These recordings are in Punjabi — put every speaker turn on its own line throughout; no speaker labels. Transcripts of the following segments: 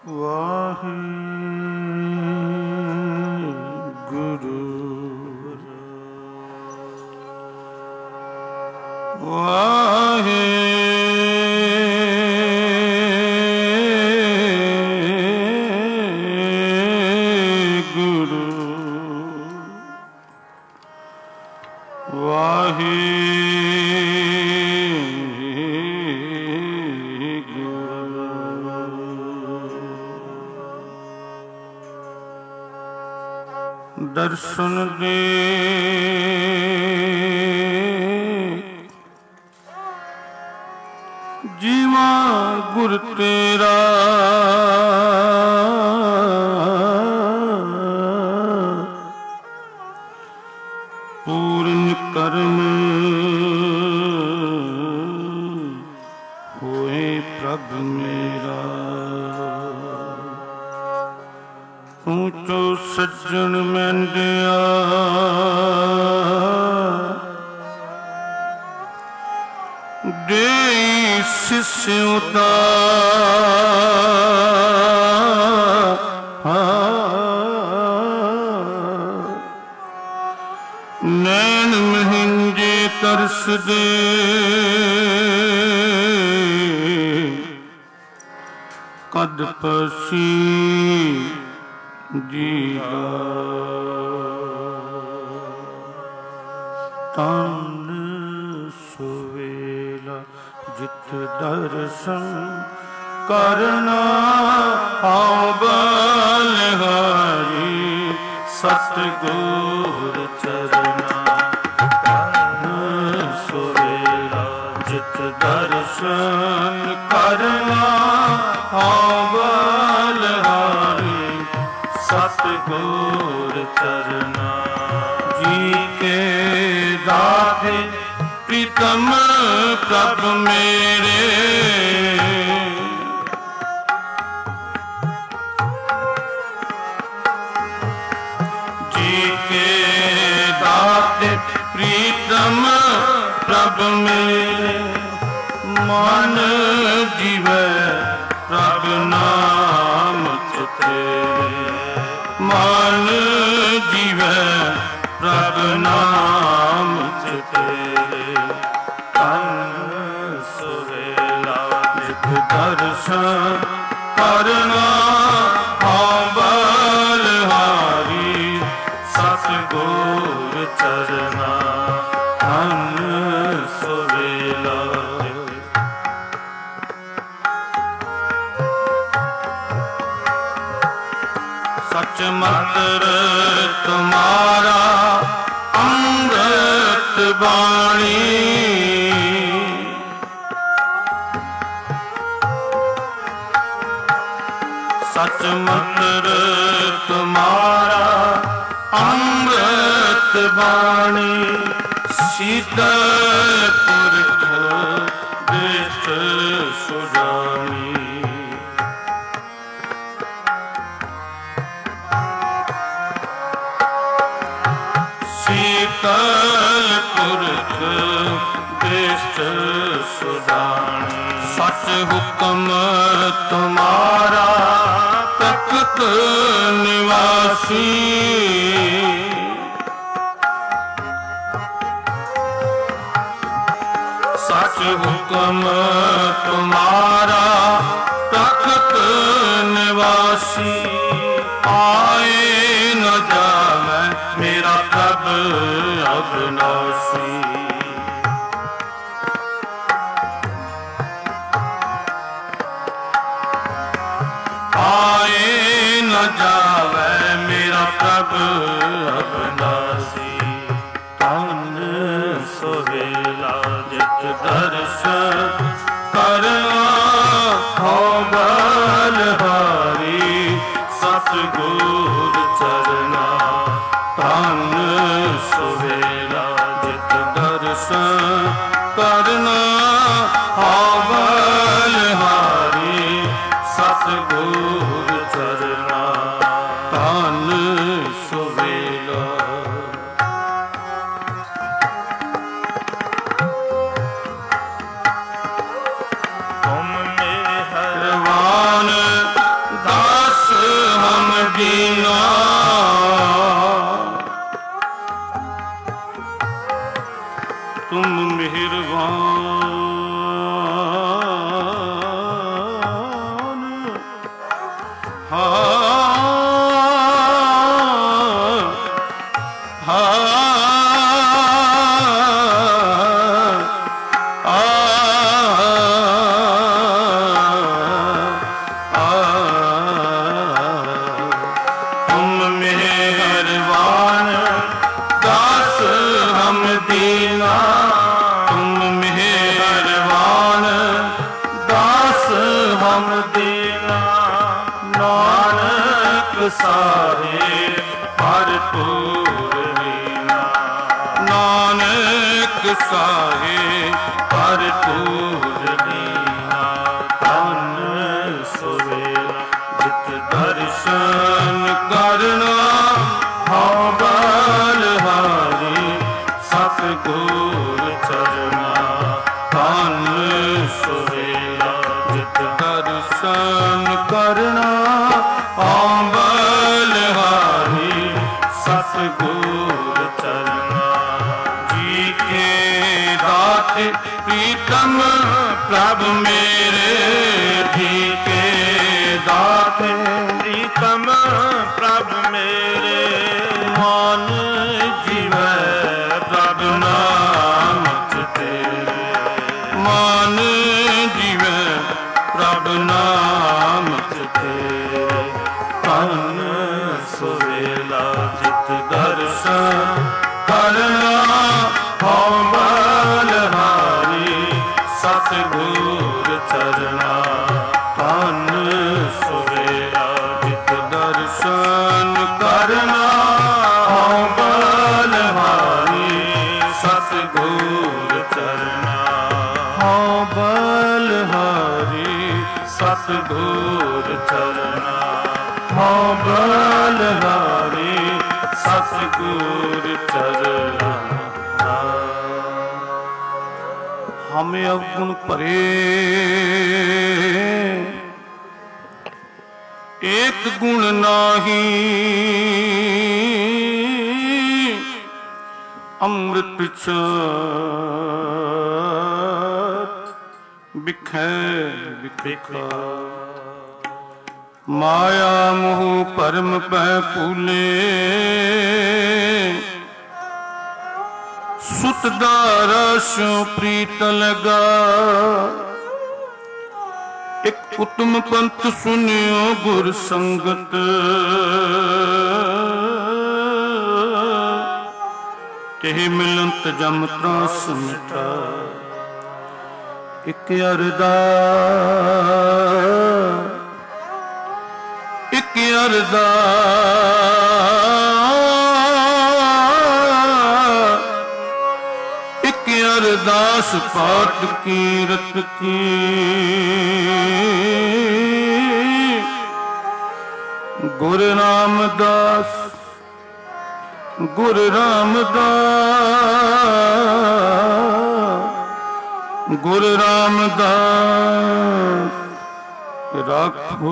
ਵਾਹਿਗੁਰੂ ਵਾਹਿਗੁਰੂ ਦਰਸ਼ਨ ਦੇ ਜੀਵਾ ਗੁਰ ਤੇਰਾ ਪੂਰਨ ਕਰਮ ਹੋਏ ਪ੍ਰਭ ਮੇਰਾ ਤੂੰ ਚੋ ਸੱਜਣ ਮਹਿੰਦਿਆ ਦੇ ਸਿਸਿਉ ਦਾ ਨੈਣ ਮਹਿੰਜੇ ਤਰਸਦੇ ਕਦ ਪਸੀ ਜੀਵਾ ਤਨ ਸੁਵੇਲਾ ਜਿਤ ਦਰਸ਼ਨ ਕਰਨਾ ਆਓ ਬਲਿਹਾਰੀ ਸਤਿਗੁਰ ਚਰਨਾ ਤਨ ਸੁਵੇਲਾ ਜਿਤ ਦਰਸ਼ਨ ਕਰਨਾ ਆਓ ਬਲਿਹਾਰੀ ਸਤਿਗੁਰ ਚਰਨਾ ਜੀ ਕੇ ਦਾਤੇ ਪ੍ਰੀਤਮ ਪ੍ਰਭ ਮੇਰੇ ਜੀ ਕੇ ਦਾਤੇ ਪ੍ਰੀਤਮ ਪ੍ਰਭ ਮੇਰੇ ਮਨ ਜੀਵੈ ਪ੍ਰਭ ਨਾਮ ਤੇਰੇ ਮਨ ਜੀਵੈ ਪ੍ਰਭ ਨਾਮ ਤੇਰੇ ਤਨ ਸੁਵੇਲਾ ਜਿਤ ਦਰਸ਼ਨ ਕਰਨਾ ਆਓ ਬਲਿਹਾਰੀ ਸਤਿਗੁਰ ਚਰਨਾ ਤਨ ਸੁਵੇਲਾ ਸਚ ਮੰਤਰ ਤੁਮਾਰਾ ਅੰਮ੍ਰਿਤ ਬਾਣੀ ਸਚ ਮੰਤਰ ਤੁਮਾਰਾ ਅੰਮ੍ਰਿਤ ਬਾਣੀ ਸੀਤਲ ਪੁਰਖ ਦੇਸ ਸੁਜਾਨੀ ਸੀਤਲ ਪੁਰਖ ਦੇਸ ਸੁਜਾਨੀ ਸਚ ਹੁਕਮ ਤੁਮਾਰਾ ਤਖਤ ਨਿਵਾਸੀ ਸਚ ਹੁਕਮ ਤੁਮਾਰਾ ਤਖਤ ਨਿਵਾਸੀ ਆਏ ਨ ਜਾਵੈ ਮੇਰਾ ਪ੍ਰਭ ਅਬਨਾਸੀ ਆਏ ਨ ਜਾਵੈ ਮੇਰਾ ਪ੍ਰਭ ਅਬਨਾਸੀ ਤਨ ਸੁਵੇਲਾ ਜਿਤ ਦਰਸ਼ਨ ਕਰਨਾ ਆਓ ਬਲਿਹਾਰੀ ਸਤਿਗੁਰ ਚਰਨਾ ਤਨ ਸੁਵੇਲਾ ਜਿਤ ਦਰਸ਼ਨ ਕਰਨਾ ਆਓ ਬਲਿਹਾਰੀ ਸਤਿਗੁਰ ਚਰਨਾ ਤਨ ਸੁਵੇਲਾ ਤੁਮ तुम मेहरबान साहे भरपूर लीला नानक साहे भरपूर लीला धन सुवेला जित दर्शन करना हाँ बलहारी सतगुर चरना धन सुवेला जित दर्शन करना सतगुर चरना जी के दाते प्रीतम प्रभु मेरे जी के दाते प्रीतम प्रभु मेरे मान जीवै प्रभु नाम तेरे मान जीवै प्रभु नाम तेरे धन सुवेला जित दर्शन करना हाँ बलहारी सतगुर चरना धन सुवेला जित दर्शन करना हाँ बलहारी सतगुर चरना हाँ बलहारी सतगुर चरना हाँ बलहारी सतगुर चरना। हमें अवगुण भरे एक गुण नाही अमृत बिखै बिखा माया मोह परम पै फूले सुत दारा स्यों प्रीत लगा एक उत्तम पंथ सुनियो गुर संगत तेह मिलंत जम त्रास मिटा एक अरदा एक अरदास पाठ कीरत की गुरु रामदास गुरु रामदास राखो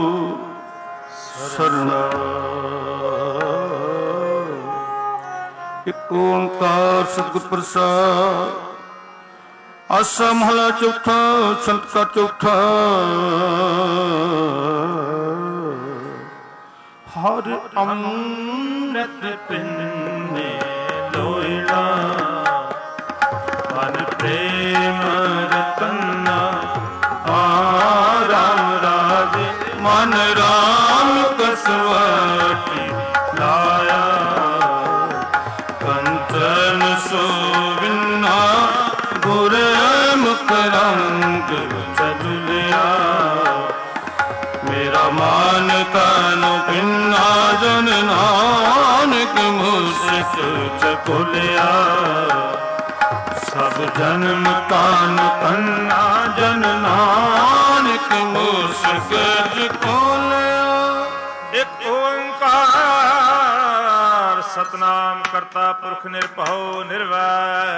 सरना। एक ओंकार सतगुर प्रसाद आसा महला चौथा संत का चौथा। हर अमृत पिन्ने लोइला मन प्रेम रतना राम राजे मन राम कसवटी लाया कंचन सोविन्ना गुर मुख रंग चलिया मेरा मान तन भिन्ना जन नानक मुश्क चकोलिया सब जन्म तान तन्ना जन नानक मुश्क चकोलिया।
एक ओंकार सतनाम करता पुरख निरभउ निर्वैर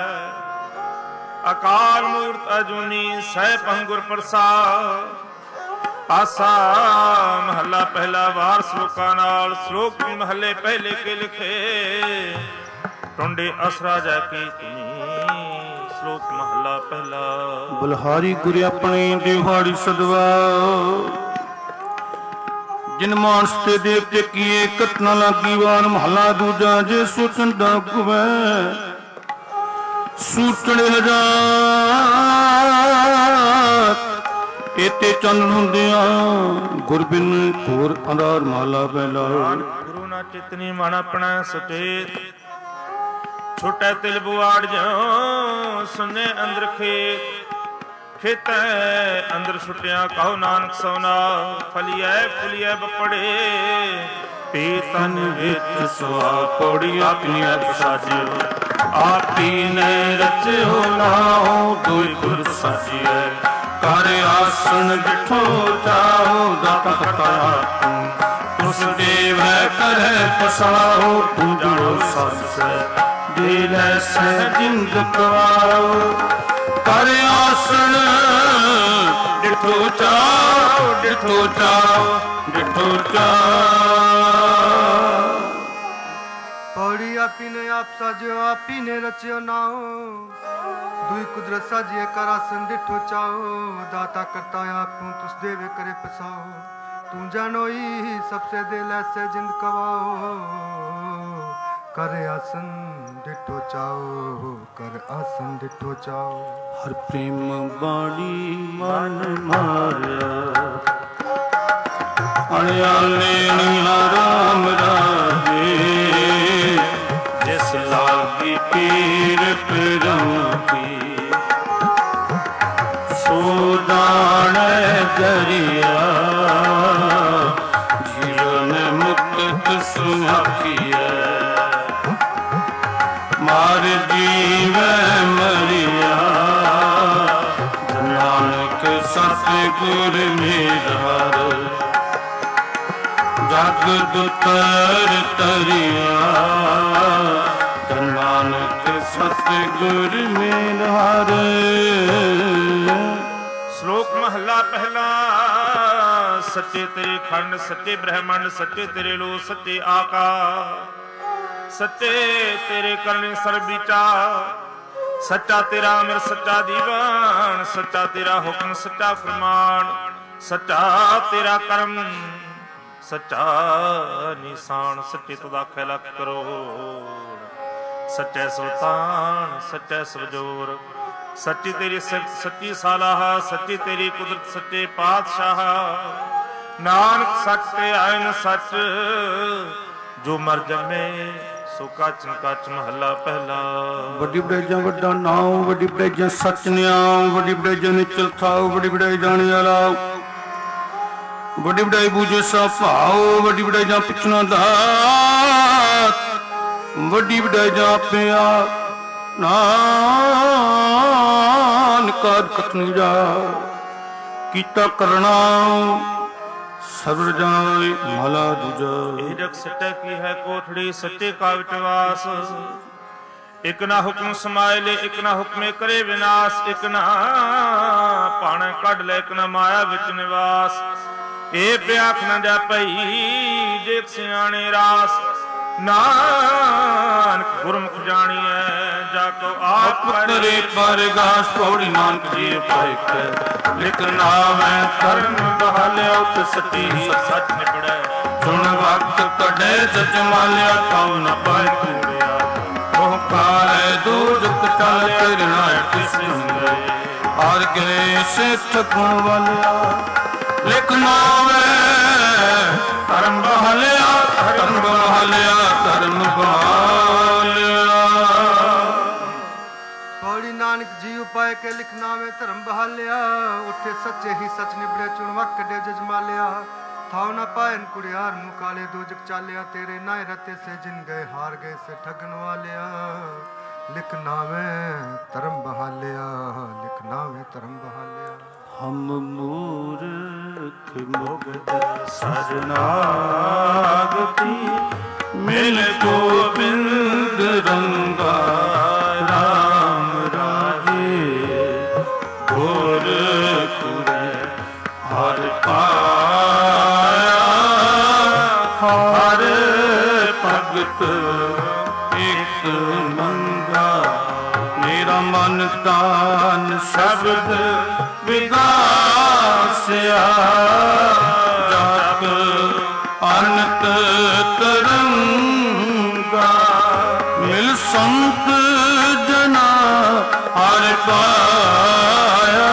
अकाल मूर्त अजूनी सैभं गुर प्रसाद। आसा महला पहला वार श्लोकां नाल श्लोक भी महले पहले के लिखे टुंडे असरा जा की ਸ਼ਲੋਕ ਮਹਲਾ ਪਹਿਲਾ।
ਬਲਹਾਰੀ ਗੁਰ ਆਪਣੇ ਦਿਹਾੜੀ ਸਦਵਾ, ਜਿਨ ਮਾਨਸ ਤੇ ਦੇਵਤੇ ਕੀਏ ਘਟਨਾ ਲਾਗੀ ਵਾਰ। ਮਹਲਾ ਦੂਜਾ ਜੇ ਸੋਚਣ ਦਾ ਗੁਵੈ ਸੂਚਣ ਹਜ਼ਾਰ। ਇਤੇ ਚੰਨ ਹੁੰਦਿਆਂ ਗੁਰ ਬਿਨ ਘੋਰ ਅੰਧਾਰ। ਮਹਲਾ ਪਹਿਲਾ।
ਗੁਰੂ ਨਾ ਚਿਤਨੀ ਮਨ ਆਪਣਾ ਸੁਚੇਤ, ਛੋਟੈ ਤਿਲ ਬੁਆੜ ਜਿਉ ਸੁਨੇ ਅੰਦਰ ਖੇਤ। ਖੇਤੈ ਅੰਦਰ ਛੁਟਿਆ ਕਹੋ ਨਾਨਕ ਸੋਨਾ, ਫਲੀਐ ਫੁਲੀਐ ਬਪੜੇ ਪੀਤਨ ਵਿੱਚ ਸੁਆ। ਪੌੜੀ ਆਪਣੀ ਆਪ ਸਾਜਿਓ, ਆਪੀ ਨੇ ਰਚਿਓ ਨਾਉ। ਦੁਇ ਗੁਰ ਸਾਜੀਐ ਕਰ ਆਸਣ ਬਿਠੋ ਜਾਓ। ਦਾਤਾ ਕਰਤਾ ਤੁਸ ਦੇਵੈ ਕਰੈ ਪਸਾਓ। ਪੂਜੋ ਸਾਸੈ ਦਿਲੈ ਸਹਿ ਜਿੰਦ ਕਵਾਓ। ਕਰ ਆਸਣ ਡਿਠੋ ਚਾਓ, ਡਿਠੋ ਚਾਓ, ਡਿਠੋ ਚਾਓ।
ਪੌੜੀ ਆਪੀ ਨੇ ਆਪ ਸਾਜਿਓ, ਆਪੀ ਨੇ ਰਚਿਓ ਨਾਉ। दुई कुदरत साजिए कर आसन डिठो चाओ। दाता करता आपू तुस देवे करे पसाओ। तू जानोई सबसे दिल ऐसे जिंद कवाओ। कर आसन डिठो चाओ, कर आसन डिठो चाओ।
हर प्रेम बाणी मन मारिया, अणियाले राम राजे। जिस लागी पीर परम की सो जाने दरिया। जीवन मुक्त सुखिया मार जीव मरिया। नानक सतगुर मेहर जग दुतर तरिया। नानक सतगुर मेहर।
ਸ਼ਲੋਕ ਮਹਲਾ ਪਹਿਲਾ। ਸੱਚੇ ਤੇਰੇ ਖੰਡ, ਸੱਚੇ ਬ੍ਰਹਮੰਡ, ਸੱਚੇ ਤੇਰੇ ਲੋ, ਸੱਚੇ ਆਕਾਸ਼। ਸੱਚੇ ਤੇਰੇ ਕਰਨੇ ਸਰਬ ਵਿਚਾਰ। ਸੱਚਾ ਤੇਰਾ ਅਮਰ, ਸੱਚਾ ਦੀਵਾਨ। ਸੱਚਾ ਤੇਰਾ ਹੁਕਮ, ਸੱਚਾ ਫਰਮਾਨ। ਸੱਚਾ ਤੇਰਾ ਕਰਮ, ਸੱਚਾ ਨਿਸ਼ਾਨ। ਸੱਚੇ ਤੁਦਾ ਖੈਲਾ ਕਰੋੜ। ਸੱਚੇ ਸੁਲਤਾਨ, ਸੱਚੇ ਸਵਜੋਰ। ਸੱਚੀ ਤੇਰੀ ਸਿਫਤ, ਸੱਚੀ ਸਾਲਾਹ। ਸੱਚੀ ਤੇਰੀ ਕੁਦਰਤ, ਸੱਚੇ ਪਾਤਸ਼ਾਹ। ਨਾਨਕ ਸੱਚ ਤੇ ਆਇਨ ਸੱਚ, ਜੋ ਮਰ ਜੰਮੇ ਸੋ ਕਾਚਨ ਕਾਚ। ਮਹੱਲਾ ਪਹਿਲਾ।
ਵੱਡੀ ਵਡੇਜਾਂ ਵੱਡਾ ਨਾਉ, ਵੱਡੀ ਵਡੇਜਾਂ ਸੱਚ ਨਿਆਉ। ਵੱਡੀ ਵਡੇਜਾਂ ਨਿਚਲ ਥਾਉ, ਵੱਡੀ ਵਡਾਈ ਜਾਣੇ ਵਾਲਾ। ਵੱਡੀ ਵਡਾਈ ਬੂਝੇ ਸਾ ਭਾਉ, ਵੱਡੀ ਵਡਾਈਆਂ ਪਿਛਣਾ ਦਾਤ। ਵੱਡੀ ਵਡਾਈਆਂ ਆਪਿਆ ਨਾਨਕਾ ਕਥਨੀ ਜਾ। ਕੀਤਾ ਕਰਨਾ ਸਰਵ ਜਾਏ। ਮਹਲਾ ਦੂਜਾ।
ਇਹ ਜਗ ਸੱਚੇ ਕੀ ਹੈ ਕੋਠੜੀ, ਸੱਚੇ ਕਾ ਵਿਟਵਾਸ। ਇਕ ਨਾ ਹੁਕਮ ਸਮਾਏ ਲੈ, ਇਕ ਨਾ ਹੁਕਮੇ ਕਰੇ ਵਿਨਾਸ਼। ਇਕ ਨਾ ਪਾਣੇ ਕੱਢ ਲੈ, ਇਕ ਨਾ ਮਾਇਆ ਵਿੱਚ ਨਿਵਾਸ। ਇਹ ਪਿਆਖ ਨਾ ਜਾ ਪਈ ਜੇ ਸਿਆਣੇ ਰਾਸ। ਨਾਨਕ ਗੁਰਮੁਖ ਜਾਣੀਐ ਜਾ ਕੋ ਆਪ
ਕਰੇ ਪਰਗਾਸ। ਪੌੜੀ ਨਾਨਕ ਜੀ ਪਾਇਕ ਲਿਖ ਨਾਵੈ ਧਰਮ ਬਹਾਲਿਆ। ਤੇ ਸੱਚੀ
ਸੱਚ ਨਿਬੜੈ
ਸੁਣ ਵਕਤ ਕਢੇ ਸਚ ਮਾਲਿਆ। ਕਉ ਨ ਪਾਇ ਕੂੜਿਆ ਉਹ ਕਾਲੇ ਦੂਜਕ ਚਲ ਕਰਨਾ ਕਿਸ ਹੁੰਦੇ। ਹਰ ਗਏ ਸਿੱਖ ਗੁਣ ਵਾਲਿਆ। ਲਿਖ ਨਾਵੈ ਧਰਮ ਬਹਾਲਿਆ, ਧਰਮ ਬਹਾਲਿਆ, ਧਰਮ ਬਹਾਲਿਆ।
ਪੌੜੀ ਨਾਨਕ ਜੀ ਉਪਾਇ ਕੇ ਲਿਖਣਾ ਵੇ ਧਰਮ ਬਹਾਲਿਆ। ਉੱਥੇ ਸੱਚੇ ਹੀ ਸੱਚ ਨਿਬੜੇ ਚੁਣ ਵਕ ਕੱਢੇ ਜਜਮਾਲਿਆ। ਥਾਉ ਨਾ ਪਾਇਨ ਕੁੜਿਆਰ ਮੂੰਹ ਕਾਲੇ ਦੂਜਕ ਚਾਲਿਆ। ਤੇਰੇ ਨਾਏ ਰਤੇ ਸੇ ਜਿਨ ਗਏ ਹਾਰ ਗਏ ਸੇ ਠਗਣ ਵਾਲਿਆ। ਲਿਖਣਾ ਵੇ ਧਰਮ ਬਹਾਲਿਆ, ਲਿਖਣਾ ਵੇ ਧਰਮ ਬਹਾਲਿਆ।
ਹਮ ਮੂਰਖ ਮੁਗਧ
ਸਜਨਾਗਤੀ
ਮਿਲ ਗੋਬਿੰਦ ਰੰਗਾ। ਰਾਮ ਰਾਜੇ ਗੁਰ ਕੁਰੇ ਹਰ ਪਾਇਆ। ਹਰ ਭਗਤ ਇੱਕ ਮੰਗਾ। ਮੇਰਾ ਮਨ ਤਾਨ ਸ਼ਬਦ ਵਿਗਾਸਿਆ ਜਪ ਅਨੰਤ ਤਰੰਗਾ ਮਿਲ ਸੰਤ ਜਨਾ ਹਰਿ ਪਾਇਆ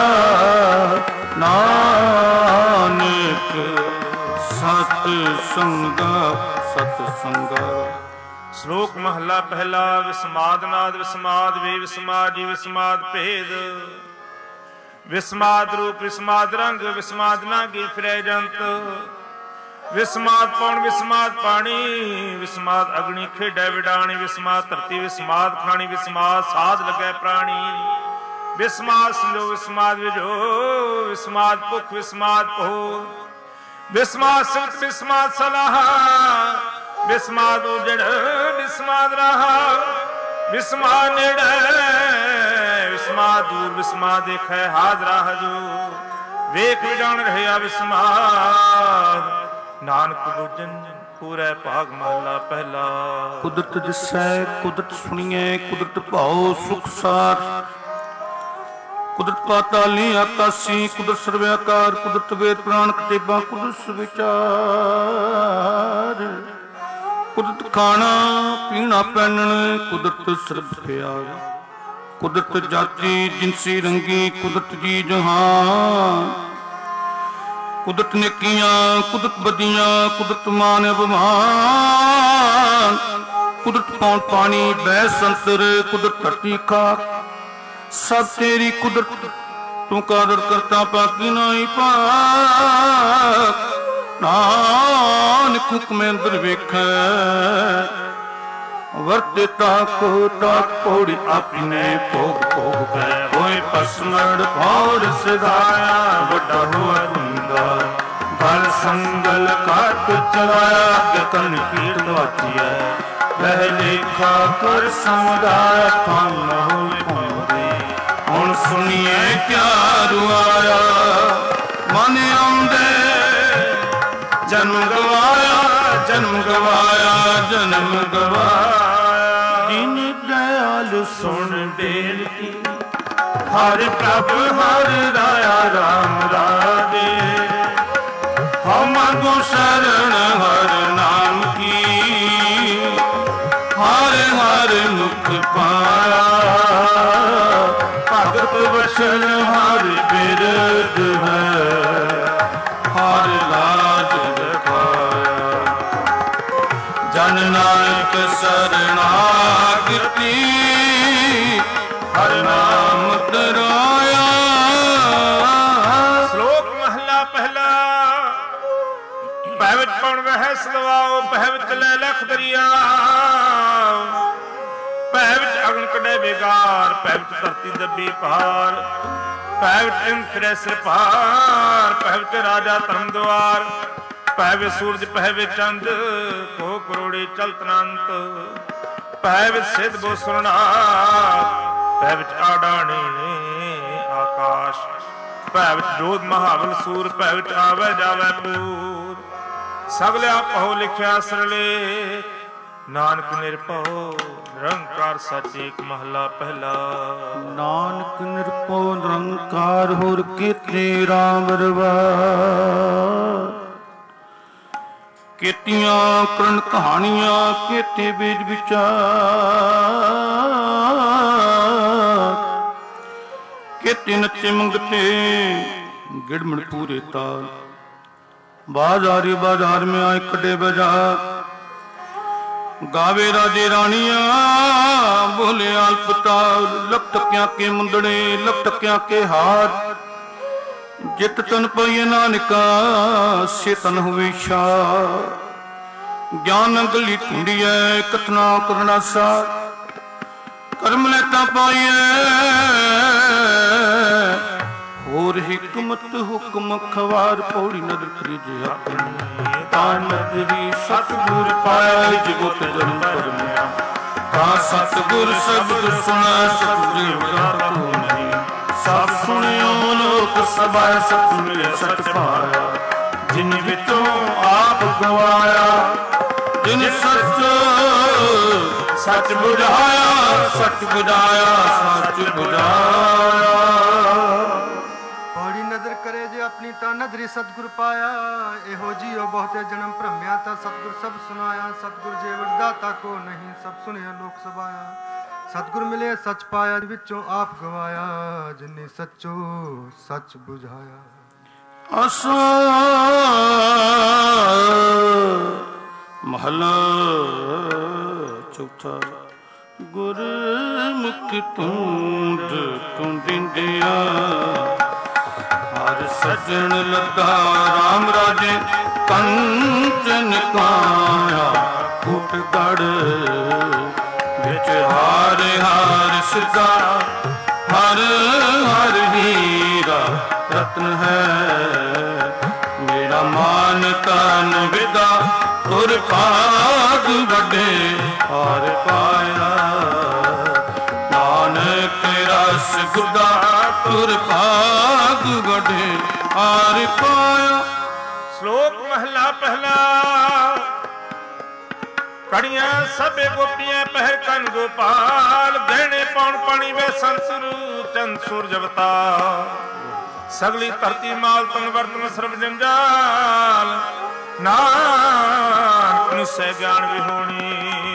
ਨਾਨਕ ਸਤ ਸੰਗਾ ਸਤ ਸੰਗਾ।
ਸ਼ਲੋਕ ਮਹਲਾ ਪਹਿਲਾ। ਵਿਸਮਾਦ ਨਾਦ ਵਿਸਮਾਦ ਵੇ ਵਿਸਮਾਦ ਜੀ ਵਿਸਮਾਦ ਭੇਦ ਵਿਸਮਾਦ ਰੂਪ ਵਿਸਮਾਦ ਰੰਗ ਵਿਸਮਾਦ ਨਾਗੀ ਫਿਰੈ ਜੰਤ ਵਿਸਮਾਦ ਪੌਣ ਵਿਸਮਾਦ ਪਾਣੀ ਵਿਸਮਾਦ ਅਗਨੀ ਖੇਡੈ ਵਿਡਾਣੀ ਵਿਸਮਾਦ ਧਰਤੀ ਵਿਸਮਾਦ ਖਾਣੀ ਵਿਸਮਾਦ ਸਾਧ ਲੱਗੈ ਪ੍ਰਾਣੀ ਵਿਸਮਾਦ ਸੰਜੋ ਵਿਸਮਾਦ ਵਿਜੋ ਵਿਸਮਾਦ ਭੁਖ ਵਿਸਮਾਦ ਭੋ ਵਿਸਮਾਦ ਸਿਮਤ ਵਿਸਮਾਦ ਸਲਾਹ ਵਿਸਮਾਦ ਉਜੜ ਵਿਸਮਾਦ ਰਹਾ ਵਿਸਮਾਦ ਨੇੜੇ ਵਿਸਮਾਦ ਦੂਰ ਵਿਸਮਾਦ ਦੇਖੈ ਹਾਜ਼ਰਾ ਹਜੂ ਵੇਖ ਵਿਡਾਣ ਰਹਿਆ ਵਿਸਮਾਦ ਨਾਨਕ ਬੁਝਨ ਪੂਰੈ ਭਾਗ ਮਹਲਾ ਪਹਿਲਾ।
ਕੁਦਰਤ ਦਿਸੈ ਕੁਦਰਤ ਸੁਣੀਐ ਕੁਦਰਤ ਭਾਉ ਸੁਖ ਸਾਰ ਕੁਦਰਤ ਪਾਤਾਲੀ ਆਕਾਸੀ ਕੁਦਰਤ ਸਰਵਿਆਕਾਰ ਕੁਦਰਤ ਵੇਦ ਪੁਰਾਣ ਕਿਤਾਬਾਂ ਕੁਦਰਤ ਵਿਚਾਰ ਕੁਦਰਤ ਖਾਣਾ ਪੀਣਾ ਪਹਿਨਣ ਕੁਦਰਤ ਸਰਬ ਪਿਆਰ ਕੁਦਰਤ ਜਾਤੀ ਜਿਨਸੀ ਰੰਗੀ ਕੁਦਰਤ ਜੀ ਜਹਾਨ ਕੁਦਰਤ ਨੇਕੀਆਂ ਕੁਦਰਤ ਬਦੀਆਂ ਕੁਦਰਤ ਮਾਨ ਅਭਿਮਾਨ ਕੁਦਰਤ ਪੌਣ ਪਾਣੀ ਬੈ ਸੰਤਰ ਕੁਦਰਤ ਧਰਤੀ ਖਾਕ ਸਭ ਤੇਰੀ ਕੁਦਰਤ ਤੂੰ ਕਾਦਰ ਕਰਤਾ ਪਾਕੀ ਨਾਹੀ ਪਾਕ ਨਾਨਕ ਹੁਕਮੇ ਅੰਦਰ ਵੇਖੈ ਵਰਤੇ ਤਾਕੋ ਤਾਕ ਪੌੜੀ ਆਪਨੇ ਭੋਗ ਭੋਗ ਕੈ ਹੋਏ ਪਸਮੜ ਭੌਰ ਸਿਧਾਇਆ ਵੱਡਾ ਹੋਆ ਹੁੰਦਾ ਗਲ ਸੰਗਲ ਕਾਟ ਚਲਾਇਆ ਗਤਨ ਕੀਰਤ ਵਾਚੀਐ ਵਹਿ ਲੇਖਾ ਕਰ ਸਮੁਦਾਇ ਥਾਮ ਹੋਏ ਪਾਉਂਦੇ ਹੁਣ ਸੁਣੀਏ ਕਿਆ ਰੁਆਇਆ ਮਨ ਆਉਂਦੇ ਜਨਮ ਗਵਾਇਆ ਜਨਮ ਗਵਾਇਆ ਜਨਮ ਗਵਾਇਆ ਜਿਨ ਦਇਆਲ ਸੁਣ ਬੇਨਤੀ ਹਰਿ ਪ੍ਰਭ ਹਰਿ ਰਾਇਆ ਰਾਮ ਰਾਜੇ ਹਉ ਮੰਗੋ ਸ਼ਰਨ ਹਰ ਨਾਮ ਕੀ ਹਰਿ ਹਰਿ ਮੁਖ ਪਾਇਆ ਭਗਤ ਵਚਨ ਹਰਿ ਬਿਰਧ ਹੈ ਹਰਿ ਲਾਜ ਰਖਾਇਆ ਜਨ ਨਾਨਕ ਸਰਨਾਗਤੀ ਹਰਿ ਨਾਮ ਤਰਾਇਆ।
ਸ਼ਲੋਕ ਮਹਲਾ ਪਹਿਲਾ। ਭੈ ਵਿੱਚ ਪਉਣ ਵਹਿ ਸਦਵਾਓ ਭੈ ਵਿੱਚ ਲੈ ਲਖ ਦਰਿਆ ਭੈ ਵਿੱਚ ਅਗਨ ਕੱਢੇ ਬੇਗਾਰ ਭੈ ਵਿੱਚ ਧਰਤੀ ਦੱਬੀ ਪਹਾੜ ਭੈ ਵਿੱਚ ਇੰਦ ਫਿਰੈ ਸਿਰ ਭਾਰ ਭੈ ਵਿੱਚ ਰਾਜਾ ਧਰਮ ਦੁਆਰ ਭੈ ਵਿੱਚ ਸੂਰਜ ਭੈ ਵਿੱਚ ਚੰਦ ਕੋ ਕਰੋੜੀ ਚਲਤ ਅਨੰਤ ਭੈ ਵਿੱਚ ਸਿਧ ਬੋ ਸੁਰਨਾਥ ਭੈ ਵਿੱਚ ਆਡਾਣੇ ਆਕਾਸ਼ ਭੈ ਵਿੱਚ ਜੋਧ ਮਹਾਬਲ ਸੂਰ ਭੈ ਵਿੱਚ ਆਵੈ ਜਾਵੈ ਪੂਰ ਸਗਲਿਆ ਪਹੁ ਲਿਖਿਆ ਸਰਲੇ ਨਾਨਕ ਨਿਰਭਉ ਨਿਰੰਕਾਰ ਸੱਚ ਏਕ ਮਹਲਾ ਪਹਿਲਾ।
ਨਾਨਕ ਨਿਰਭਉ ਨਿਰੰਕਾਰ ਹੋਰ ਕੀਤੇ ਰਾਮ ਰਵਾਰ ਕੀਤੀਆਂ ਕਰਨ ਕਹਾਣੀਆਂ ਕੀਤੇ ਬੀਜ ਵਿਚਾਰ ਕੀਤੇ ਨੱਚੇ ਮੰਗਤੇ ਗਿੜਮਣ ਪੂਰੇ ਤਾਲ ਬਾਜ਼ਾਰੀ ਬਾਜ਼ਾਰ में आए कटे बाजार गावे राजे रानिया बोले आलपताल लख टकिया के मुंदड़े लख टकिया के हाथ जित तन पाइए नानका से तन हुए शाह ज्ञान गली ढूंढी है कथना करना सा कर्म लेता पाइए और हिकमत हुक्म खवार पौड़ी नदर करीजे अपनी तान नदरी सतगुर पाया जगत जन्म परमिया का सतगुर शब्द सुना सतगुर को नहीं सब सुनियो लोक सभाए सत मिले सत पाया जिन विचों आप गवाया जिन सच सच बुझाया सच बुझाया सच बुझाया।
पौड़ी नजर करे जे अपनी ता नजरी सतगुर पाया। एहो जियो बहुते जन्म भ्रम्या ता सतगुर सब सुनाया। सतगुर जे वरदाता को नहीं सब सुने लोक सबाया। सतगुर मिले सच पाया विचों आप गवाया। जिन्हें सच्चो सच बुझाया।
आसा महला चौथा। गुरमुख टूंड टूंडिंदिया हर सजन लगा राम राजे कंचन काया। फूट गढ़ बिच हार हार सिदा हर हर हीरा रत्न है। मेरा मान तन विदा तुर भाग बड़े हार पाया। नानक रस गुदा तुर भाग बड़े हार पाया।
श्लोक महला पहला। कड़ियां सबे गोपियां पहर कन गोपाल। गहने पौन पानी वे संसुर चंद सूरज अवतार। सगली धरती माल तन वर्तन सर्व जंजाल। नानक से ज्ञान विहोणी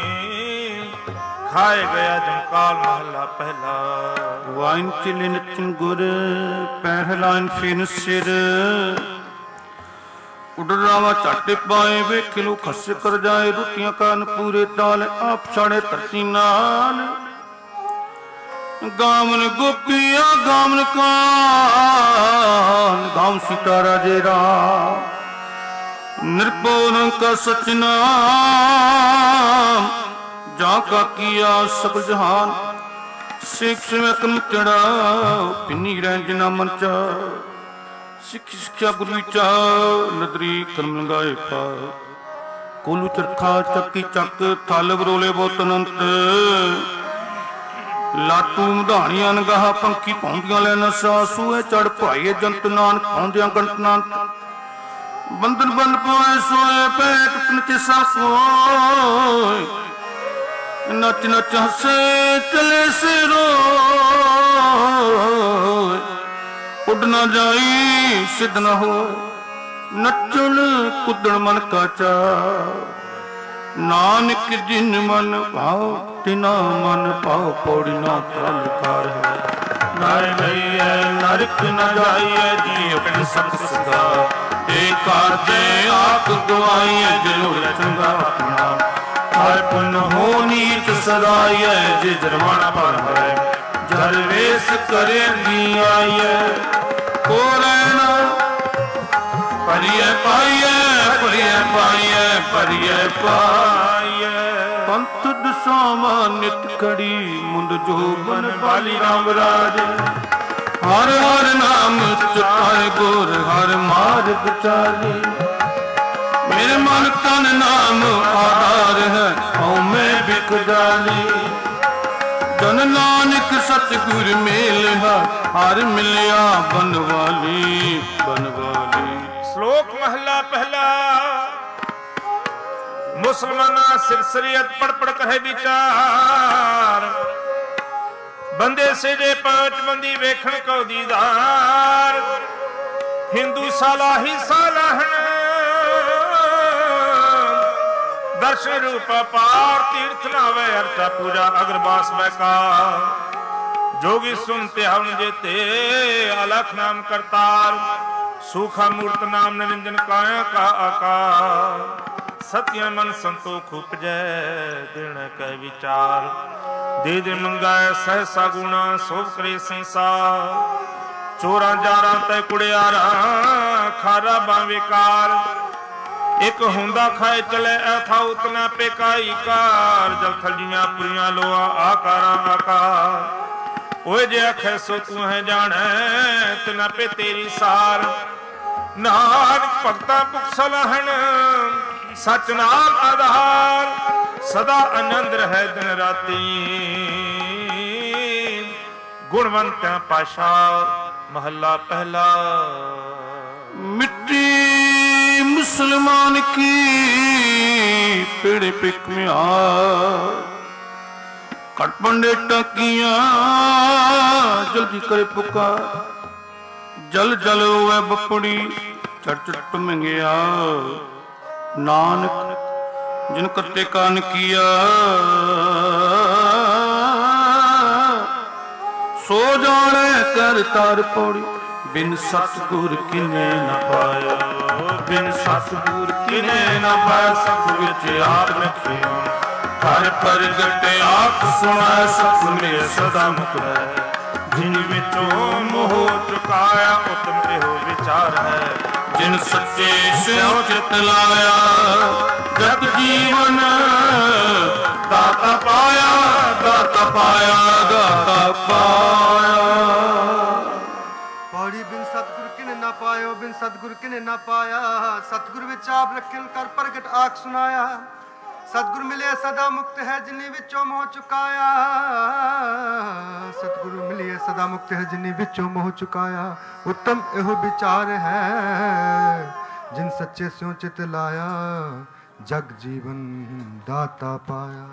खाए गया जमकाल। महला पहला।
वाइन चिले नचन गुर पहलान फिन सिर। उडरावा चाटे पाए वेख लो खस कर जाए। रोटियां कान पूरे ताल आप छाड़े धरती नाल। गामन गोपिया गामन कान गाम सीता राजे राम। निर्भोन का सच नाम जाका किया सब जहान। सिख सिमक चढ़ा पिनी रंजना मंचा। सिख सिख्या गुरु चा नदरी कर्म लगाए पा। कोलू चरखा चक्की चक थल बरोले बहुत अनंत। लाटू मधाणियां नगाह पंखी पौंदियां लै नशा। सूए चढ़ भाईए जंत नानक पौंदियां गणत नानक। बंधन बंद पाए सोए पैट नचिसा सोए। नच नच हसे चले से रोए। उड़ न जाई सिद्ध न हो नचन कुदण मन का चा। नानक जिन मन भाव तिना मन भाव। पौड़ी ना प्रलकार है नाय भैया नरक न जाइए जी अपने सब सदा। एक कारजे आप गवाइए जरूर चंगा अपना। हर पुन हो नीत सदाइए जे जरमाना पर है। जर वेश करे आइए को रहना परिय पाइए परिय पाइए परिय पाइए। पंथ दसावा नित कड़ी मुंद जो बन बाली राम राज। हर हर नाम चुकाए गुर हर मार्ग चाली। मेरे मन तन नाम आधार है औ मैं बिक जाली। जन नानक सतगुर मेल हर मिलिया बनवाली बनवाली।
श्लोक महला पहला। मुसलमाना सिर सरियत पढ़ पढ़ कहे विचार। बंदे से जे पांच बंदी वेखण को दीदार। हिंदू साला ही सालाहन दर्शन रूप पार। तीर्थ नावे अर्चा पूजा अग्रवास बैकार। जोगी सुनते हवन जेते अलख नाम करतार। सूखा मूर्त नाम निरंजन काया का आकार। सत्य मन संतोख उपजै दिन कै विचार। दे दे मंगाए सहसा गुणा सोभ करे संसार। चोरा जारा तै कुड़ियारा खारा बाविकार। एक हुंदा खाए चले ऐथा उतना पेकाई कार। जब थलियां पुरियां लोआ आकारा आकार। ओए जे आखे सो तू है जाने तना पे तेरी सार। नानक भगता भुख सलाहन सच नाम आधार। सदा आनंद रहे दिन राती गुणवंत पाशा। महला पहला।
मिट्टी मुसलमान की पेड़ पिक में खटपंडे टकिया जल्दी करे पुकार, जल जल रोवे बपड़ी चट चट मंगिया। नानक जिन करते कान किया, सो जाने कर तार पौड़ी। बिन सतगुर किने न पाया, बिन सतगुर किने न पाया। सत विच आप रखियो हर प्रगट आप सुना। सतमे सदा मुक्त
जिन विचों मोह चुकाया, उत्तम एहो विचार है।
जिन सच्चे स्यों चित लाया, जग जीवन दाता पाया, दाता पाया, दाता पाया।
पौड़ी बिन सतगुर किने ना पायो, बिन सतगुर किने ना पाया। सतगुर विच आप रखिल कर प्रगट आख सुनाया। सतगुर मिले सदा मुक्त है, जिन्नी विचों मोह चुकाया। सतगुरु मिलिए सदा मुक्त है, जिन्नी विचों मोह चुकाया। उत्तम एहो विचार है, जिन सच्चे स्यों चित लाया। जग जीवन दाता पाया।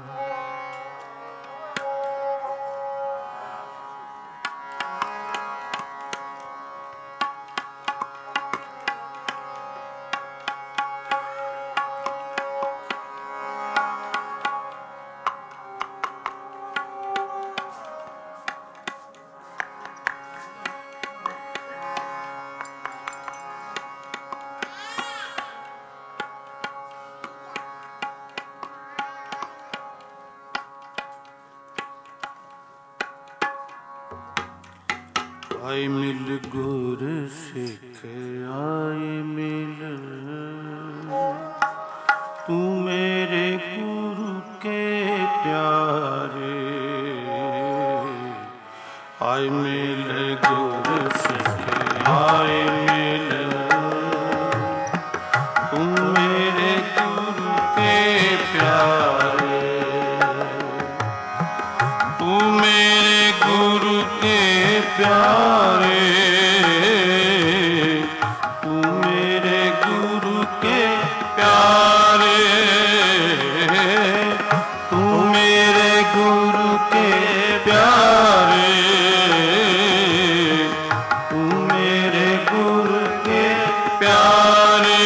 आए मिल गुर सिख आए मिल, तू मेरे गुरु के प्यारे। आए मिल गुर सिख आए मिल, तू मेरे गुरु के प्यारे। तू मेरे गुरु के प्यारे, तू मेरे गुरु के प्यारे। तू मेरे गुरु के प्यारे, तू मेरे गुरु के प्यारे।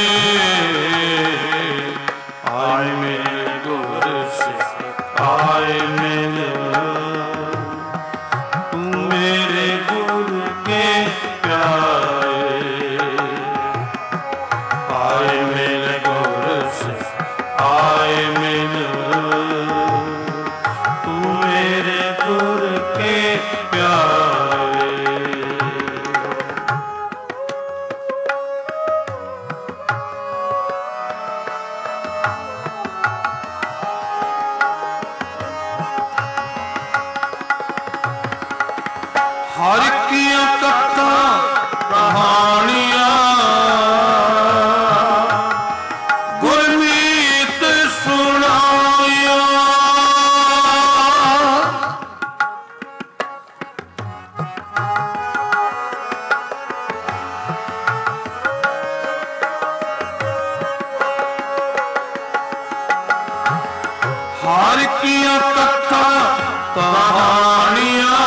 आए मेरे गुरु से आए मेरे, मेरे गुरु के प्यारे। आए मेरे गुरु से आए मिल, तू मेरे गुरु के प्यारे। हर की कथा कहानियां गुरमीत सुनाया। हर की कथा कहानियां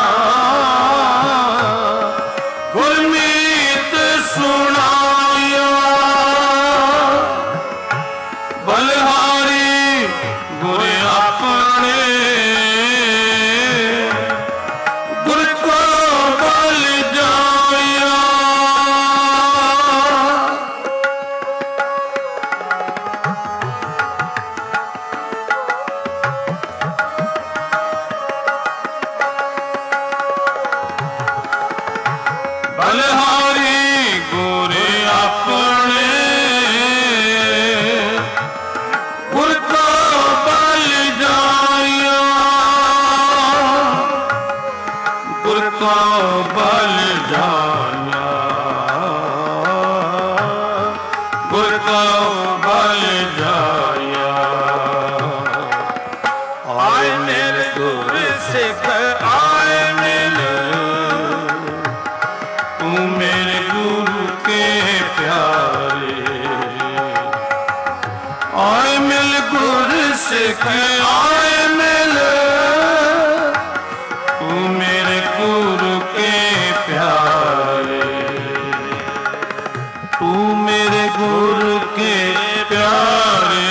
गुरमीत सुनाया। बलिहारी गुर अपने, गुर को बल जाया। बलिहारी गुर अपने, गुर को बल जाया। गुर को बल जाया, गुर को बल जाया। आए मेरे गुर सिख आए मिल, तू मेरे गुरु के प्यारे। आए मिल गुर सिख आए मिल, मेरे गुरु के प्यारे, तू मेरे गुरु के प्यारे,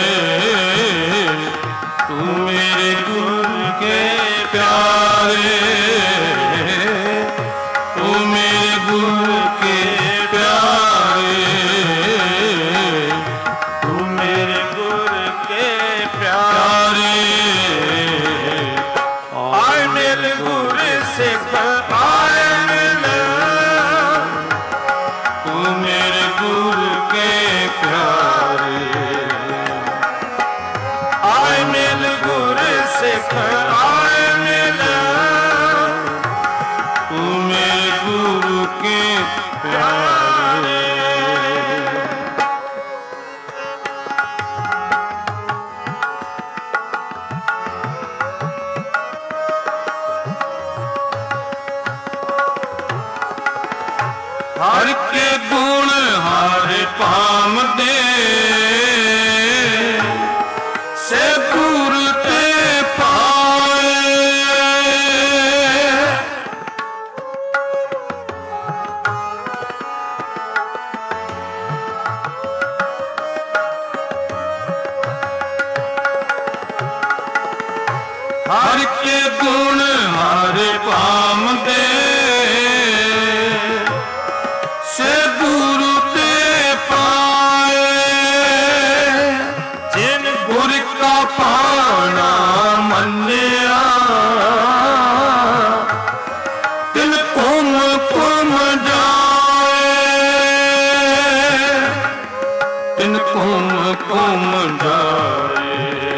तू मेरे गुरु के प्यारे, तू मेरे गुरु के प्यारे, तू मेरे गुरु के प्यारे। आए मेरे गुरु सिख आए मिल, तू मेरे गुरु के प्यारे, आए मिल गुरु सिख आए मिल, तू मेरे गुरु के प्यारे। हर के गुण हर पाम दे, से गुरु ते पाए, हर के गुण हर पाम दे, से गुरु ते पाए, जिन गुर का पाना मन्या, तिन कुम कुम जाए, तिन कुम कुम जाए,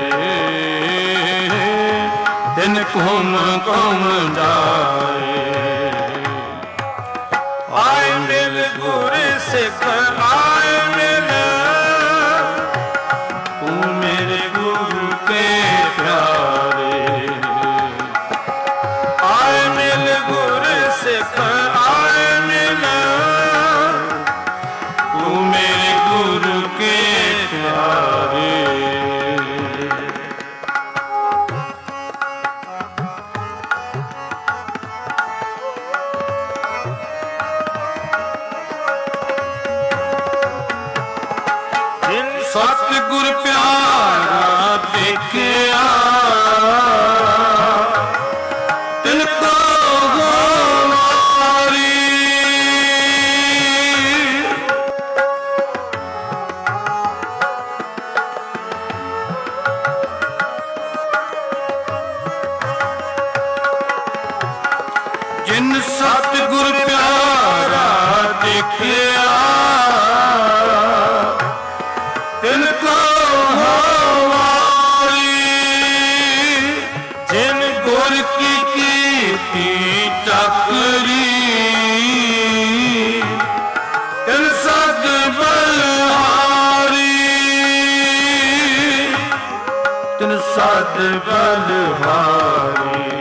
तिन कुम कुम जाए। आए मिल गुरु सिख आए मिल, तू मेरे गुरु के प्यारे, आए मिल गुरु सिख आए मिल, तू मेरे गुरु के प्यारे। सतगुर प्यारा देखिया, तिनको गोवारी, जिन सतगुर प्यारा देखिया, तिनको होवारी, जिन गुर की कीर्ति चकरी, तिन सद बलहारी, तिन सद बलहारी,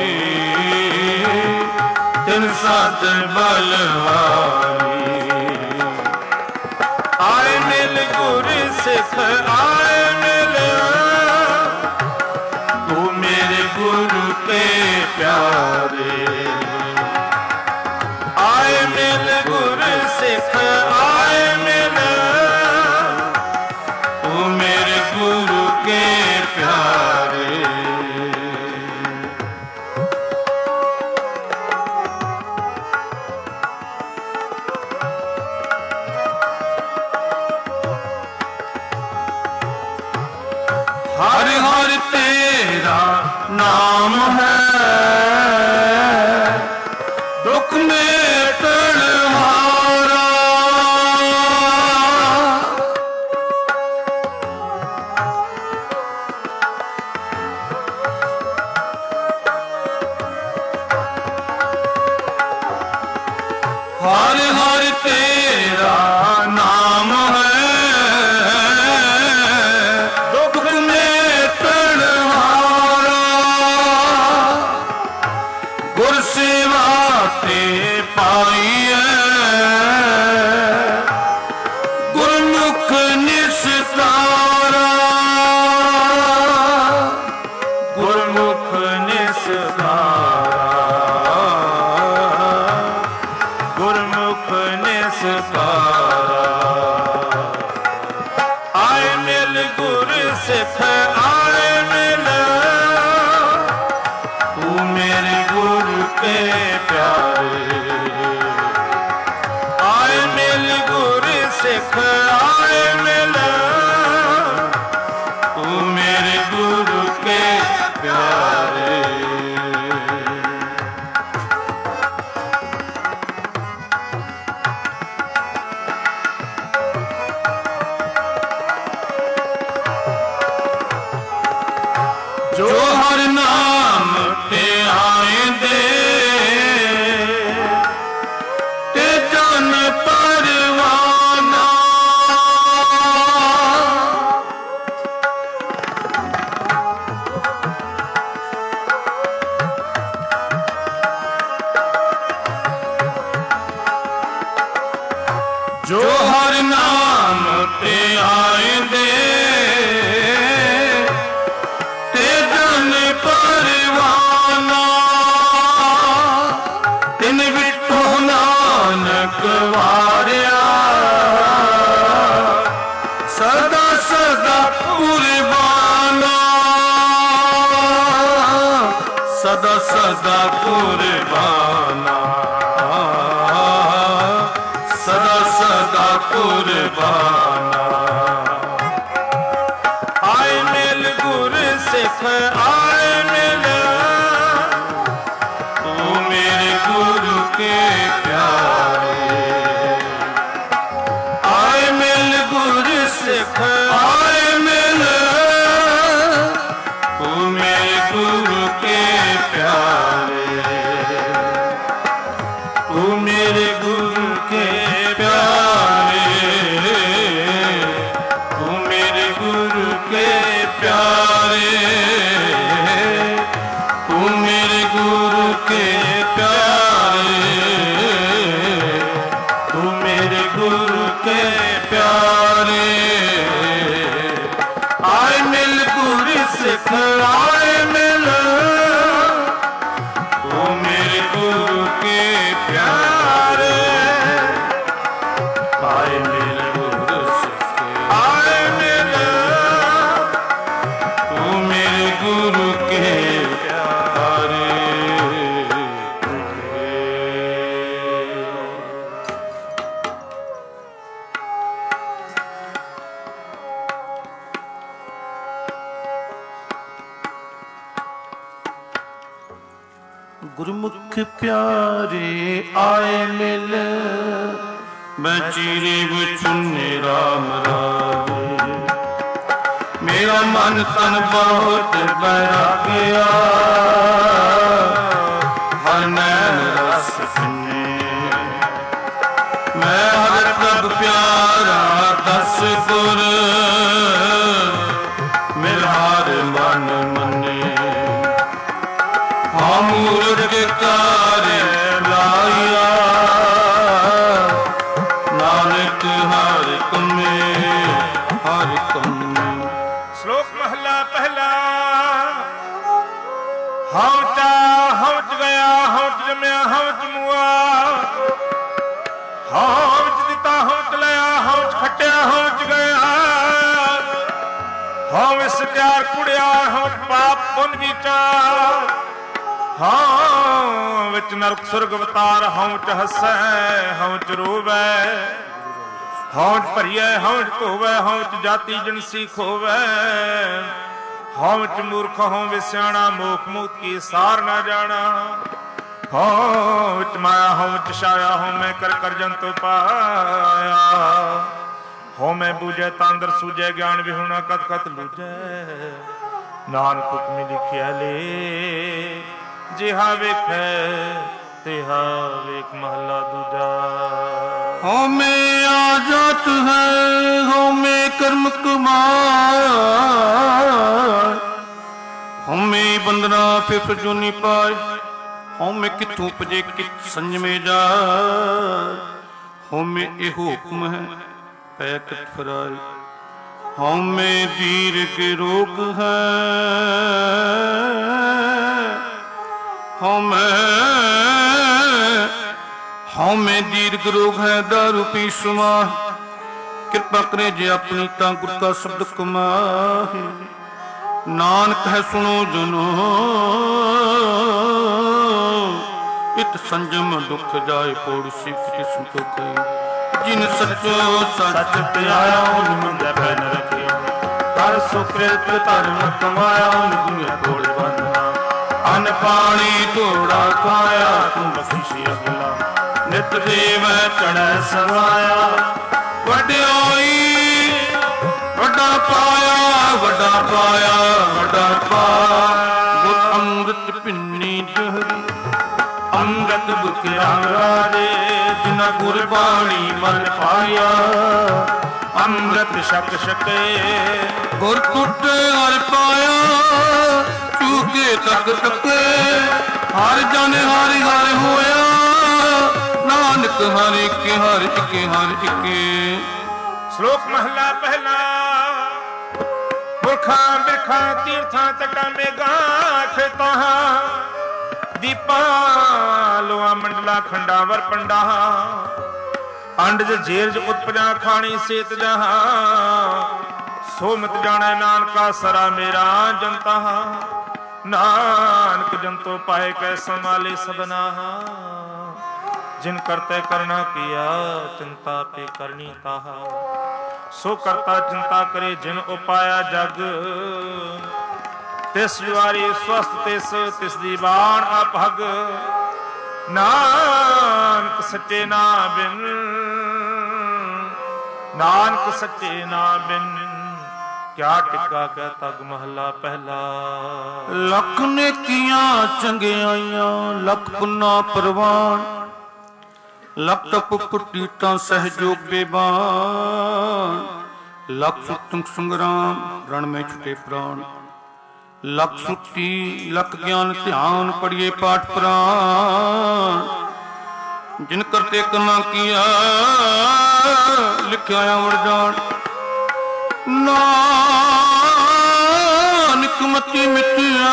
तिन सद बलहारी। आए मिल गुरु सिख आए मिल, तू मेरे गुरु के प्यारे, आए मिल गुरु सिख आए मिल, तू मेरे गुरु के प्यारे। हर हर तेरा नाम है, दुख मेटण हारा, हर हर तेरा नाम है, गुर सेवा ते पाई गुरमुख निस्तारा, गुरमुख निस्तारा,
के प्यारे। आए मिल गुर सिख आए मिल,
तू मेरे गुरु के प्यारे। जो हर नाम ते आए दे, ते जन परवाना। जो हर नाम ते आए दे, परवाना। तिन विठो नानक वारिया, सदा सदा कुर्बाना। सदा सदा कुर्बाना, सदा सदा कुर्बाना।
आए मिल गुर सिख आए मिल,
तू मेरे गुरु के प्यारे। आए मिल गुरु सिख आए मिल, तू मेरे गुरु के प्यारे। तू मेरे गुरु के प्यारे, तू मेरे गुरु के प्यारे। तू मेरे गुरु के प्यारे, तू मेरे गुरु के प्यारे। आए मिल गुरु सिख आए मिल, तू मेरे गुरु के प्यारे। आए मिल गुरु सिख
आए मिल,
तू मेरे गुरु के प्यारे। गुरुमुख प्यारे आए मिल, मैं चीरे बुझुने राम रावे। मेरा मन तन बहुत बहरा गया, हर नैन रस सुने। मैं हर प्रभ प्यारा दस गुर, मेरा हर मन मने। हाँ मूर्ख कार्य लाया, नानक हर कमे हर कमे।
श्लोक महला पहला। हवचा हवच गया हवच जमया हवच मुआ, हवच दिता हवच लिया हवच खटिया हवच गया। हव इस प्यार कुड़िया हवच पाप पुन बीचा, हाँ विच नरक सुरग अवतार हवच हसै हवच रोवै। हौच भरिए हौच धोवै हौच जाति जनसी खोवै। हौच मूर्ख हों विस्याणा मोख मुक्त की सार ना जाना। हौच माया हौच छाया हो मैं कर कर जंतु पाया। हो मैं बूझे तांदर सूझे ज्ञान विहुणा कत कत लूझे। नानक हुक्मी लिखिया ले जिहा वेखै तेहा वेख महला दूजा।
हो में आजात है हो में कर्म कुमार। हो में बंदना फिर जोनी पाए। हो में किथों पजे कित संजमे जा। हो में एहो हुक्म है पैकत फराए। हो में दीर्घ रोग है। हो में दीर्घ रोग है दारू पी सुमा। कृपा करे जे अपनी ता गुर का शब्द कमाहे। नानक है सुनो जनो इत संजम दुख जाए पौड़ सिख संतोखे जिन सचो सच
ਧਿਆਇਆ ਉਨ ਮੰਗੈ ਪੈ ਨ ਰੱਖਿਓ ਕਰ ਸੁਕ੍ਰਿਤ ਧਰਮ ਕਮਾਇਆ ਉਨ ਦੁਨੀਆ ਤੋੜ ਬੰਧਨਾ ਅਨ ਪਾਣੀ ਧੋੜਾ ਖਾਇਆ ਤੂੰ ਬਖਸ਼ੀ ਅਗਲਾ ਨਿਤ ਦੇਵ ਚੜੈ ਸਵਾਇਆ
ਵਡਿਆਈ ਵੱਡਾ ਪਾਇਆ ਵੱਡਾ ਪਾਇਆ ਵੱਡਾ ਪਾਇਆ ਗੁਰ ਅੰਮ੍ਰਿਤ ਪਿੰਨੀ ਜਹਰੀ
ਅੰਗਦ ਬੁਖ ਰੰਗ ਰਾਜੇ ਜਿਨਾ ਗੁਰ ਬਾਣੀ ਮਨ ਪਾਇਆ ਅੰਮ੍ਰਿਤ ਛਕ ਛਕੇ
ਗੁਰ ਟੁੱਟੇ ਹਰ ਪਾਇਆ ਚੂਕੇ ਤੱਕ ਤੱਕੇ ਹਰ ਜਨ ਹਰਿ ਹਰਿ ਹੋਇਆ ਨਾਨਕ ਹਰ ਇੱਕ ਹਰ ਇੱਕ ਹਰ ਇੱਕ।
ਸ਼ਲੋਕ ਮਹਲਾ ਪਹਿਲਾ। ਪੁਰਖਾਂ ਬਿਰਖਾਂ ਤੀਰਥਾਂ ਤਟਾਂ ਮੇਘਾਂ ਖੇਤਾਂ ਦੀਪਾਂ ਲੋਆ ਮੰਡਲਾ ਖੰਡਾਂ ਵਰ ਪੰਡਾ ਅੰਡਜ ਜੇਰਜ ਉਤਪਜਾ ਖਾਣੀ ਸੇਤ ਜਹਾਂ ਸੋ ਮਤ ਜਾਣੈ ਨਾਨਕਾ ਸਰਾ ਮੇਰਾ ਜਨਤਾ ਨਾਨਕ ਜੰਤੋ ਪਾਏ ਕੈ ਸੰਭਾਲੇ ਸਬਨਾ ਜਿਨ ਕਰਤੇ ਕਰਨਾ ਕੀਆ ਚਿੰਤਾ ਪੇ ਕਰਨੀ ਤਾਹਾ ਸੋ ਕਰਤਾ ਚਿੰਤਾ ਕਰੇ ਜਿਨ ਉਪਾਇਆ ਜਗ ਤਿਸ ਜੁਆਰੀ ਸਵਸਤ ਤਿਸ ਦੀ ਬਾਣ ਅਭਗ ਨਾਨਕ ਸੱਚੇ ਨਾਮ ਬਿਨ ਨਾਨਕ ਸੱਚੇ ਨਾਮ ਬਿਨ ਕਿਆ ਟਿੱਕਾ ਕਹਿ ਤਗ ਮਹਲਾ ਪਹਿਲਾ।
ਲੱਖ ਨੇਕੀਆਂ ਚੰਗਿਆਈਆਂ ਲੱਖ ਪੁੰਨਾ ਪ੍ਰਵਾਨ ਲੱਖ ਤਪ ਕੁਟੀਟਾਂ ਸਹਿਜੋਗ ਬੇਬਾਨ ਲੱਖ ਸੁਤੰਗ ਸੰਗਰਾਮ ਰਣ ਮੈਂ ਛੁਟੇ ਪ੍ਰਾਣ ਲੱਖ ਸੁੱਤੀ ਲੱਖ ਗਿਆਨ ਧਿਆਨ ਪੜੀਏ ਪਾਠ ਪੁਰਾਨ ਜਿਨ ਕਰਤੇ ਕਰਨਾ ਕੀਆ ਲਿਖਿਆ ਅਮਰ ਜਾਣ ਨਾਨਕ ਮਤੀ ਮਿਟਿਆ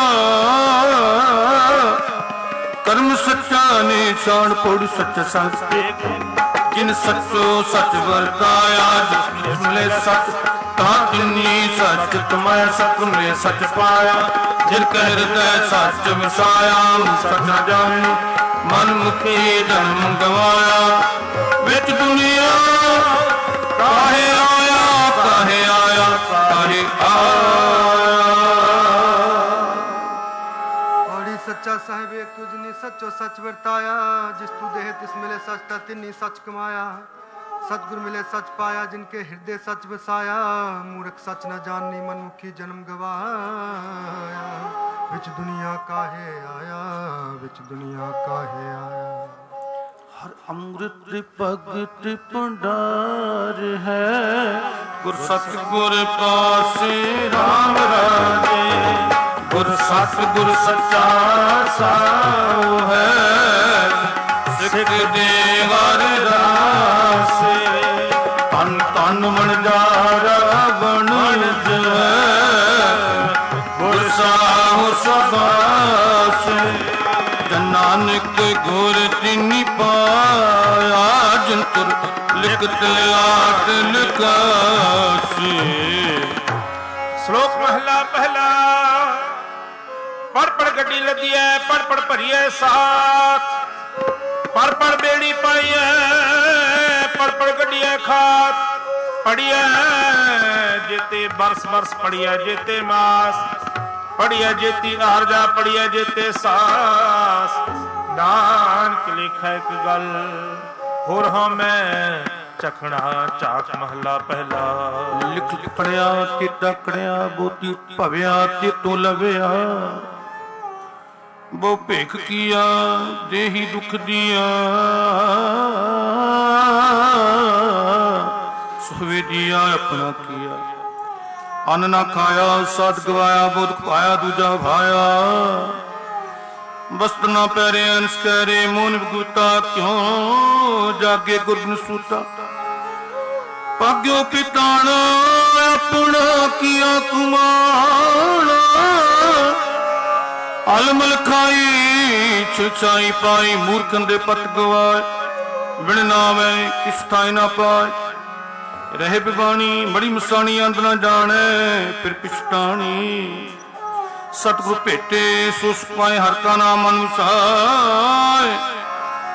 ਕਰਮ ਸੱਚਾ ਨਿਸ਼ਾਨ ਪੌੜੀ ਸੱਚ ਸੰਤੇ ਜਿਨ ਸੱਚੋ ਸੱਚ ਵਰਤਾਇਆ ਜਿਸ ਮਿਲੇ ਸੱਚ ਤਾਂ ਤਿੰਨੀ ਸੱਚ ਤੁਮੈ ਸਤ ਮਿਲੇ ਸੱਚ ਪਾਇਆ ਜਿਨ ਕਹਿ ਹਿਰਦੈ ਸੱਚ ਮਿਸਾਇਆ ਸੱਚ ਨਾ ਜਾਣੇ ਮਨ ਮੁਖੀ ਜਨਮ ਗਵਾਇਆ ਵਿੱਚ ਦੁਨੀਆ ਕਾਹੇ ਆਇਆ ਕਾਹੇ ਆਇਆ ਕਾਹੇ ਆਇਆ।
ਪੌੜੀ ਸੱਚਾ ਸਾਹਿਬ ਏਕ ਤੁਝਨੀ ਸੱਚੋ ਸੱਚ ਵਰਤਾਇਆ ਜਿਸ ਤੂ ਦੇਹ ਤਿਸ ਮਿਲੇ ਸੱਚ ਤਾ ਤਿੰਨੀ ਸੱਚ ਕਮਾਇਆ सतगुर मिले सच पाया जिनके हृदय सच बसाया मूर्ख सच न जाननी मनमुखी जन्म गवाया विच दुनिया काहे आया विच दुनिया काहे आया।
हर अमृत भगत भंडार है गुर सतगुर पासे राम राजे गुर सतगुर सच्चा साओ है सिख दे हर रासे तन तन मणजारा बनज गुर साहु सबासे नानक गुर तिनी पाया जंतुर लिखत आट लिखासे।
श्लोक महला पहला। पढ़ पढ़ गड्डी लदी है पढ़ पढ़ भरी है साथ पढ़ पढ़ बेड़ी पाई है पढ़ पढ़ गड्डी है खात पढ़िया जेते बरस बरस पढ़िया जेते मास पढ़िया जेती आरजा पढ़िया जेते सास नानक लिखा एक गल होर हाँ मैं चखना चाक महला पहला।
लिख पढ़िया ते तकड़िया बोती भविया ते तो लविया वो भेख किया देही दुख दिया सुवे दिया अपना किया अन्न ना खाया साध गवाया बुध पाया दूजा भाया वस्त्र ना पैरे अंश करे मोन गुता क्यों जागे गुरन सूता भाग्यो पिताना अपना किया कुमार अलमल खाई छुचाई पाई मूर्खन दे पट गवाए बिन नावे किस थाई ना पाए रहे बिबानी बड़ी मसानी अंद ना जाने फिर पिछतानी सतगुरु भेटे सुस पाए हर का नाम अनुसार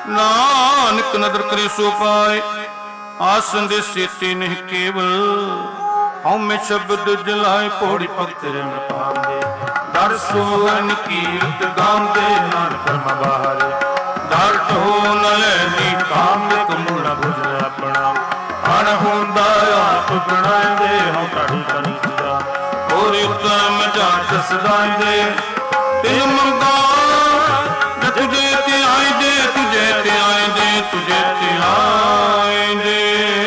ਨਾਨਕ ਨਦਰ ਕਰੀ ਸੋ ਪਾਏ। ਆਸਨ ਦੇ ਸੇਤੀ ਨਹੀਂ ਕੇਵਲ ਹਉਮੈ ਸ਼ਬਦ ਜਲਾਏ। ਪੌੜੀ ਭਗਤ ਰਮ ਪਾਉਂਦੇ ਦਰ ਸੋਹਣ ਕੀਰਤ ਗਾਉਂਦੇ ਨਾਨਕ ਕਰਮ ਬਾਹਰ। ਦਰ ਢੋ ਨ ਲੈਣੀ ਕਾਮ ਕਮੂਲਾ ਬੁਝ ਆਪਣਾ। ਅਣ ਹੁੰਦਾ ਆਪ ਬਣਾਉਂਦੇ ਹਉ ਕਾਢੀ ਕਰੀ ਜਾ। ਹੋਰ ਉਤਮ ਜਾਤ ਸਦਾਂਦੇ ਤੇ ਮੰਗਾ ਤੁਝੇ ਤੇ ਆਇਂਦੇ ਤੁਝੇ ਤੇ ਆਇਂਦੇ ਤੁਝੇ ਤੇ ਆਇਂਦੇ।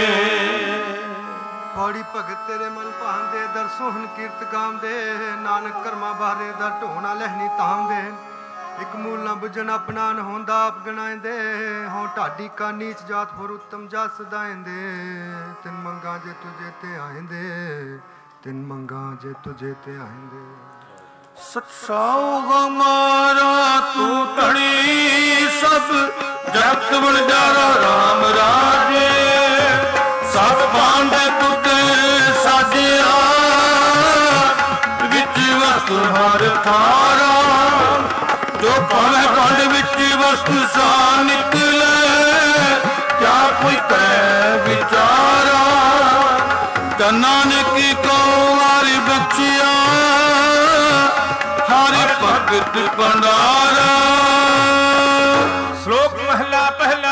ਪੌੜੀ ਭਗਤ ਤੇਰੇ ਮਨ ਭਾਂਦੇ ਦਰ ਸੋਹਣ ਕੀਰਤ ਗਾਉਂਦੇ। ਨਾਨਕ ਕਰਮਾਂ ਬਾਰੇ ਦਰ ਢੋਣਾ ਲਹਿਣੀ ਤਾਂਦੇ। ਇੱਕ ਮੂਲ ਨਾ ਬੁਝਣ ਆਪਣਾ ਨ ਹੁੰਦਾ ਆਪ ਗਣਾਇਂਦੇ। ਹੋਂ ਢਾਡੀ ਕਾ ਨੀਚ ਜਾਤ ਹੋਰ ਉਤਮ ਜਾਤ ਸਦਾਇਂਦੇ। ਤਿਨ ਮੰਗਾ ਜੇ ਤੁਝੇ ਤੇ ਆਇਂਦੇ ਤਿਨ ਮੰਗਾ ਜੇ ਤੁਝੇ ਤੇ ਆਇਂਦੇ।
ਸਤਸਾਉ ਹਮਾਰਾ ਤੂੰ ਧਣੀ ਸਭ ਜਗਤ ਵਣਜਾਰਾ ਰਾਮ ਰਾਜੇ। ਸਭ ਭਾਂਡ ਤੁਤੇ ਸਾਜਿਆ ਵਿੱਚ ਵਸਤੂ ਹਰ ਥਾਰਾ। ਜੋ ਭਾਵੇਂ ਭਾਂਡ ਵਿੱਚ ਵਸਤੂ ਸਾ ਨਿਕਲੇ ਕਿਆ ਕੋਈ ਕਰੇ ਵਿਚਾਰਾ। ਨਾਨਕ ਕੋ ਵਾਰਿ ਬਖਸ਼ਿਆ ਹਰਿ ਭਗਤ ਭੰਡਾਰਾ।
ਸ਼ਲੋਕ ਮਹਲਾ ਪਹਿਲਾ।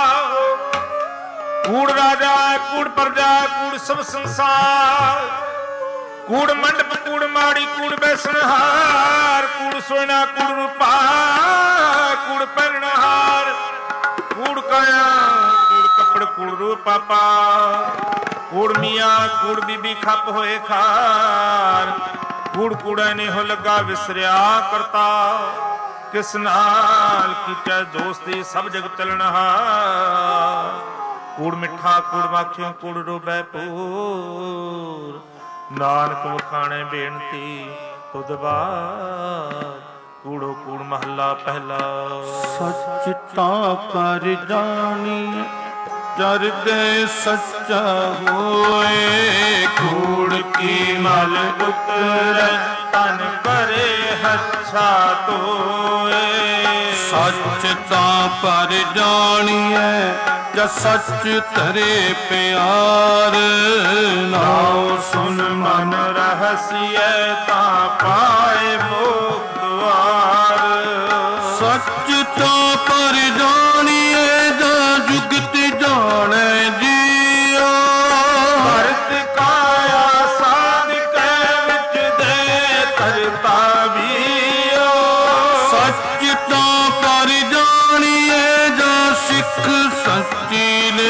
ਕੂੜ ਰਾਜਾ ਕੂੜ ਪ੍ਰਜਾ ਕੂੜ ਸਭ ਸੰਸਾਰ। ਕੂੜ ਮੰਡਪ ਕੂੜ ਮਾੜੀ ਕੂੜ ਬੈਸਣਹਾਰ। ਕੂੜ ਸੋਨਾ ਕੂੜ ਰੂਪਾ ਕੂੜ ਪਹਿਨਣਹਾਰ। ਕੂੜ ਕਾਇਆ ਕੂੜ ਕੱਪੜ ਕੂੜ ਰੂਪ ਪਾਪਾ। ਕੂੜ ਮੀਆਂ ਕੂੜ ਬੀਬੀ ਖੱਪ ਹੋਏ ਖਾਰ। ਕੂੜ ਕੂੜਾ ਨੇ ਹੋ ਲੱਗਾ ਵਿਸਰਿਆ ਕਰਤਾ। ਕਿਸ ਨਾਲ ਕੀਟੈ ਦੋਸਤੀ ਸਭ ਜਗ ਚਲਣਹਾਰ। ਕੂੜ ਮਿੱਠਾ ਕੂੜ ਮਾਖਿਓ ਕੂੜ ਰੋਬੈ ਪੂਰ। ਨਾਨਕ ਵਖਾਣੇ ਬੇਨਤੀ ਤੁਧ ਬਾਰ। ਕੂੜੋ ਕੂੜ ਮਹੱਲਾ ਪਹਿਲਾ।
ਸੱਚ ਤਾਂ ਕਰ ਜਾਣੀਐ ਜਰ ਦੇ ਸੱਚਾ ਹੋਏ।
ਕੂੜ ਕੀ ਮਲ ਉਤਰੈ ਤਨ ਕਰੇ ਹੱਛਾ ਧੋਏ।
ਸੱਚ ਤਾਂ ਪਰ ਜਾਣੀਐ ਜਦ ਸੱਚ ਧਰੇ ਪਿਆਰ।
ਨਾਉ ਸੁਨ ਮਨ ਰਹਸੀਐ ਤਾਂ ਪਾਏ ਮੋਖ ਦੁਆਰ।
ਸੱਚ ਤਾਂ ਪਰ ਜਾਣੀਐ ਜਾਂ ਜੁਗਤ ਜਾਣੈ ਜੀਓ।
ਭਰਤ ਕਾਇਆ ਸਾਧਿਕੈ ਵਿੱਚ ਦੇ ਕਰਤਾ ਵੀਓ।
ਸੱਚ ਤਾਂ ਪਰ ਜਾਣੀਐ ਜਾਂ ਸਿੱਖ ਸੱਚੀ ਲੈ।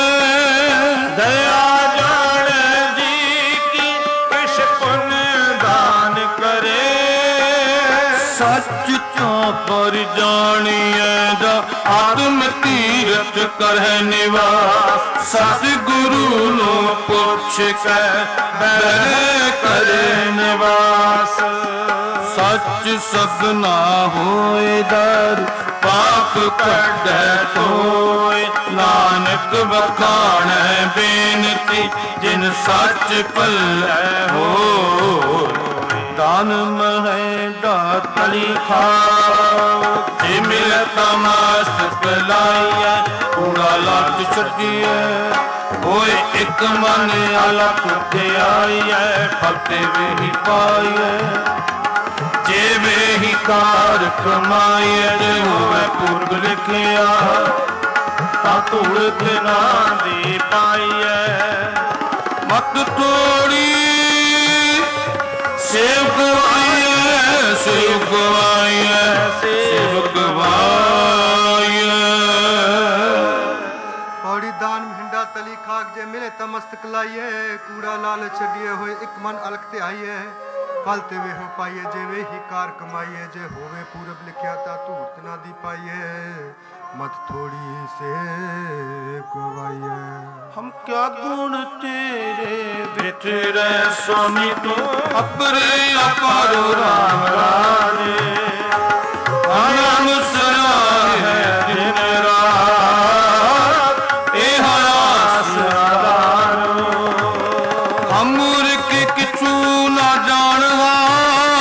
ਦਇਆ ਜਾਣੈ ਜੀ ਕੀ ਕਿਛ ਪੁੰਨ ਦਾਨ ਕਰੇ।
ਸੱਚ ਤਾਂ ਪਰ ਜਾਣੀਐ ਜਾਂ ਆਤਮ ਤੀਰਥ ਕਰਹਿ ਨਿਵਾਸ। ਸਤਿਗੁਰੂ ਨੂੰ ਪੁੱਛ ਕੇ ਬਹਿ ਕਰੇ ਨਿਵਾਸ। ਸੱਚ ਸਗਨਾ ਹੋਏ ਦਰ ਪਾਪ ਕੱਢੈ ਤੋਏ। ਨਾਨਕ ਵਖਾਣੈ ਬੇਨਤੀ ਜਿਨ ਸੱਚ ਭੱਲੈ ਹੋਏ। ਦਾਨ ਮਹਿ ਦਾਤਲੀ ਖਾਓ ਜੇ ਮਿਲੇ ਤਾਂ ਮਸਤਕ ਲਾਈਐ। ਕੂੜਾ ਲੱਟ ਛੱਡੀਐ ਹੋਏ ਇੱਕ ਮਨ ਅਲਖ ਤੇ ਆਈਐ। ਫਤੇ ਵੇਹੀ ਪਾਈਐ ਜੇ ਵੇਹੀ ਕਾਰ ਕਮਾਈਐ। ਜੇ ਹੋਵੇ ਪੂਰਬ ਲਿਖਿਆ ਤਾਂ ਧੂੜ ਤਿਨਾ ਦੀ ਪਾਈਐ। ਮਤ ਤੋੜੀ ਸੇਵ ਗਵਾਈਐ ਸੇਵ ਗਵਾਈਐ ਸੇਵ ਗਵਾਈਐ।
ਪੌੜੀ ਦਾਨ ਮਹਿੰਡਾ ਤਲੀ ਖਾਕ ਜੇ ਮਿਲੇ ਤਾਂ ਮਸਤਕ ਲਾਈਏ। ਕੂੜਾ ਲਾਲ ਛੱਡੀਏ ਹੋਏ ਇੱਕ ਮਨ ਅਲਖ ਤੇ ਆਈਏ। ਫਲ ਤੇ ਵੇਹੋ ਪਾਈਏ ਜੇ ਵੇਹੀ ਕਾਰ ਕਮਾਈਏ। ਜੇ ਹੋਵੇ ਪੂਰਬ ਲਿਖਿਆ ਤਾਂ ਧੂਰਤ ਨਾ ਦੀ ਪਾਈਏ। मत थोड़ी से गवाइए।
हम क्या गुण तेरे बिटरे स्वामी तू अपरे अपारो राम राजे। आनंद सराय है दिन रात ए हरास आधारो। हम मूर्ख किछु ना जानवा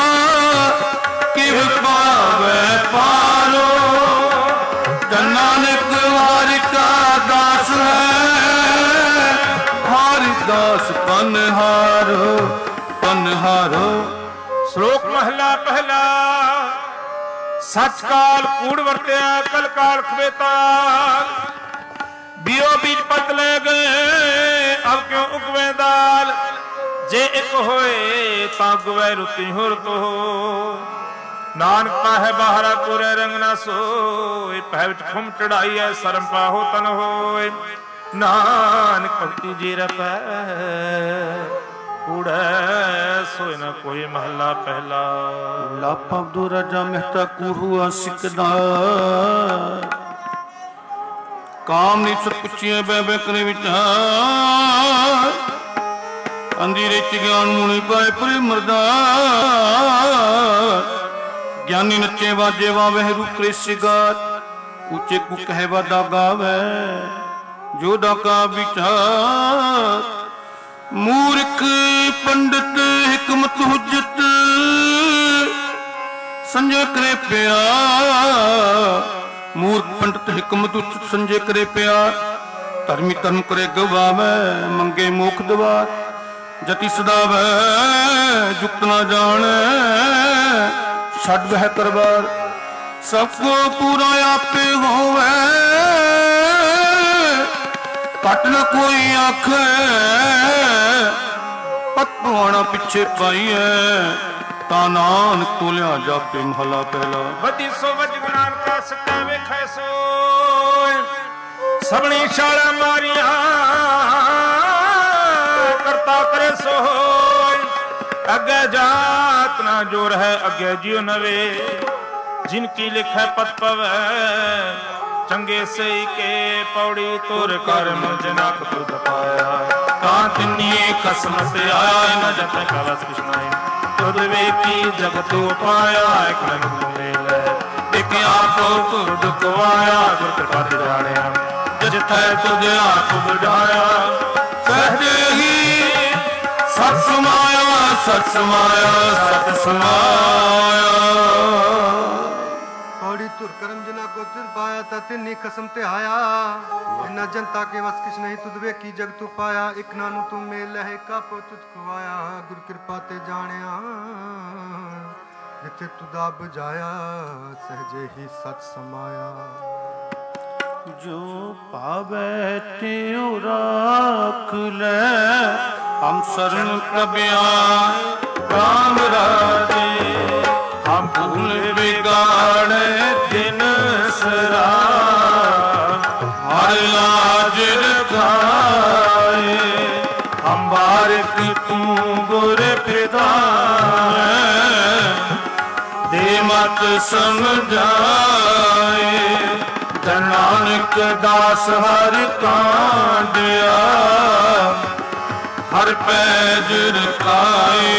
किव पावे पारो। नानक दास पनहारो पनहारो।
ਸ਼ਲੋਕ ਮਹਲਾ ਪਹਿਲਾ। ਸੱਚ ਕਾਲ ਕੂੜ ਵਰਤਿਆ ਕਲ ਕਾਲ ਖਵੇਤਾਲ। ਬਿਓ ਬੀਜ ਪਤ ਲੈ ਗਏ ਅਬ ਕਿਉ ਉਗਵੇ ਦਾਲ। ਜੇ ਇੱਕ ਹੋਏ ਤਾਂ ਉਗਵੇ ਰੁਤੀ ਹੁਰ ਕੋ। ਨਾਨਕ ਪਾਹੇ ਬਾਹਰਾ ਕੋਰੇ ਰੰਗ ਨਾ ਸੋਏ। ਪਹਿ ਵਿੱਚ ਖੁਮ ਚੜਾਈ ਹੈ ਸਰਮ ਪਾਹੋ ਤਨ ਹੋਏ। ਨਾਨਕ ਭਗਤੀ ਜੀ ਰਪੈ ਕੂੜੈ ਸੋਇ ਨ ਕੋਈ ਮਹਲਾ ਪਹਿਲਾ।
ਲਾਪਾ ਅਬਦੁ ਰਾਜਾ ਮਹਿਤਾ ਕੂੜੂਆ ਸਿਕਦਾ। ਕਾਮ ਨੀ ਸਤ ਪੁੱਛੀਏ ਬੈ ਬੈ ਕਰੇ ਵਿਚਾਰ। ਅੰਧੇਰੇ ਚ ਗਿਆਨ ਮੁਣੀ ਪਾਏ ਪਰੇ ਮਰਦਾਰ। ਗਿਆਨੀ ਨੱਚੇ ਵਾਜੇ ਵਾਵੇ ਰੂਕਰੇ ਸਿਗਾਰ। ਉੱਚੇ ਕੁ ਕਹਿ ਵਾਦਾ ਗਾਵੇ ਜੋ ਡਾਕਾ ਵਿਚਾਰ। ਮੂਰਖ ਪੰਡਤ ਹਿਕਮਤ ਹੁਜਤ ਸੰਜੇ ਕਰੇ ਪਿਆਰ। ਮੂਰਖ ਪੰਡਤ ਹਿਕਮਤ ਹੁਜਤ ਸੰਜੇ ਕਰੇ ਪਿਆਰ। ਧਰਮੀ ਧਰਮ ਕਰੇ ਗਵਾਵੇ ਮੰਗੇ ਮੋਖ ਦਵਾਰ। ਜਤੀ ਸਦਾਵੈ ਜੁਗਤ ਨਾ ਜਾਣੈ ਛੱਡ ਬਹਿ ਕਰਬਾਰ। ਸਭ ਕੋ ਪੂਰਾ ਆਪੇ ਹੋਵੇ ਘਟ ਨ ਕੋਈ ਆਖੇ। ਪਤ ਪਵਾਣਾ ਪਿੱਛੇ ਪਾਈਐ ਤਾਂ ਨਾਨਕ ਤੋਲਿਆ ਜਾਪੇ ਮਹਲਾ ਪਹਿਲਾ।
ਵਧੀ ਸੋ ਵਜ ਨਾਨਕਾ ਸੱਚਾ ਵੇਖੈ ਸੋਇ। ਸਭਨੀ ਛਾਲਾਂ ਮਾਰੀਆਂ ਕਰਤਾ ਕਰੇ ਸੋਇ। ਅੱਗੇ ਜਾਤ ਨਾ ਜੋਰ ਹੈ ਅੱਗੇ ਜਿਉ ਨਵੇ। ਜਿਨ ਕੀ ਲਿਖੈ ਪਤ ਪਵੈ ਚੰਗੇ ਸਹੀ ਕੇ ਪੌੜੀ ਤੁਰ ਕਰਮ ਜਨਕ ਤੁਧ ਪਾਇਆ। ਤਾਂ ਤਿੰਨੀ ਖਸਮ ਸੇ ਆਇਆ ਨ ਜਤ ਕਵਸ ਕ੍ਰਿਸ਼ਨਾਈ। ਤੁਧ ਵੇਖੀ ਜਗਤ ਉਪਾਇਆ ਇਕ ਲੰਗ ਮੇਲੇ। ਇਕ ਆਪ ਤੁਰ ਦੁਖਵਾਇਆ ਗੁਰ ਕਿਰਪਾ ਤੇ ਜਾਣਿਆ। ਜਿਥੈ ਤੁਧ ਆਪ ਬੁਝਾਇਆ ਸਹਜੇ ਹੀ ਸਤ ਸਮਾਇਆ ਸਤ ਸਮਾਇਆ ਸਤ ਸਮਾਇਆ।
पौड़ी तुर करम जना को तुर पाया ता तिन्नी कसम ते आया। इन्ना जनता के वस किछ नहीं तुद वे की जग तू पाया। एक नानू तू मेल है कापो तुझ खुआया। गुर कृपा ते जानिया जिथे तुदा बुझाया सहजे ही सत समाया।
जो पावे त्यों राख ले हम शरण कबिया राम राजे। हम भूल बिगाड़े दिन सरा हर लाज रखाए। हम बारिक तू गुर पिता दे मत समझाए। नानक दास हर कांडिया हर पैज रखाए।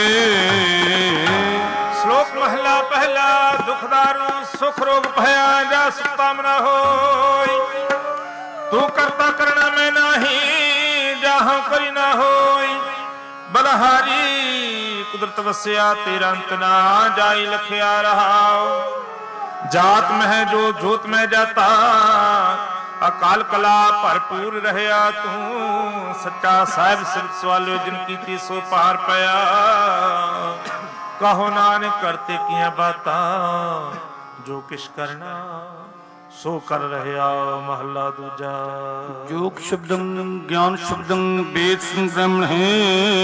ਸ਼ਲੋਕ ਮਹਲਾ ਪਹਿਲਾ। ਦੁਖਦਾਰੂ ਸੁਖ ਰੋਗ ਭਇਆ ਜਾ ਸੁਤਾਮ ਨਾ ਹੋਈ। ਤੂੰ ਕਰਤਾ ਕਰਣਾ ਮੈਂ ਨਾਹੀ ਜਾਹਾਂ ਕਰੀ ਨਾ ਹੋਈ। ਬਲਹਾਰੀ ਕੁਦਰਤ ਵਸਿਆ ਤੇਰਾ ਅੰਤ ਨਾ ਜਾਈ ਲਖਿਆ ਰਹਾਉ। ਜਾਤ ਮਹਿ ਜੋ ਜੋਤ ਮਹਿ ਜਾਤਾ ਅਕਾਲ ਕਲਾ ਭਰਪੂਰ ਰਹਿਆ। ਤੂੰ ਸੱਚਾ ਸਾਹਿਬ ਸਿਰਤ ਸਵਾਲਿਓ ਜਿਨ ਕੀਤੀ ਸੋ ਪਾਰ ਪਿਆ। ਕਹੋ ਨਾਨਕ ਕਰਤੇ ਕੀਆਂ ਬਾਤਾਂ ਜੋ ਕਿਛ ਕਰਨਾ ਸੋ ਕਰ ਰਹਿਆ। ਮਹੱਲਾ ਦੂਜਾ।
योग शब्दं ज्ञान शब्दं वेद सिंह ब्राह्मण है।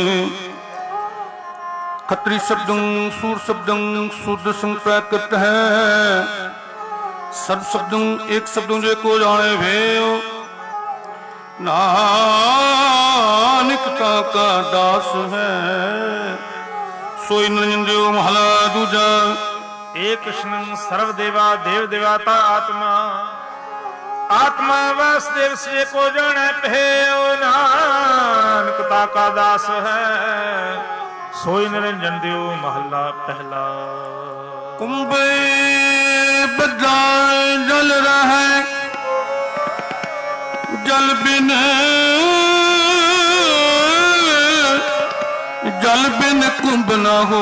खत्री शब्दं सूर शब्दं शुद्ध संग प्राकृत है। सर्व शब्दं एक शब्दों जे को जाने भेयो। नानकता का दास है सोई निरंजन देव महला दूजा।
एक कृष्ण सर्व देवा देव देवाता आत्मा। आत्मा वासुदेव से को जाने भयो। नानकता का दास है सोई निरंजन देव महला पहला।
कुंभे बजाए जल रहे जल बिन कुंभ न हो।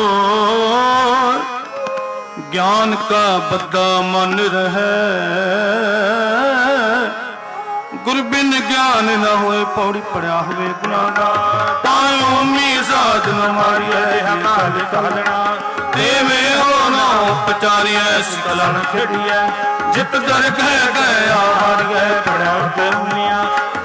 ज्ञान का बद्दा मन रहे गुर बिन ज्ञान न होए पौड़ी पढ़िया हुए गुनाहगार ताए ओमी साध न मारिए काल कालना देवे हो ना उपचारिए सिकलन खेड़िए जित दर गए हारिए पढ़िया के उनिया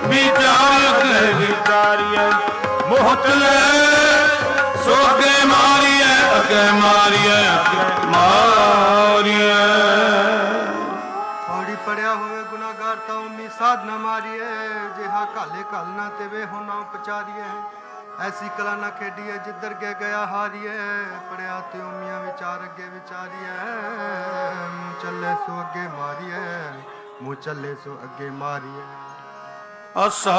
विचारिए मोहत ले सो अगे मारिए अगे मारिए मारिए
पौड़ी पढ़िया हुए गुनाहगार ता उम्मी साध न मारिए जेहा काले काल ना तेवे हो ना उपचारिए ऐसी कला ना खेडिए जिधर गया हारिए पढ़िया ते उम्मिया विचार अगे विचारिए मुँह चले सो अगे मारिए मुँह चले सो अगे मारिए।
आसा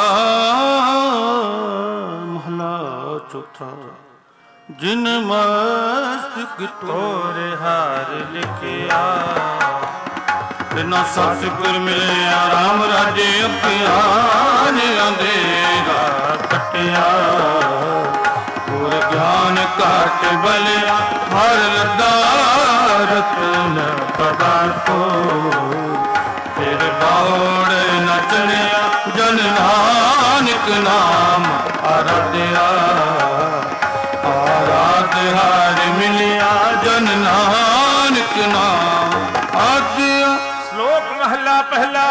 महला चौथा जिन मस्तक तोरे हार लिखिया बिना सतगुर मिले राम राजे अखियान अंधेरा कटिया गुर ज्ञान काट बलिया हर रतन पदार्थो फिर दौड़ न चलिया जन नानक नाम आराध्या आराध्यार मिलिया जन नानक नाम आद्या।
श्लोक महला पहला।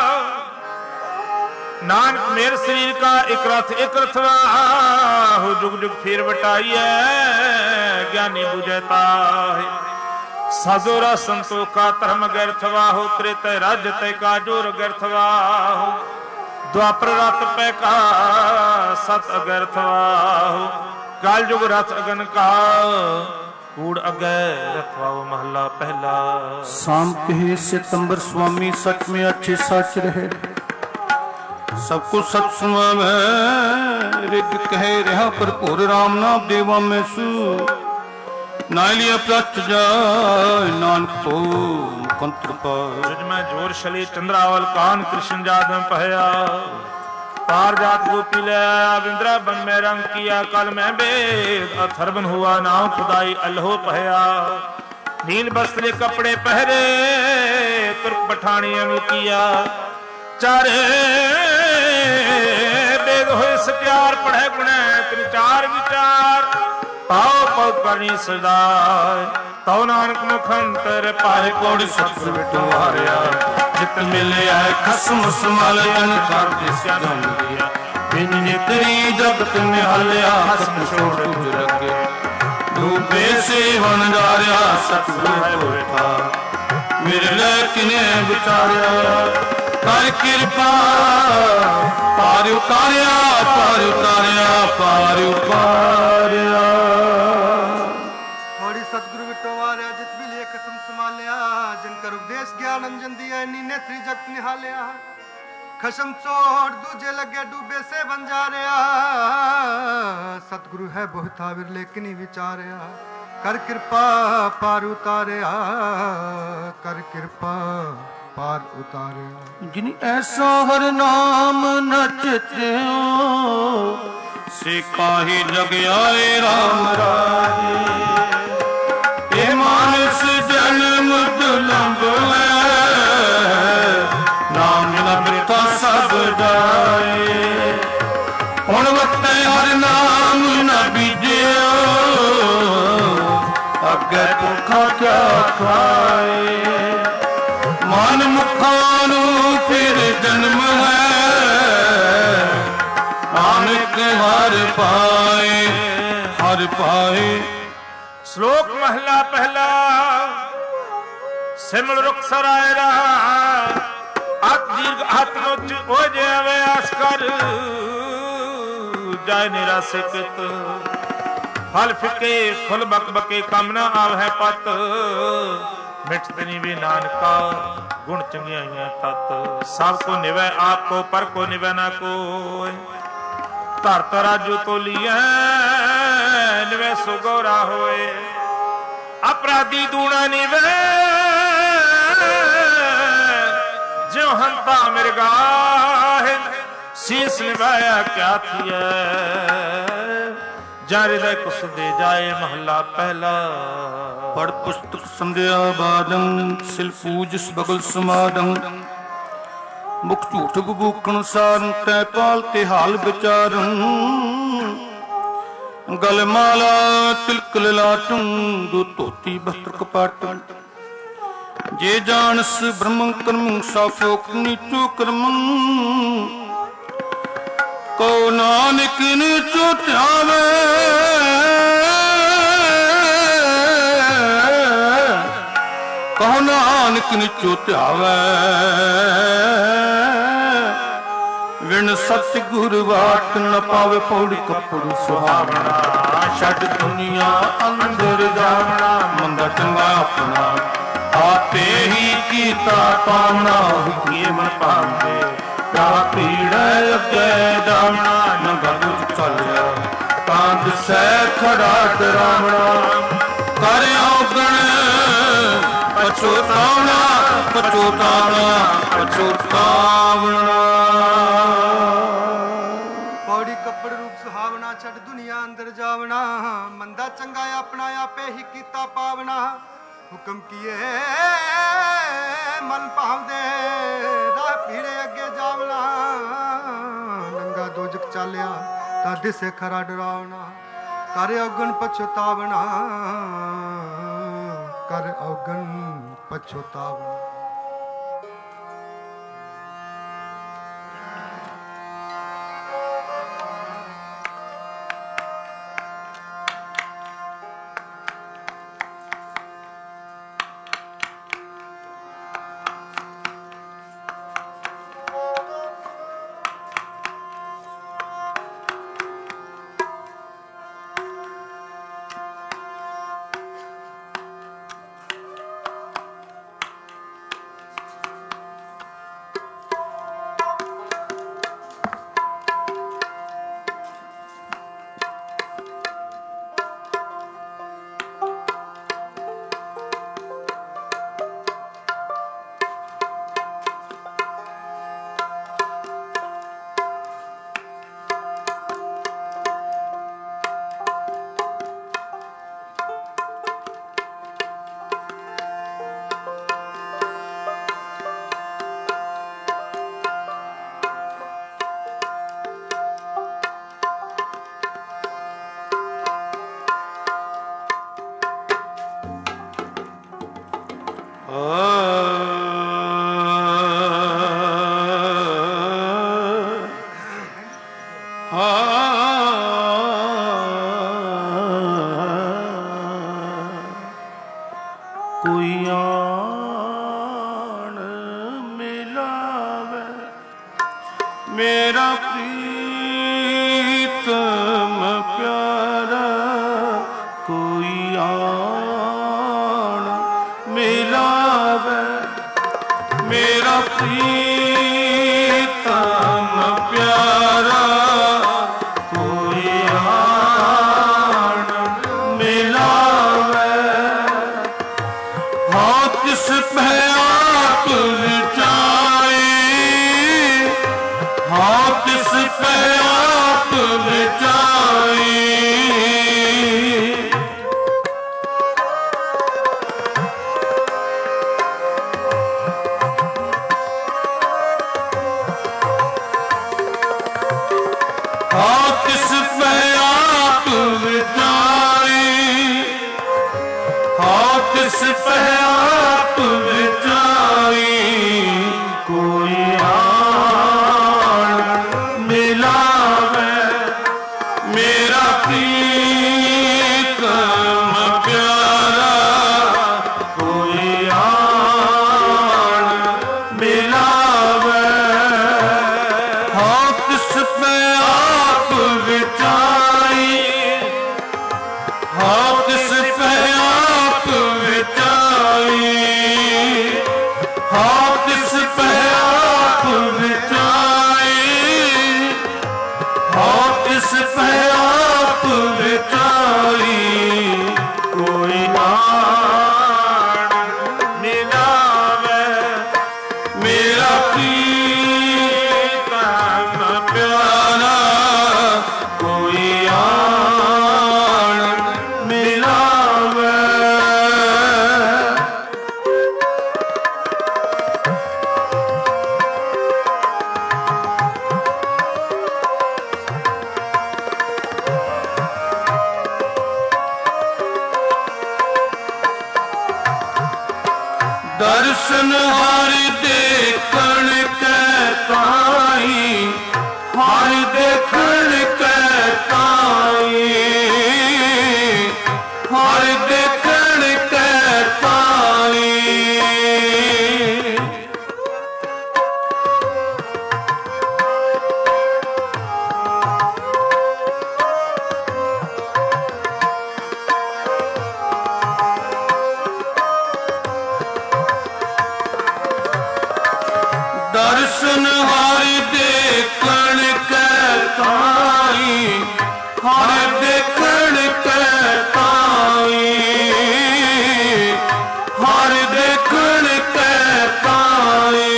नानक मेरे शरीर का एक रथवा हो जुग जुग फिर बटाइए ज्ञानी बुझता है साजोरा संतो का धर्म गैरथवा हो त्रेतय राज्य तय का जोर गैरथवा हो द्वापर रथ पे का सत अगैरथवा हो काल जुग रथ अगन का कूड़ अगै रथवा वो महला पहला।
शाम कहे सितंबर स्वामी सच में अच्छे सच रहे सबको सच सुनावे रिग कह रहा भरपूर राम नाम देवा में सू नालिया प्रच जाए नानक तो मुकंत्र पर
में जोर शली चंद्रावल कान कृष्ण जादम पहया पार जात गोपी ले आया बिंद्रा बन में रंग किया कल में बेद अथर्बन हुआ नाव खुदाई अल्हो पहया नील वस्त्र कपड़े पहरे तुर्क पठानी अंग किया चारे बेद होए सत्यार पढ़े गुणे तीन चार विचार पाओ पाओ करनी सदाय तौ नानक मुखंतर पाए कोड़ी सत्सु बिटवारिया जित मिले आए खसम समालयन कर दिया जम दिया बिन नितरी जगत निहालिया हसन छोड़ तुझ लगे डूबे से वन जारिया सतगुरु बैठा मेरे लेकिने विचारिया कर कृपा पार उतारिया पार उतारिया पार उतारिया।
थोड़ी सतगुरु बिटो वारिया जित भी लिए कसम संभालिया जिनकर उपदेश ज्ञान अंजन दिया नीने त्रिजगत निहालिया खसम छोड़ दूजे लगे डूबे से बन जा रहा सतगुरु है बहुत आविर लेकिन ही विचारिया कर कृपा पार उतारिया कर कृपा पार उतारे
जिन ऐसा हर नाम नचते हो से काहे लग आए राम राजे ये मानस जन्म दुलंब है नाम न बिरथा सब जाए हुण वक्त हर नाम न बीजियो अगे भुखा क्या खाए मन मुखानु फिर जन्म है नानक हर पाए हर पाए।
श्लोक महला पहला सिमल रुख सराय रहा आत दीर्घ आत्मोच्च हो जावे आस्कर जाय निराशित फल फिके फुल बक बके कामना आव है पत मिटतनी भी नानका गुण चंगियाइयां तत सब को निवै आपको पर को निवै ना कोई धरत राजू तो लिया निवै सुगोरा होए अपराधी दूना निवै जो हंता मिर्गा शीस निभाया क्या थिए जारे दे कुछ दे जाए महला पहला।
पढ़ पुस्तक संध्या बादं सिल पूज बगल समादं ਮੁਖ ਝੂਠ ਬਬੂਕਣ ਸਾਰਨ ਤੈ ਪਾਲ ਤੇ ਹਾਲ ਵਿਚਾਰਨ ਗਲ ਮਾਲਾ ਤਿਲਕ ਲਲਾਟੰ ਦੋ ਧੋਤੀ ਬਸਤਰ ਕਪਾਟੰ ਜੇ ਜਾਣਸ ਬ੍ਰਹਮ ਕਰਮ ਸਾਫੋਕ ਨੀਚੋ ਕਰਮੰ ਕੋ ਨਾਨਕ ਨੀਚੋ ਧਿਆਵੇ ਕਹੋ ਨਾਨਕ ਨੀਚੋ ਧਿਆਵੇ ਵਿਣ ਸਤਿ ਗੁਰ ਵਾਟ ਨ ਪਾਵੇ ਪੌੜੀ ਕੱਪੜੂ ਸੁਹਾਵਣਾ ਛੱਡ ਦੁਨੀਆ ਅੰਦਰ ਜਾਵਣਾ ਮੰਦਾ ਚੰਗਾ ਆਪਣਾ ਆਪੇ ਹੀ ਕੀਤਾ ਪਾਵਣਾ ਹੁਕਮੇ ਮਨ ਪਾਉਂਦੇ ਤਾ ਪੀੜ ਅੱਗੇ ਜਾਵਣਾ ਨੰਗਾ ਦੁੱਖ ਚੱਲਿਆ ਤਾਂ ਦਿਸੈ ਖੜਾ ਡਰਾਵਣਾ ਕਰ ਔਗਣ ਪਛੋਤਾਵਣਾ ਪਛੋਤਾਵਣਾ ਪਛੋਤਾਵਣਾ
ਪੌੜੀ ਕੱਪੜ ਰੂਪ ਸੁਹਾਵਣਾ ਛੱਡ ਦੁਨੀਆ ਅੰਦਰ ਜਾਵਣਾ ਮੰਦਾ ਚੰਗਾ ਆਪਣਾ ਆਪੇ ਹੀ ਕੀਤਾ ਪਾਵਣਾ ਹੁਕਮ ਕੀਏ ਮਨ ਭਾਵਦੇ ਰਾਹ ਪੀੜੇ ਅੱਗੇ ਜਾਵਣਾ ਨੰਗਾ ਦੋਜਕ ਚਾਲਿਆ ਤਾਂ ਦਿਸੇ ਖਰਾ ਡਰਾਵਣਾ ਕਰ ਔਗਣ ਪਛਤਾਵਣਾ ਕਰ ਔਗਣ ਪਛਤਾਵਣਾ
ਕੋਈ ਆਣ ਮਿਲਾਵੇ ਮੇਰਾ ਪ੍ਰੀਤਮ ਪਿਆਰਾ ਕੋਈ ਆਣ ਮਿਲਾਵੇ ਮੇਰਾ ਪ੍ਰੀਤਮ ਪਿਆਰਾ ਕੋਈ ਆਣ ਮਿਲਾਵੇ ਹਾਂ ਤਿਸ ਪੈ ਆਪ ਵਿਚਾਏ ਹਾਂ ਤਿਸ ਪੈ ਆਪ ਵਿਚਾਏ ਹਾਂ ਤਿਸ ਪੈ ਆਪ ਵਿਚਾਏ ਹਾਂ ਤਿਸ ਪੈ ਆਪ ਵਿਚਾਈ ਕੋਈ ਆਣ ਮਿਲਾਵੇ ਮੇਰਾ ਪ੍ਰੀਤਮ ਪਿਆਰਾ ਕੋਈ ਆਣ ਮਿਲਾਵੇ ਹਾਂ ਤਿਸ ਪੈ ਆਪ ਵਿਚਾਈ ਹਾਂ ਤਿਸ ਪੈ ਆਪ ਵਿਚਾਈ ਹਾਂ ਤਿਸ ਪੈ ਆਪ ਵਿਚਾਈ ਹਾਂ ਤਿਸ ਪੈ ਆਪ ਵਿਚਾਈ ਕੋਈ ਆਣ ਮਿਲਾਵੇ ਮੇਰਾ ਪ੍ਰੀਤਮ ਪਿਆਰਾ ਕੋਈ ਆਣ ਮਿਲਾਵੇ दर्शन हरि देखण कै ताई, हरि देखण कै ताई, हरि देखण कै ताई।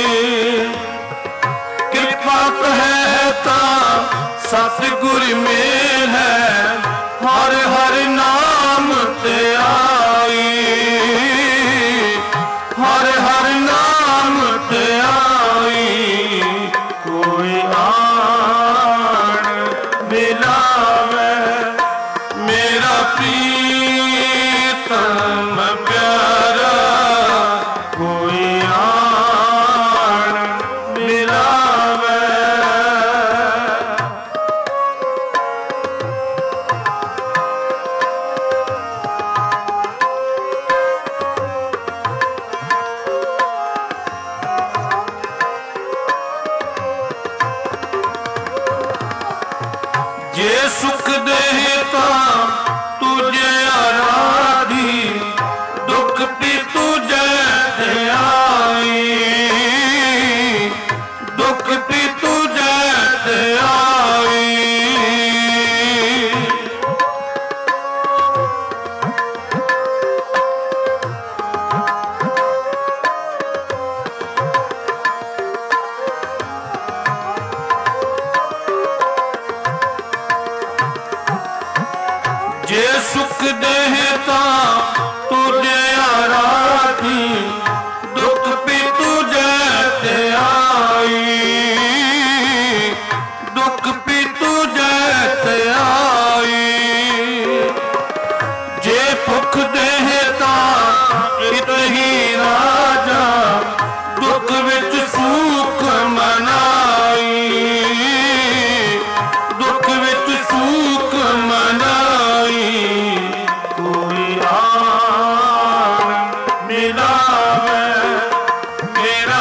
कृपा कहे ता सतगुर मेल है, हर हर नाम ते आई, हर हर नाम ते आई। कोई आन मिलावे मेरा प्रीतम प्यारा, कोई आन मिलावे। जे सुख देता तुझे आराधी, दुख भी तुझे दे आई, दुख भी तुझे दे आई। जे सुख देता तुझे आराधी, दुख भी तुझे दे आई, दुख भी तुझे दे आई। जे भुख देता इत ही राजा, दुख विच सुख मनाई, दुख विच सुख मनाई। कोई आन मिलावे मेरा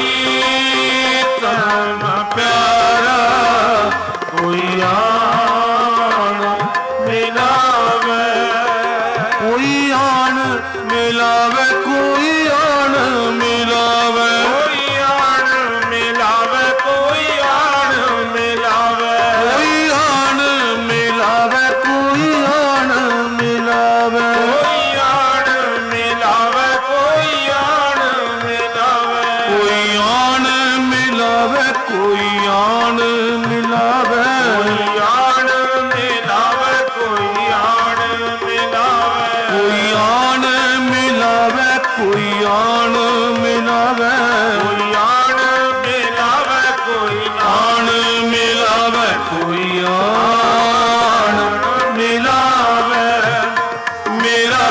प्रीतम प्यारा, कोई आन मिलावे, कोई आन मिलावे, कोई आन मिलावे, कोई आन मिलावे, कोई आन मिलावे, कोई आन मिलावे, कोई आन मिलावे, कोई आन मिलावे, कोई आन मिलावे, कोई आन मिलावे, कोई आन मिलावे, कोई आन मिलावे, कोई आन मिलावे, कोई आन मिलावे, कोई आन मिलावे, कोई आन मिलावे, कोई आन मिलावे, कोई आन मिलावे मेरा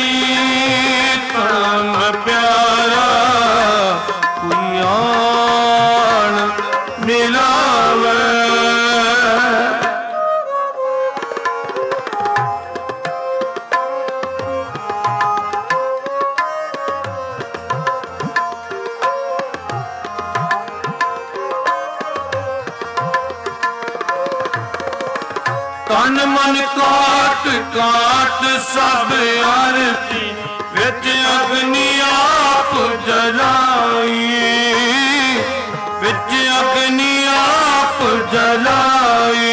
प्रीतम प्यारा, कोई आन मिलावे। तन मन काट काट सब आरती, विच अग्नि आप जलाई, विच अग्नि आप जलाई।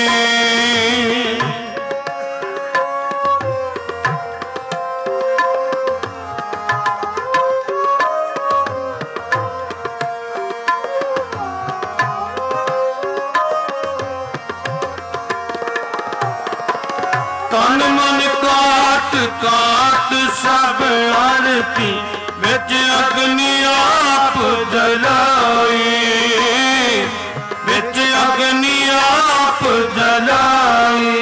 तन मन काट काट सब आरती, विच अग्नि आप जलाई, विच अग्नि आप जलाई।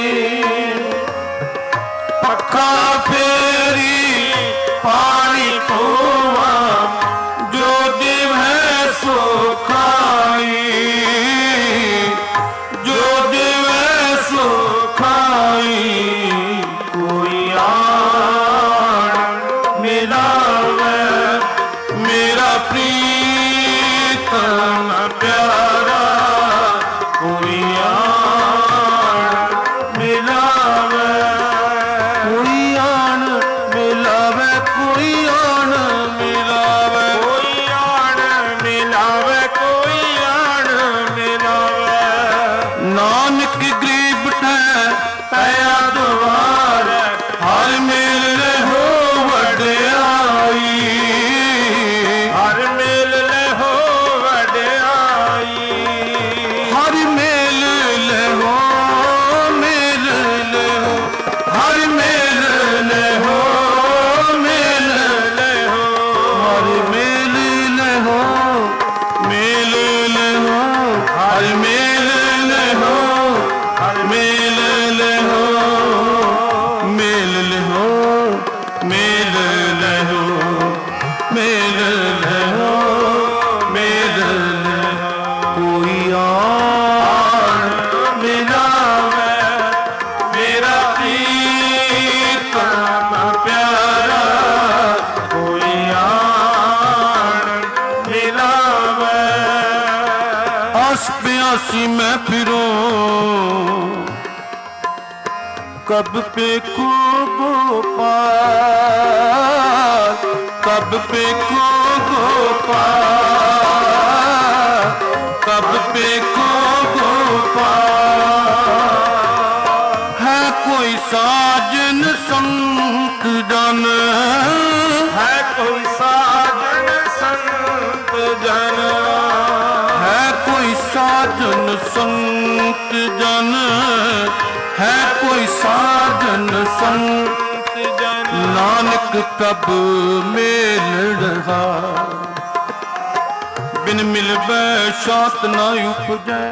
पखा फेरी पानी खोवा, जो दिव है सो खाई, जो दिव है सो खाई। कोई आन मिलावे मेरा प्रीतम प्यारा, कोई आन मिलावे, कोई आन मिलावे, कोई आन मिलावे, कोई आन मिलावे, प्यास प्यासी मैं फिरूं, कब पे को गोपाल, कब पे को गोपाल, कब पे को गोपाल। है कोई साजन संत जन,
है कोई साजन संत जन,
है कोई साजन संत जन, है कोई साजन संत जन। नानक तब मेल रहा, बिन मिलबै शांत न उपजै।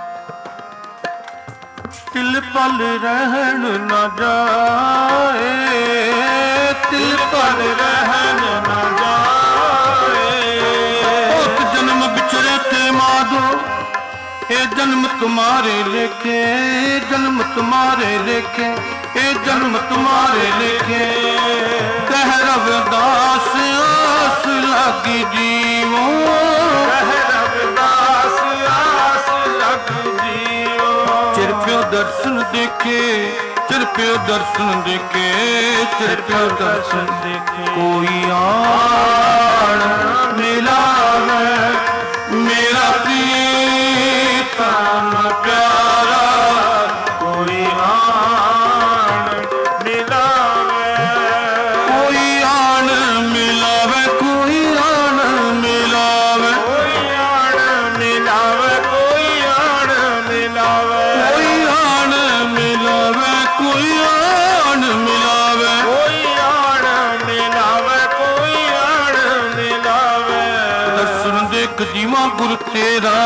तिल पल रहन न जाए, तिल पल रहन न जाए। एक जन्म बिछड़े ते माधो, ए जन्म तुम्हारे लेखे, जन्म तुम्हारे लेखे, ए जन्म तुम्हारे लेखे। कह रविदास आस लगी जीवो,
कह रविदास आस लग जीवो।
चिर प्यो दर्शन देखे, चिर प्यो दर्शन देखे, चिर प्यो दर्शन देखे। कोई आण मिलावे मेरा प्रीतम प्यारा,
कोई आन मिलावे,
कोई आण मिलावे, कोई आण मिलावे,
कोई आन मिलावे, कोई आन मिलावे,
कोई आण मिलावे, कोई आण मिलावे।
कोई आन मिलावे, कोई आन मिलावे।
दर्शन देख जीवा गुरु तेरा,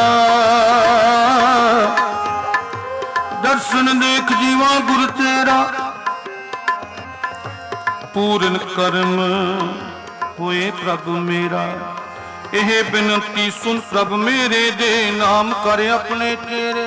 दर्शन देख जीवा गुरु तेरा। पूਰਨ ਕਰਮ ਹੋਏ ਪ੍ਰਭ ਮੇਰਾ, ਇਹ ਬੇਨਤੀ ਸੁਣ ਪ੍ਰਭ ਮੇਰੇ ਦੇ, ਨਾਮ ਕਰ ਆਪਣੇ ਤੇਰੇ।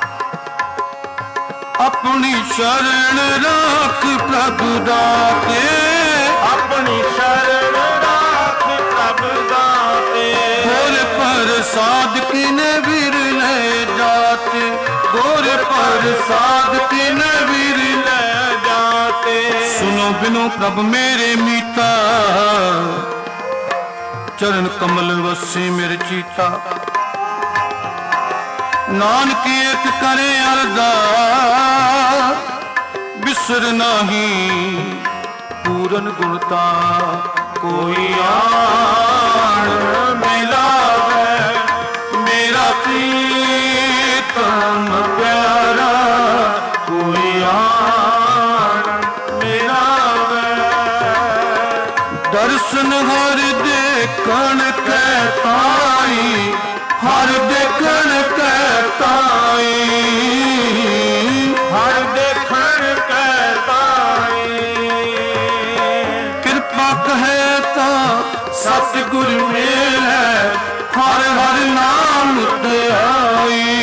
ਆਪਣੀ ਸ਼ਰਨ ਰੱਖ ਪ੍ਰਭ ਦਾਤੇ,
अपनी शरण राख प्रभ दाते।
गोर प्रसाद किने विरले जाते, गोर प्रसाद किने विरले
जाते।
सुनो बिनो प्रभ मेरे मीता, चरण कमल वसे मेरे चीता। नानक एक करे अरदास, बिसर नाही पूरन गुणता। कोई आण मिलावे मेरा प्रीतम प्यारा, कोई आण मिलावे। दर्शन हर देखण कै ताई, हर देखण कै ताई,
हर देखण कै ताई।
कृपा कहे ता सतगुर मेलै, हर हर नाम ध्याई,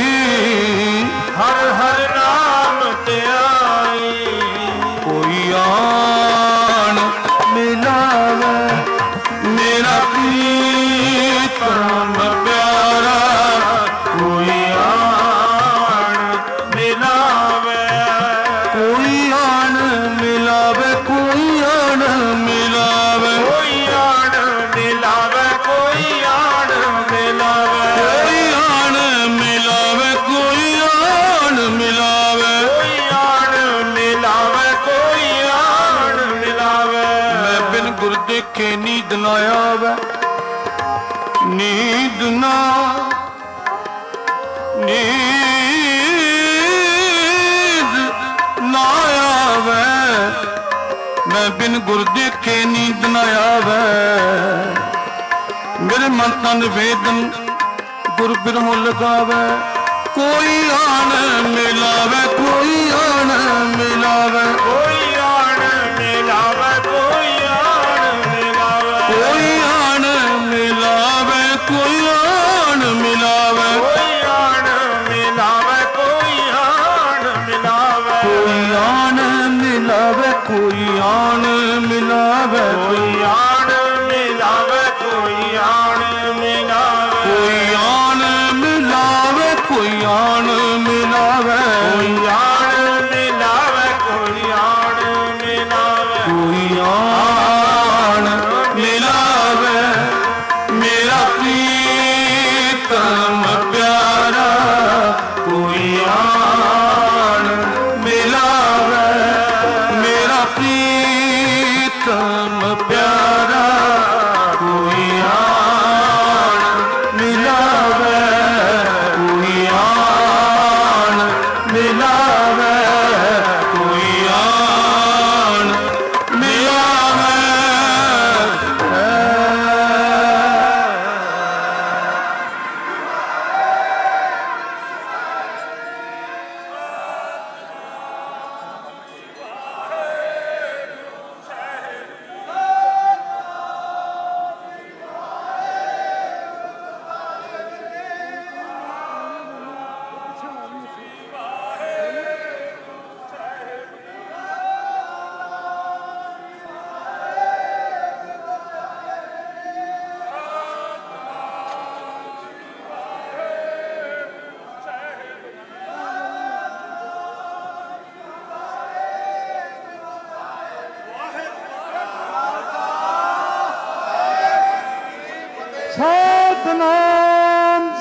हर हर नाम ध्याई।
कोई आण मिलावे मेरा प्रीतम प्यारा,
कोई आन मिलावे,
कोई आण मिलावे, कोई आण मिलावे,
कोई आन मिलावे, कोई आन मिलावे,
कोई आण मिलावे, कोई आण मिलावे।
कोई आन मिलावे, कोई आन मिलावे।
मैं बिन गुर देखे नींद ना आवे, नींद ना, नींद ना आवे। मैं बिन गुर देखे नींद ना आवे। मेरे मन तन वेदन गुर बिरहों लगावे। कोई आन मिलावे, कोई आन मिलावे,
कोई आन मिलावे, कोई आन मिलावे,
कोई आन मिलावे, कोई आन मिलावे,
कोई आन मिलावे, कोई आन मिलावे,
कोई आन मिलावे, कोई आन मिलावे,
कोई आन मिलावे, कोई आन मिलावे,
कोई आन मिलावे,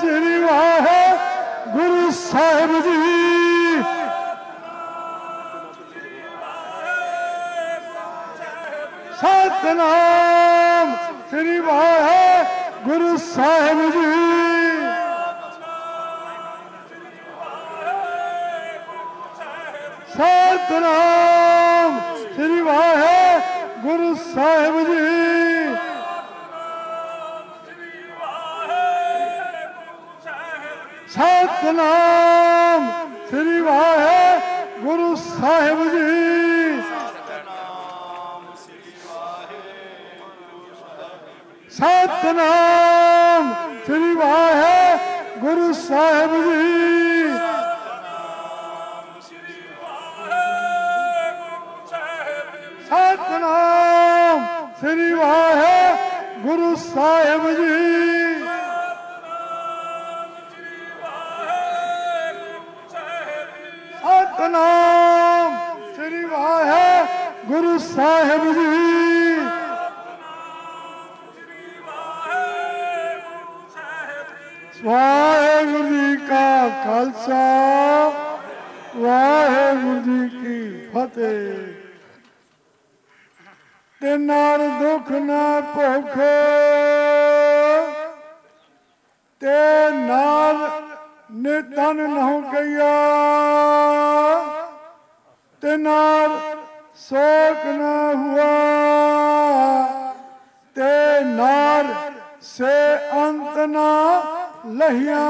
ਸ੍ਰੀ ਵਾਹਿਗੁਰੂ ਸਾਹਿਬ ਜੀ। ਸਤਿਨਾਮ ਸ੍ਰੀ ਵਾਹਿਗੁਰੂ ਸਾਹਿਬ ਜੀ। ਸਤਿਨਾਮ ਸ੍ਰੀ ਵਾਹਿਗੁਰੂ ਸਾਹਿਬ ਜੀ। ਸਤਿਨਾਮ ਸ੍ਰੀ ਵਾਹਿਗੁਰੂ ਸਾਹਿਬ ਜੀ। ਸਤਿਨਾਮ ਸ੍ਰੀ ਵਾਹਿਗੁਰੂ ਸਾਹਿਬ ਜੀ। ਸਤਿਨਾਮ ਸ੍ਰੀ ਵਾਹਿਗੁਰੂ ਸਾਹਿਬ ਜੀ। ਸਤਿਨਾਮ ਸ੍ਰੀ ਵਾਹਿਗੁਰੂ ਸਾਹਿਬ ਜੀ। ਵਾਹਿਗੁਰੂ ਜੀ ਕਾ ਖਾਲਸਾ ਵਾਹਿਗੁਰੂ ਜੀ ਕੀ ਫਤਿਹ। ਤੇ ਨਾਲ ਦੁੱਖ ਨਾ ਭੁੱਖ ਤੇ ਨਾਲ ਨਿਤਨ ਨਹੁ ਕਈਆ ਤੇ ਨਾਲ शोक न हुआ ते नार से अंत न लहिया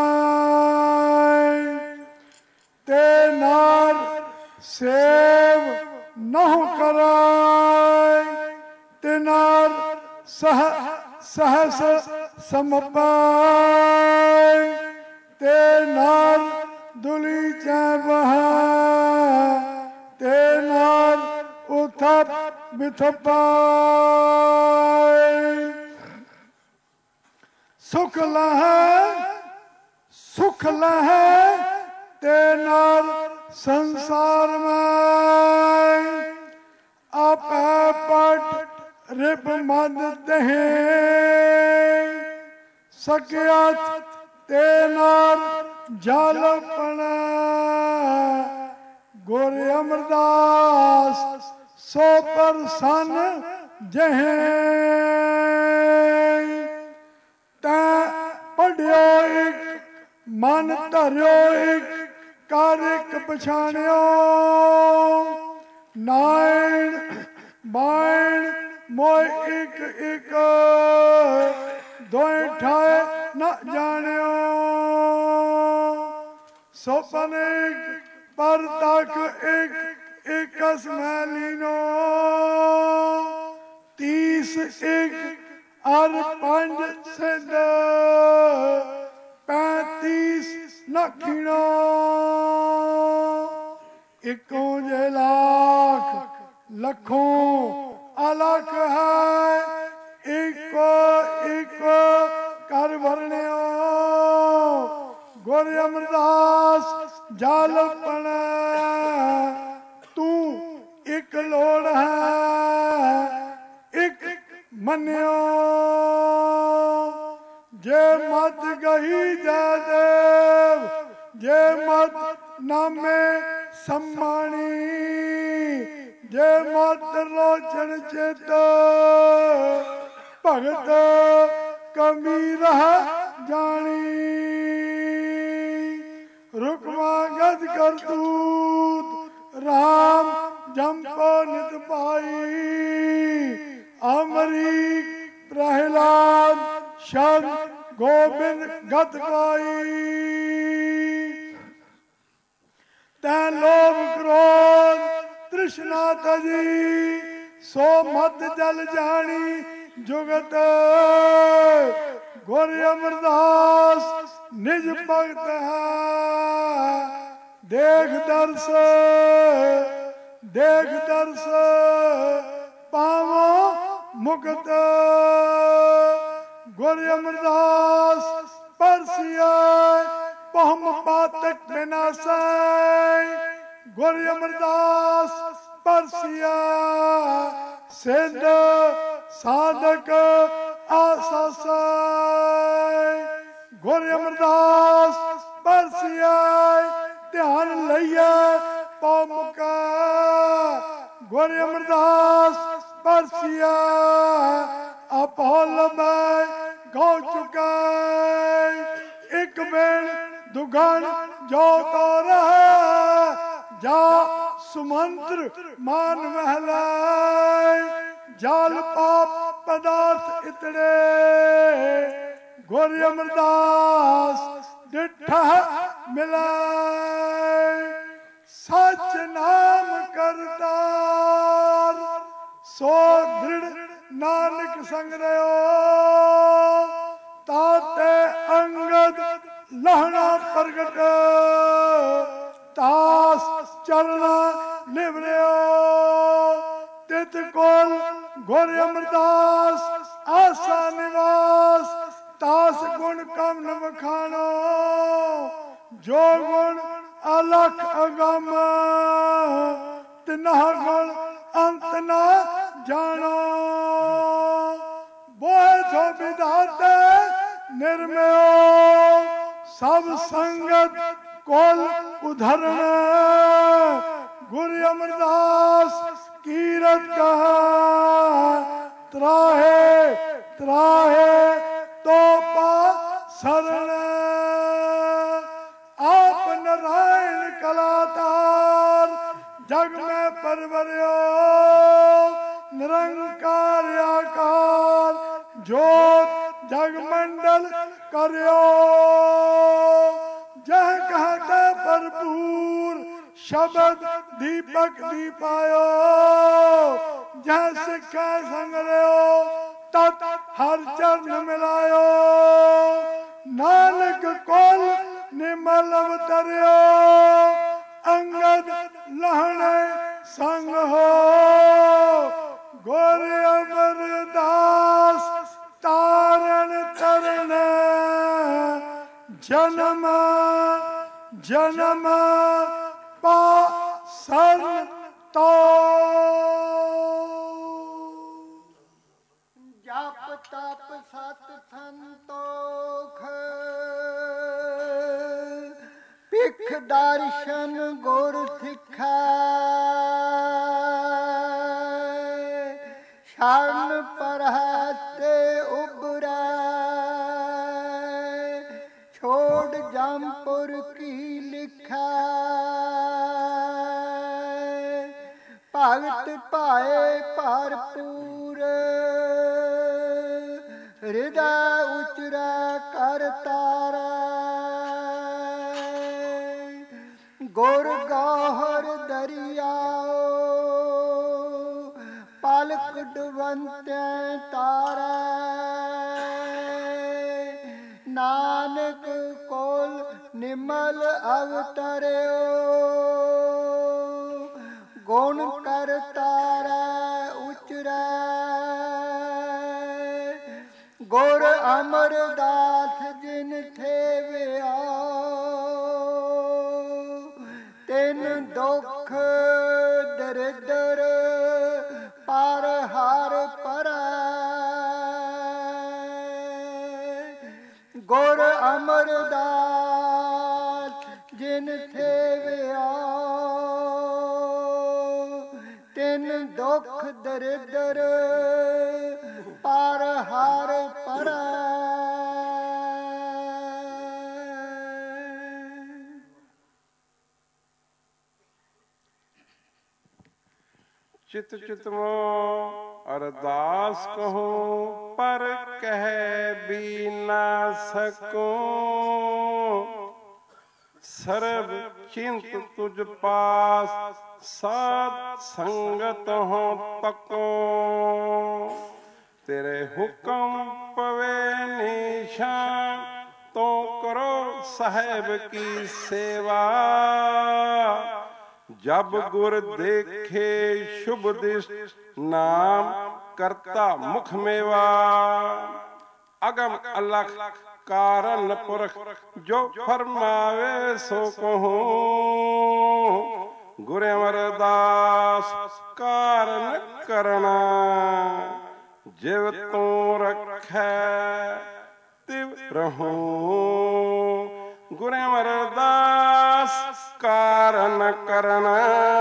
ते नार सेव नहु कराय ते नार सह सहस समपाय ते नार दुली बहा ते नार उथप बिथपाय सुख लह ते नार संसार में आप पट रिप मद दहे सकियत ते नार जालपन गोरे अमरदास सो परसन जहे तै पढ़ियो एक मन धरियो एक कर एक पछाणियो नाइन बाण मोय एक एक दोए ठाए न जानियो सोपन एक पर तक एक एकस मैलीनो 30 एक अर 5 सिद्ध 35 नखिनो इको जे लाख लखों अलग है इको इको कर भरने गोरे अमरदास जालपन तू एक लोड़ है एक मन्यो जे मत गही जयदेव जे मत नामे सम्मानी जे मत लोचन चेत भगत कमी रह जानी रुकमा गद कर दूत राम जंपो नित पाई अमरी प्रहलाद शन गोविंद गत पाई तै लोभ क्रोध तृष्णा तजी सो मत जल जानी जुगत गोरे अमरदास निज भगत है देख दर्श पावो मुक्त गोरे अमरदास परसिया पहम पातक विनाशय गोरे अमरदास परसिया सिद्ध साधक आसासय ਗੁਰ ਅਮਰਦਾਸ ਪਰਸਿਐ ਧਿਆਨ ਲਈਐ ਪਉ ਮੁਕੈ ਗੁਰ ਅਮਰਦਾਸ ਪਰਸਿਐ ਆਪੋ ਲਭੈ ਗਉ ਚੁਕੈ ਇੱਕ ਬੇਣ ਦੁਗਣ ਜੋ ਤੋ ਰਹਿ ਜਾ ਸੁਮੰਤਰ ਮਾਨ ਮਹਿਲਾਇ ਜਾਲ ਪਾਪ ਪਦਾਰਥ ਇਤੜੇ ਗੁਰ ਅਮਰਦਾਸ ਡਿਠਾ ਮਿਲਾਇ ਸਚ ਨਾਮ ਕਰਤਾਰ ਸੋ ਦ੍ਰਿੜ ਨਾਨਕ ਸੰਗ ਰਿਓ ਤਾਤੇ ਅੰਗਦ ਲਹਣਾ ਪ੍ਰਗਟ ਤਾਸ ਚਲਣਾ ਨਿਵਰਿਓ ਤਿਤ ਕੋਲ ਗੁਰ ਅਮਰਦਾਸ ਆਸਾ ਨਿਵਾਸ ਤਾਸ ਗੁਣ ਕਮ ਨ ਵਖਾਣੋ ਜੋ ਗੁਣ ਅਲਖ ਅਗਮ ਤਿਨ੍ਹਾਂ ਗੁਣ ਅੰਤ ਨਾ ਜਾਣੋ ਬੋਏ ਸੋ ਵਿਧਾਤੇ ਨਿਰਮਿਓ ਸਭ ਸੰਗਤ ਕੋਲ ਉਧਰਨ ਗੁਰ ਅਮਰਦਾਸ ਕੀਰਤ ਕਹਾ ਤਰਾਹੇ ਤਰਾਹੇ ਤੋ ਪਾ ਸਰਣ ਆਪ ਨਾਰਾਇਣ ਕਲਾਤਾਰ ਜਗ ਮੈਂ ਪਰਵਰਿਓ ਨਿਰੰਕਾਰ ਆਕਾਰ ਜੋਤ ਜਗ ਮੰਡਲ ਕਰਿਓ ਜਹ ਕਹਤੇ ਭਰਪੂਰ ਸ਼ਬਦ ਦੀਪਕ ਦੀਪਾਇਓ ਜਹ ਸਿੱਖੈ ਸੰਗ ਰਿਓ ਤਤ ਹਰ ਚਰਨ ਮਿਲਾਇਓ ਨਾਨਕ ਕੋਲ ਨਿਮਲ ਅਵਤਰਿਓ ਅੰਗਦ ਲਹਣੇ ਸੰਗ ਹੋ ਗੁਰ ਅਮਰਦਾਸ ਤਾਰਨ ਤਰਨ ਜਨਮ ਜਨਮ ਪਾਸਨ ਤੋ
ਜਪ ਤਪ ਸਤ ਸੰਤੋਖ ਭਿਖ ਦਰਸ਼ਨ ਗੁਰ ਸਿੱਖੈ ਸ਼ਰਨ ਪਰਹਤੇ ਉਬਰੈ ਛੋੜ ਜਮਪੁਰ ਕੀ ਲਿਖੈ ਭਗਤ ਭਾਏ ਭਰਪੂਰ ਹਿਰਦੈ ਉਚਰੈ ਕਰ ਤਾਰੈ ਗੁਰ ਗੋਹਰ ਦਰਿਆਓ ਪਲਕ ਡੁਬੰਤੈ ਤਾਰੈ ਨਾਨਕ ਕੋਲ ਨਿਮਲ ਅਵਤਰਿਓ ਗੁਣ ਕਰ ਤਾਰੈ ਉਚਰੈ ਗੁਰ ਅਮਰਦਾਸ ਜਿਨ ਥੇਵਿਆ ਤਿਨ ਦੁਖ ਦਰਿਦਰ ਪਰ ਹਰ ਪਰੈ ਗੁਰ ਅਮਰਦਾਸ ਜਿਨ ਥੇਵਿਆ ਤਿਨ ਦੁਖ ਦਰਿਦਰ ਪਰ ਹਰ ਪਰੈ
ਚਿਤ ਚਿਤਮੋ ਅਰਦਾਸ ਕਹੋ ਪਰ ਕਹਿ ਵੀ ਨਾ ਸਕੋ ਸਰਬ ਚਿੰਤ ਤੁਝ ਪਾਸ ਸਾਧ ਸੰਗਤ ਹੋ ਤਕੋ ਤੇਰੇ ਹੁਕਮ ਪਵੇ ਨਿਸ਼ਾਨ ਤੋ ਕਰੋ ਸਾਹਿਬ ਕੀ ਸੇਵਾ ਜਬ ਗੁਰ ਦੇਖੇ ਸ਼ੁਭ ਦਿਸ਼ ਨਾਮ ਕਰਤਾ ਮੁਖ ਮੇਵਾ ਅਗਮ ਅਲਖ ਕਾਰਨ ਪੁਰਖ ਜੋ ਫਰਮਾਵੇ ਸੋ ਕਹੂੰ ਗੁਰ ਅਮਰਦਾਸ ਕਾਰਨ ਕਰਨਾ ਜਿਵ ਤੂੰ ਰਖੈ ਤਿਵ ਰਹੂੰ। ਗੁਰ ਅਮਰਦਾਸ ਕਾਰਨ ਕਰਨਾ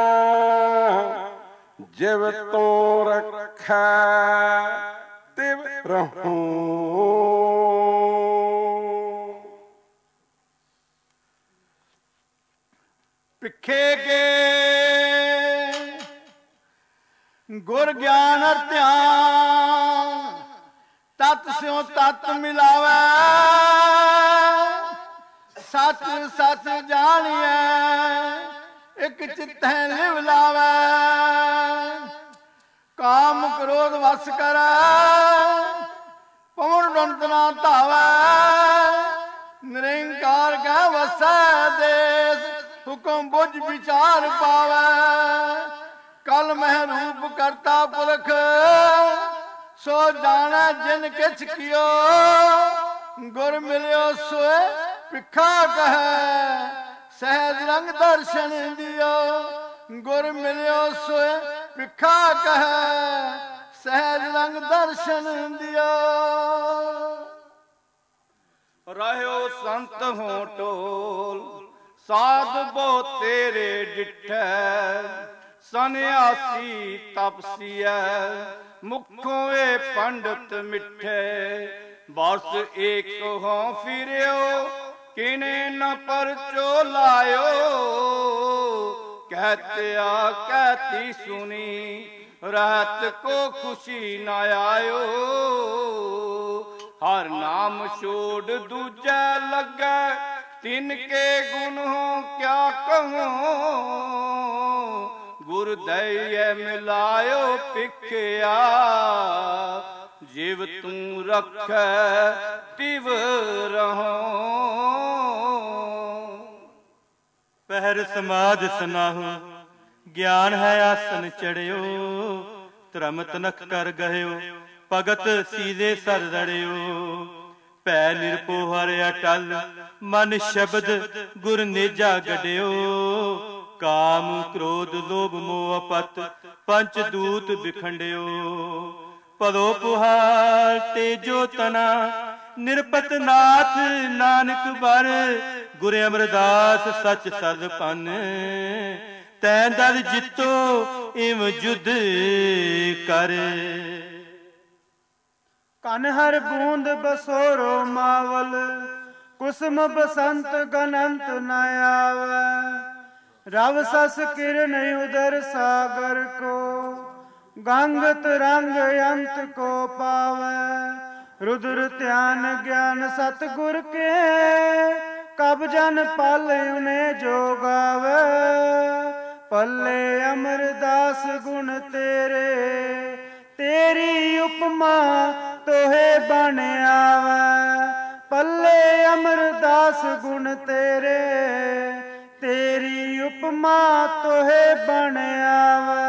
ਜਿਵ ਤੂੰ ਰੱਖੈ ਤਿਵ ਰਹੂੰ।
ਭਿਖੇ ਕੇ ਗੁਰ ਗਿਆਨ ਅਰ ਧਿਆਨ ਤਤ ਸਿਉ ਤਤ ਮਿਲਾਵੈ। ਸੱਚ ਸੱਚ ਜਾਣੀਐ ਇਕ ਚਿੱਤੈ ਲਿਵ ਲਾਵੈ। ਕਾਮ ਕ੍ਰੋਧ ਵਸ ਕਰੈ ਪਵਨ ਦੰਤ ਨਾ ਧਾਵੈ। ਨਿਰੰਕਾਰ ਕੈ ਵਸੈ ਦੇਸ ਹੁਕਮ ਬੁਝ ਵਿਚਾਰ ਪਾਵੈ। ਕਲ ਮਹਿ ਰੂਪ ਕਰਤਾ ਪੁਰਖ ਸੋ ਜਾਣੈ ਜਿਨ ਕਿਛ ਕੀਓ। ਗੁਰ ਮਿਲਿਓ ਸੋਏ ਭਿਖਾ ਕਹੈ ਸਹਿਜ ਰੰਗ ਦਰਸ਼ਨ ਦਿਓ। ਗੁਰ ਮਿਲਿਓ ਸੋਏ ਭਿਖਾ ਕਹੈ ਸਹਿਜ ਰੰਗ ਦਰਸ਼ਨ ਦਿਓ। ਰਹਿਓ ਸੰਤ ਹੋ ਟੋਲ ਸਾਧ ਬੋ ਤੇਰੇ ਡਿਠੈ। ਸੰਨਿਆਸੀ ਤਪਸੀਐ ਮੁਖੋਂ ਏ ਪੰਡਤ ਮਿੱਠੇ। ਬਸ ਏਕ ਹੋਂ ਫਿਰਿਓ ਕਿਨੇ ਨ ਪਰਚੋ ਲਾਇਓ। ਕਹਿਤਿਆ ਕਹਿਤੀ ਸੁਣੀ ਰਾਤ ਕੋ ਖੁਸ਼ੀ ਨ ਆਇਓ। ਹਰ ਨਾਮ ਛੋੜ ਦੂਜੈ ਲੱਗੈ ਤਿਨ ਕੇ ਗੁਣ ਹੋ ਕਿਆ ਕਹੂੰ। ਗੁਰ ਦਇਐ ਮਿਲਾਇਓ ਭਿਖਿਆ ਜਿਵ ਤੂੰ ਰੱਖੈ ਤਿਵ ਰਹੂੰ। ਪਹਿਰ ਸਮਾਧ ਸਨਾਹੂ ਗਿਆਨ ਹੈ ਆਸਨ ਚੜਿਓ। ਧਰਮ ਤਨਖ ਕਰ ਗਹਿਓ ਭਗਤ ਸੀਦੇ ਸਰ ਰੜਿਓ। ਭੈ ਨਿਰਭਉ ਹਰਿ ਅਟਲ ਮਨ ਸ਼ਬਦ ਗੁਰ ਨੇਜਾ ਗੜਿਓ। ਕਾਮ ਕ੍ਰੋਧ ਲੋਭ ਮੋਹ ਅਪਤ ਪੰਚ ਦੂਤ ਬਿਖੰਡਿਓ। ਪਦੋ ਪੁਹਾਲ ਤੇਜੋ ਤਨਾ ਨਿਰਪਤ ਨਾਥ ਨਾਨਕ ਬਰ। ਗੁਰ ਅਮਰਦਾਸ ਸਚ ਸਦ ਭਨ ਤੈਂ ਦਰ ਜਿੱਤੋ ਇਵ ਜੁਧ ਕਰ।
ਕਨ ਹਰ ਬੂੰਦ ਬਸੋਰੋ ਮਾਵਲ ਕੁਸਮ ਬਸੰਤ ਗਨੰਤ ਨ ਆਵੈ। ਰਵ ਸਸ ਕਿਰਨ ਉਦਰ ਸਾਗਰ ਕੋ ਗੰਗ ਤਰੰਗ ਅੰਤ ਕੋ ਪਾਵੈ। रुद्र ध्यान ज्ञान सतगुर के कब जन पल उन्हें जो गावे। पल्ले अमरदास गुण तेरे तेरी उपमा तोहे बन आवे। पल्ले अमरदास गुण तेरे तेरी उपमा तोहे बन आवे।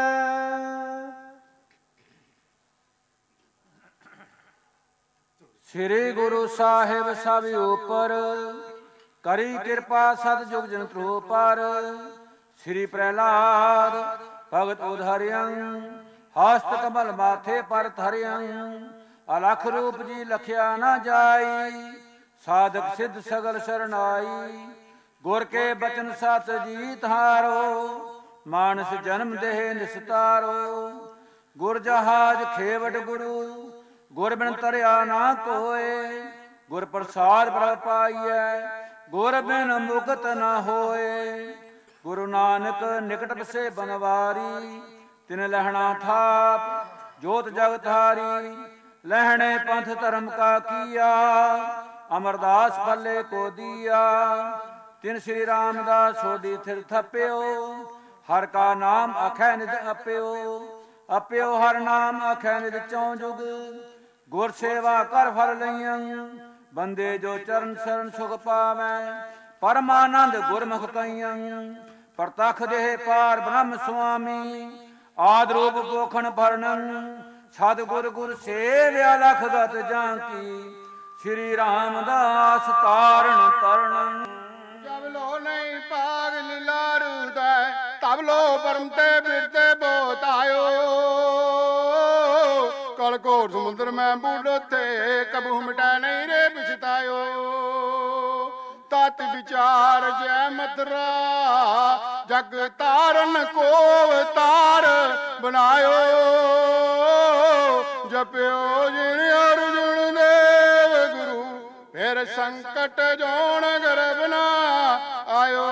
श्री गुरु साहिब सब ऊपर करी कृपा सतयुग जन ध्रुव पर। श्री प्रहलाद भगत उधरियं हस्त कमल माथे पर धरियं। अलख रूप जी लखिया न जाई साधक सिद्ध सगल शरणाई। गुर के बचन सत जी धारो मानस जन्म देह निस्तारो। गुर जहाज खेवट गुरु गुर बिन तरिया ना कोय। गुर प्रसाद प्रभ पाइय गुर बिन मुक्त न होए। गुरु नानक निकट बसे बनवारी तिन लहना थाप जोत जगधारी। लहने पंथ धर्म का किया अमरदास पल्ले को दिया। तिन श्री रामदास सोडी थिर थप्यो हर का नाम अखै निज अप्यो। अप्यो हर नाम अखै निज चौं जुग। गुर सेवा कर फल लइयं बंदे जो चरण शरण सुख पावै। परमानंद गुरमुख कइयं प्रतख देह पार ब्रह्म स्वामी। आद रूप पोखन भरनं सतगुर गुर सेव्या लख गत जांकी। श्री रामदास तारण तरणं
जब लो नहीं पाग लीला रूदय तब लो परम ते बिरते बोत आयो। कल घोर समुद्र में बूढ़ो थे कबू मिटा नहीं रे पछतायो। ਤਤ ਵਿਚਾਰ ਜੈ ਮਥਰਾ ਜਗ ਤਾਰਨ ਕੋ ਅਵਤਾਰ ਬਣਾਇਓ ਜਪਿਓ ਜਿਨ ਅਰਜੁਨ ਦੇਵ ਗੁਰੂ ਫਿਰ ਸੰਕਟ ਜੋਣ ਗਰਭ ਨਾ ਆਇਓ।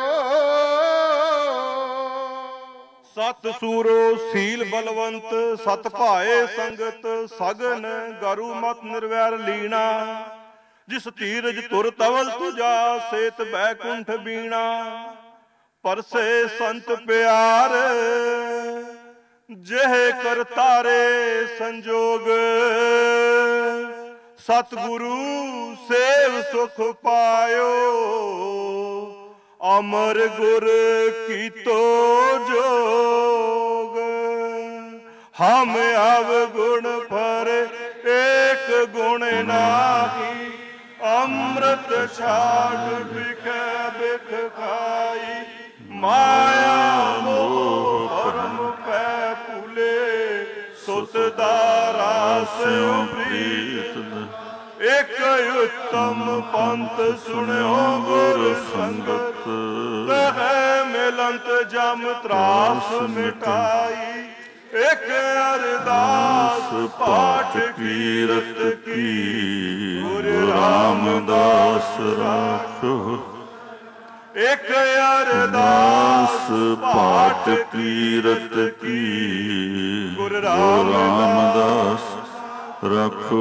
ਸਤ ਸੂਰੋ ਸੀਲ ਬਲਵੰਤ ਸਤ ਭਾਏ ਸੰਗਤ ਸਗਨ ਗਰੂ ਮਤ ਨਿਰਵੈਰ ਲੀਣਾ ਜਿਸ ਧੀਰਜ ਤੁਰ ਤਵਲ ਤੁਜਾ ਸੇਤ ਬੈਕੁੰਠ ਬੀਣਾ ਪਰਸੇ ਸੰਤ ਪਿਆਰ ਜਿਹੇ ਕਰ ਤਾਰੇ ਸੰਜੋਗ ਸਤਿਗੁਰੂ ਸੇਵ ਸੁਖ ਪਾਇਓ ਅਮਰ ਗੁਰ ਕੀਤੋ ਜੋਗ ਹਮ ਅਵਗੁਣ ਪਰ ਏਕ ਗੁਣ ਨਾਹੀ ਅੰਮ੍ਰਿਤ ਛਾੜ ਬਿਖੈ ਬਿਖ ਖਾਈ ਮਾਇਆ ਮੋਹ ਭਰਮ ਪੈ ਭੁਲੇ ਸੁਤ ਦਾ ਰਾਸ ਪ੍ਰੀਤ ਇਕ ਉਤਮ ਪੰਥ ਸੁਣਿਓ ਗੁਰ ਸੰਗਤ ਤਹਿ ਮਿਲੰਤ ਜਮ ਤਰਾਸ ਮਿਟਾਈ ਇਕ ਅਰਦਾਸ ਪਾਠ ਕੀਰਤ ਕੀ ਗੁਰ ਰਾਮਦਾਸ ਰਾਖੋ ਇਕ ਅਰਦਾਸ ਪਾਠ ਕੀਰਤ ਕੀ ਗੁਰ ਰਾਮਦਾਸ ਰੱਖੋ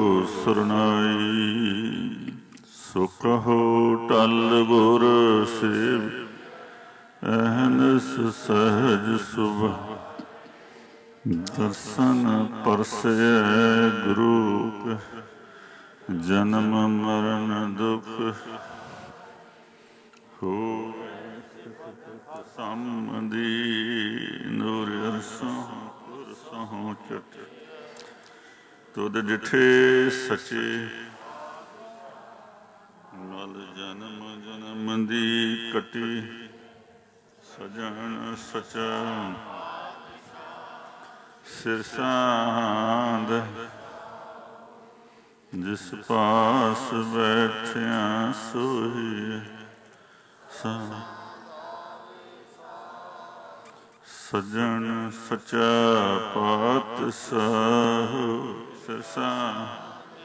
ਸਰਨਾਈ। ਸੋ ਕਹੋ ਟਲ ਗੁਰ ਸੇਵ ਅਹਨਸ ਸਹਿਜ ਸੁਭਾ ਦਰਸ਼ਨ ਪਰਸੈ ਗੁਰੂ ਜਨਮ ਮਰਨ ਦੁਖ ਹੋ ਸੰਮਦੀ ਨੂਰ ਅਰਸੋਂ ਕੁਰਸੋਂ ਚਟ ਤੁਧ ਡਿਠੇ ਸੱਚੇ ਮਲ ਜਨਮ ਜਨਮ ਦੀ ਕਟੀ ਸਜਣ ਸਚਾ ਸਿਰ ਸਾਂਧ ਜਿਸ ਪਾਸ ਬੈਠਿਆ ਸੋਈ ਸਜਣ ਸਚਾ ਪਾਤਸ਼ਾਹ ਸਿਰ ਸਾਂਧ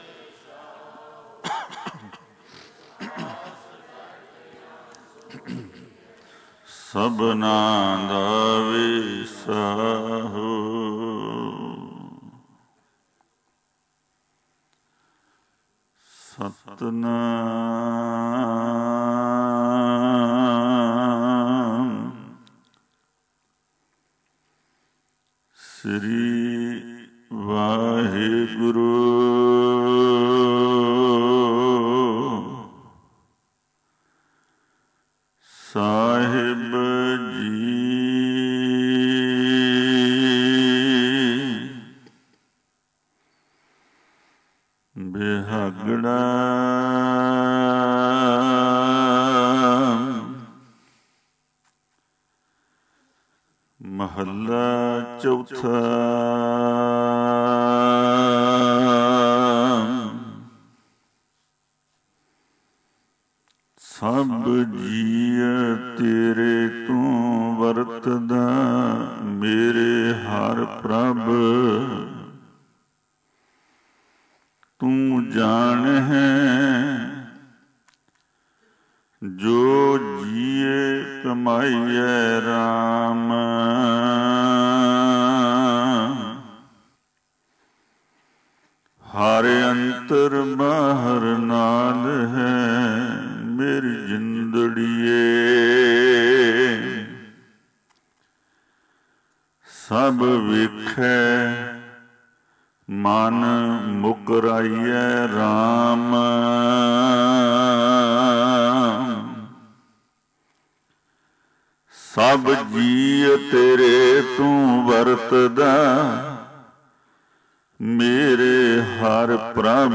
ਸਭਨਾਂ ਦਾ ਵਿਸਾਹੋ ਸਤਨਾਮ ਸ੍ਰੀ ਵਾਹਿਗੁਰੂ ਸਾਹਿਬ ਜੀ। ਬਿਹਾਗੜਾ ਮਹੱਲਾ ਚੌਥਾ। ਸਭ ਜੀਅ ਤੇਰੇ ਤੂੰ ਵਰਤਦਾ ਮੇਰੇ ਹਰ ਪ੍ਰਭ ਤੂੰ ਜਾਣ ਹੈ ਜੋ ਜੀਏ ਕਮਾਈਐ ਰਾਮ ਹਰ ਅੰਤਰ ਬਾਹਰ ਨਾਲ ਹੈ ਮੇਰੀ ਜਿੰਦੜੀਏ ਸਭ ਵੇਖੈ ਮਨ ਮੁਕਰਾਈਐ ਰਾਮ ਸਭ ਜੀਅ ਤੇਰੇ ਤੂੰ ਵਰਤਦਾ ਮੇਰੇ ਹਰ ਪ੍ਰਭ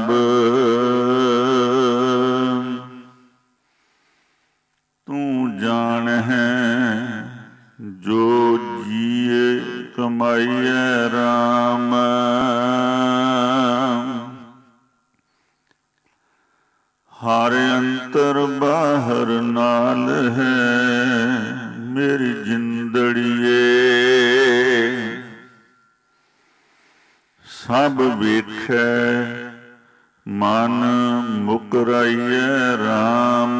ਤੂੰ ਜਾਣ ਹੈ ਜੋ ਜੀਏ ਕਮਾਈਐ ਰਾਮ ਹਰ ਅੰਤ
ਅੰਤਰ ਬਾਹਰ ਨਾਲ ਹੈ ਮੇਰੀ ਜਿੰਦੜੀਏ। ਸਭ ਵੇਖੈ ਮਨ ਮੁਕਰਾਈਐ ਰਾਮ।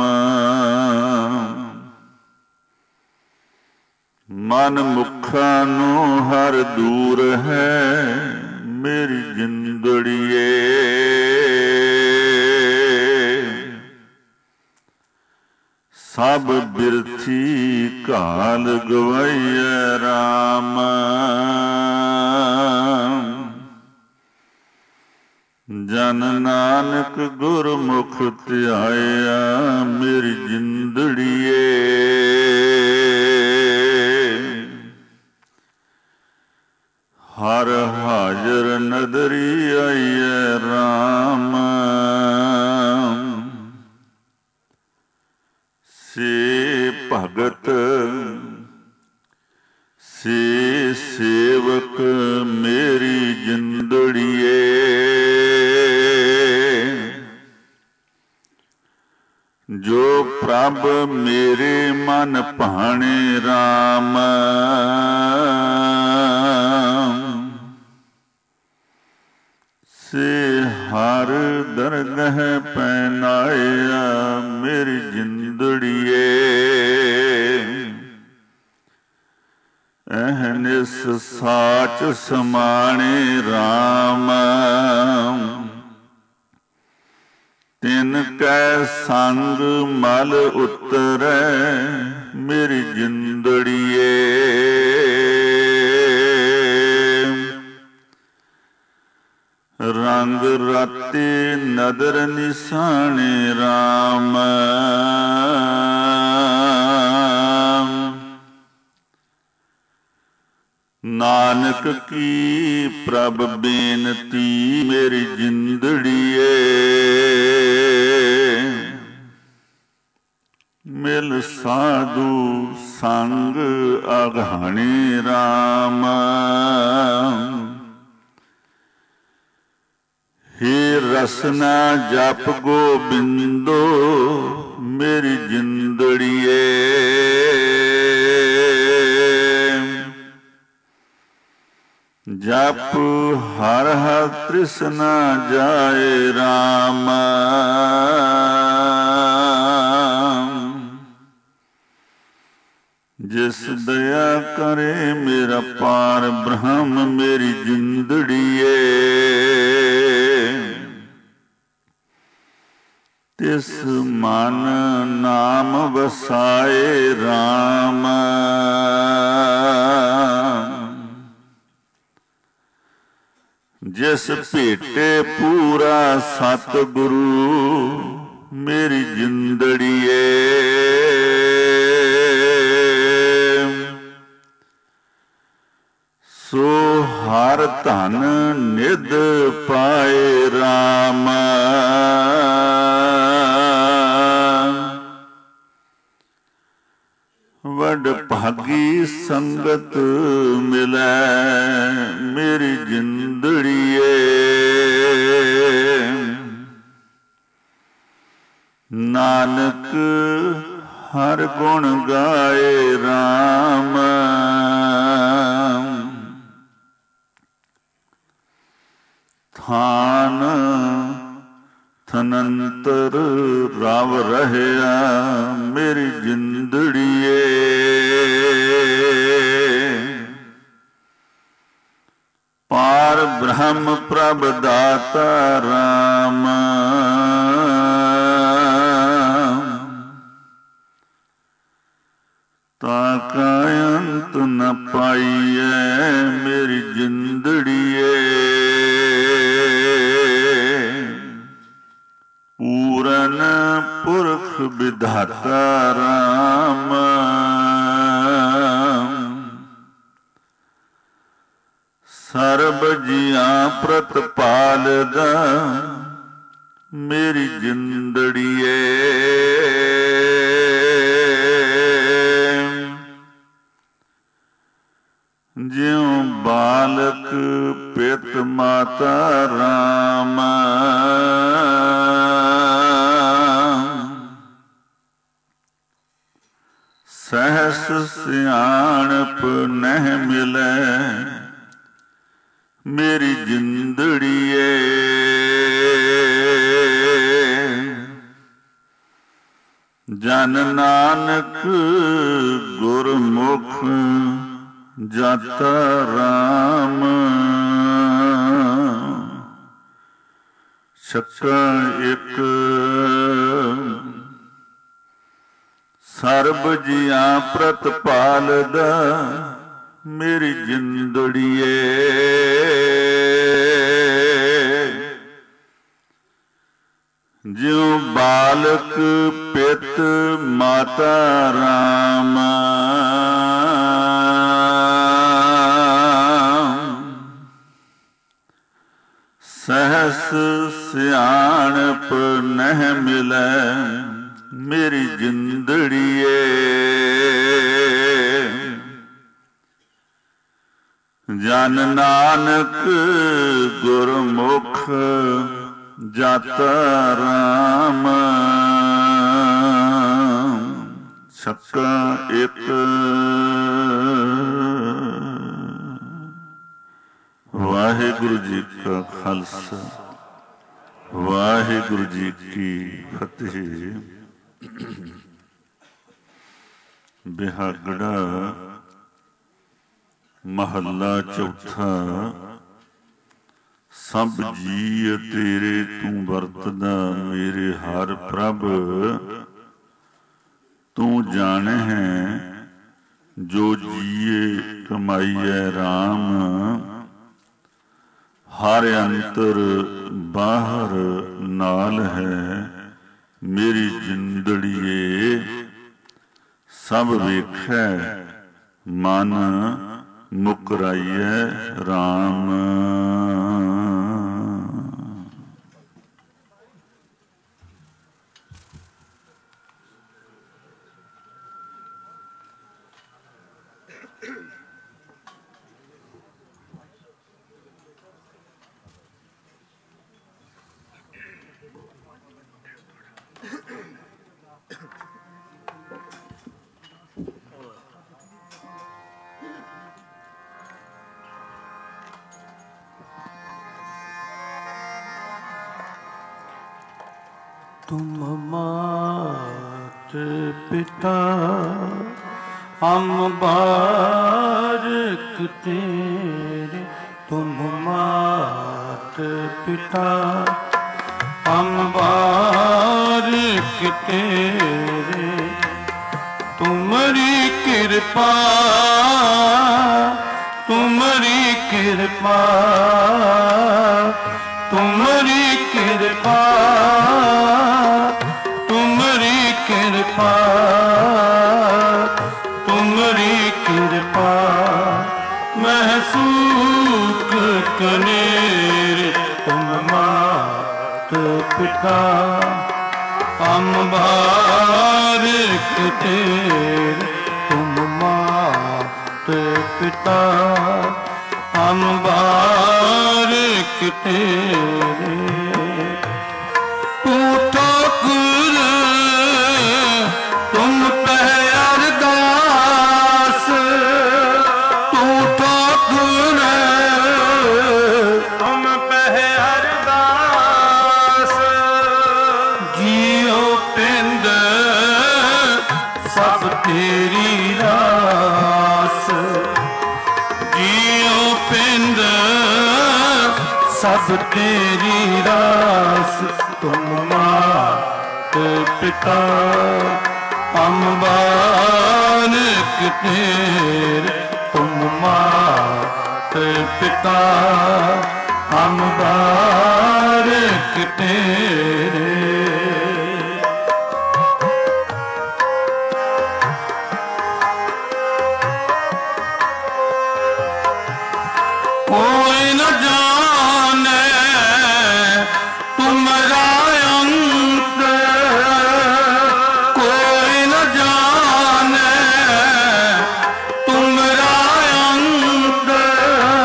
ਮਨ ਮੁਖਾਂ ਨੂੰ ਹਰ ਦੂਰ ਹੈ ਮੇਰੀ ਜਿੰਦੜੀਏ। ਸਭ ਬਿਰਥੀ ਘਾਲ ਗਵਾਈਐ ਰਾਮ। ਜਨ ਨਾਨਕ ਗੁਰਮੁਖ ਧਿਆਇਆ ਮੇਰੀ ਜਿੰਦੜੀਏ। ਹਰ ਹਾਜ਼ਰ ਨਦਰੀ ਆਈਐ ਰਾਮ। ਸੇ ਭਗਤ ਸੇ ਸੇਵਕ ਮੇਰੀ ਜਿੰਦੜੀਏ। ਜੋ ਪ੍ਰਭ ਮੇਰੇ ਮਨ ਭਾਣੇ ਰਾਮ। ਸੇ ਹਰ ਦਰਗਹ ਪੈਨਾਇਆ ਮੇਰੀ ਜਿੰਦੜੀਏ। ਅਹਨਿਸ ਸਾਚ ਸਮਾਣੇ ਰਾਮ। ਤਿਨ ਕੈ ਸੰਗ ਮਲ ਉਤਰੈ ਮੇਰੀ ਜਿੰਦੜੀਏ। ਰੰਗ ਰਾਤੇ ਨਦਰ ਨਿਸ਼ਾਨੇ ਰਾਮ। ਨਾਨਕ ਕੀ ਪ੍ਰਭ ਬੇਨਤੀ ਮੇਰੀ ਜਿੰਦੜੀਏ। ਮਿਲ ਸਾਧੂ ਸੰਗ ਅਗਾਣੇ ਰਾਮ। ਹੇ ਰਸਨਾ ਜਪ ਗੋਬਿੰਦੋ ਮੇਰੀ ਜਿੰਦੜੀਏ। ਜਪ ਹਰ ਹਰ ਤ੍ਰਿਸ਼ਨਾ ਜਾਏ ਰਾਮ। ਜਿਸ ਦਇਆ ਕਰੇ ਮੇਰਾ ਪਾਰ ਬ੍ਰਹਮ ਮੇਰੀ ਜਿੰਦੜੀਏ। ਤਿਸ ਮਨ ਨਾਮ ਵਸਾਏ ਰਾਮ। ਜਿਸ ਭੇਟੇ ਪੂਰਾ ਸਤਿਗੁਰੂ ਮੇਰੀ ਜਿੰਦੜੀਏ। ਸੋ ਹਰ ਧਨ ਨਿਧ ਪਾਏ ਰਾਮ। ਵਡ ਭਾਗੀ ਸੰਗਤ ਮਿਲੈ ਮੇਰੀ ਜਿੰਦੜੀਏ। ਨਾਨਕ ਹਰ ਗੁਣ ਗਾਏ ਰਾਮ। ਥਾਨ ਥਨੰਤਰ ਰਵ ਰਹਿਆ ਮੇਰੀ ਜਿੰਦੜੀਏ। ਪਾਰ ਬ੍ਰਹਮ ਪ੍ਰਭ ਦਾਤਾ ਰਾਮ। ਤਾ ਕਾ ਅੰਤ ਨ ਪਾਈਐ ਮੇਰੀ ਜਿੰਦੜੀਏ। ਪੂਰਨ ਪੁਰਖ ਵਿਧਾਤਾ ਰਾਮ। ਸਰਬ ਜੀਆਂ ਪ੍ਰਤਪਾਲਦਾ ਮੇਰੀ ਜਿੰਦੜੀਏ। ਜਿਉ ਬਾਲਕ ਪਿਤ ਮਾਤਾ ਰਾਮ। सहस सियाणप नह मिलै मेरी जिंदड़िए। जन नानक गुरमुख जाता राम छक्का एक सर्ब जिया प्रतपालदा मेरी जिंदड़िए। ज्यों बालक पित माता राम सहस सियाणप नह मिलै मेरी जिंदड़िए। जन नानक गुरमुख जाता राम छक्का एक। वाहिगुरु जी का खालसा वाहिगुरु जी की फतेह। बिहागड़ा महला चौथा। सब जी तेरे तू वरतदा मेरे हर प्रभ तू जाने है जो जिए कमाइए राम। हर अंतर बाहर नाल है मेरी जिंदड़िए। सब वेखै मन मुकराइए राम। तुम मात पिता हम बारक तेरे। तुम मात पिता हम बारक तेरे। तुमरी कृपा तुमरी कृपा तुमरी कृपा तुमरी कृपा तुमरी कृपा महसूक कनेर। तुम मात पिता हम बारक तेरे। तुम मात पिता हम बारक तेरे। तू ठाकुर तुम पे अरदास। तू ठाकुर तुम पे अरदास। जियो पिंड सब तेरी रास। जियो पिंड सब तेरी रास। तुम मात पिता हम बारक तेरे। तुम मात पिता हम बारक तेरे। कोई न जाने तुम्हारा अंत। कोई न जाने तुम्हारा अंत।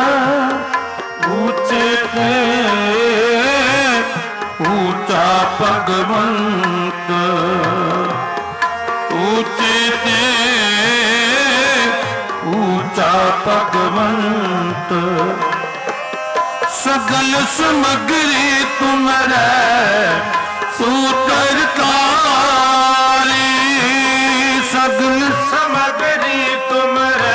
ऊंचे थे ऊंचा भगवंत सगल समग्री तुमरे सूतर तारी सगल समग्री तुमरे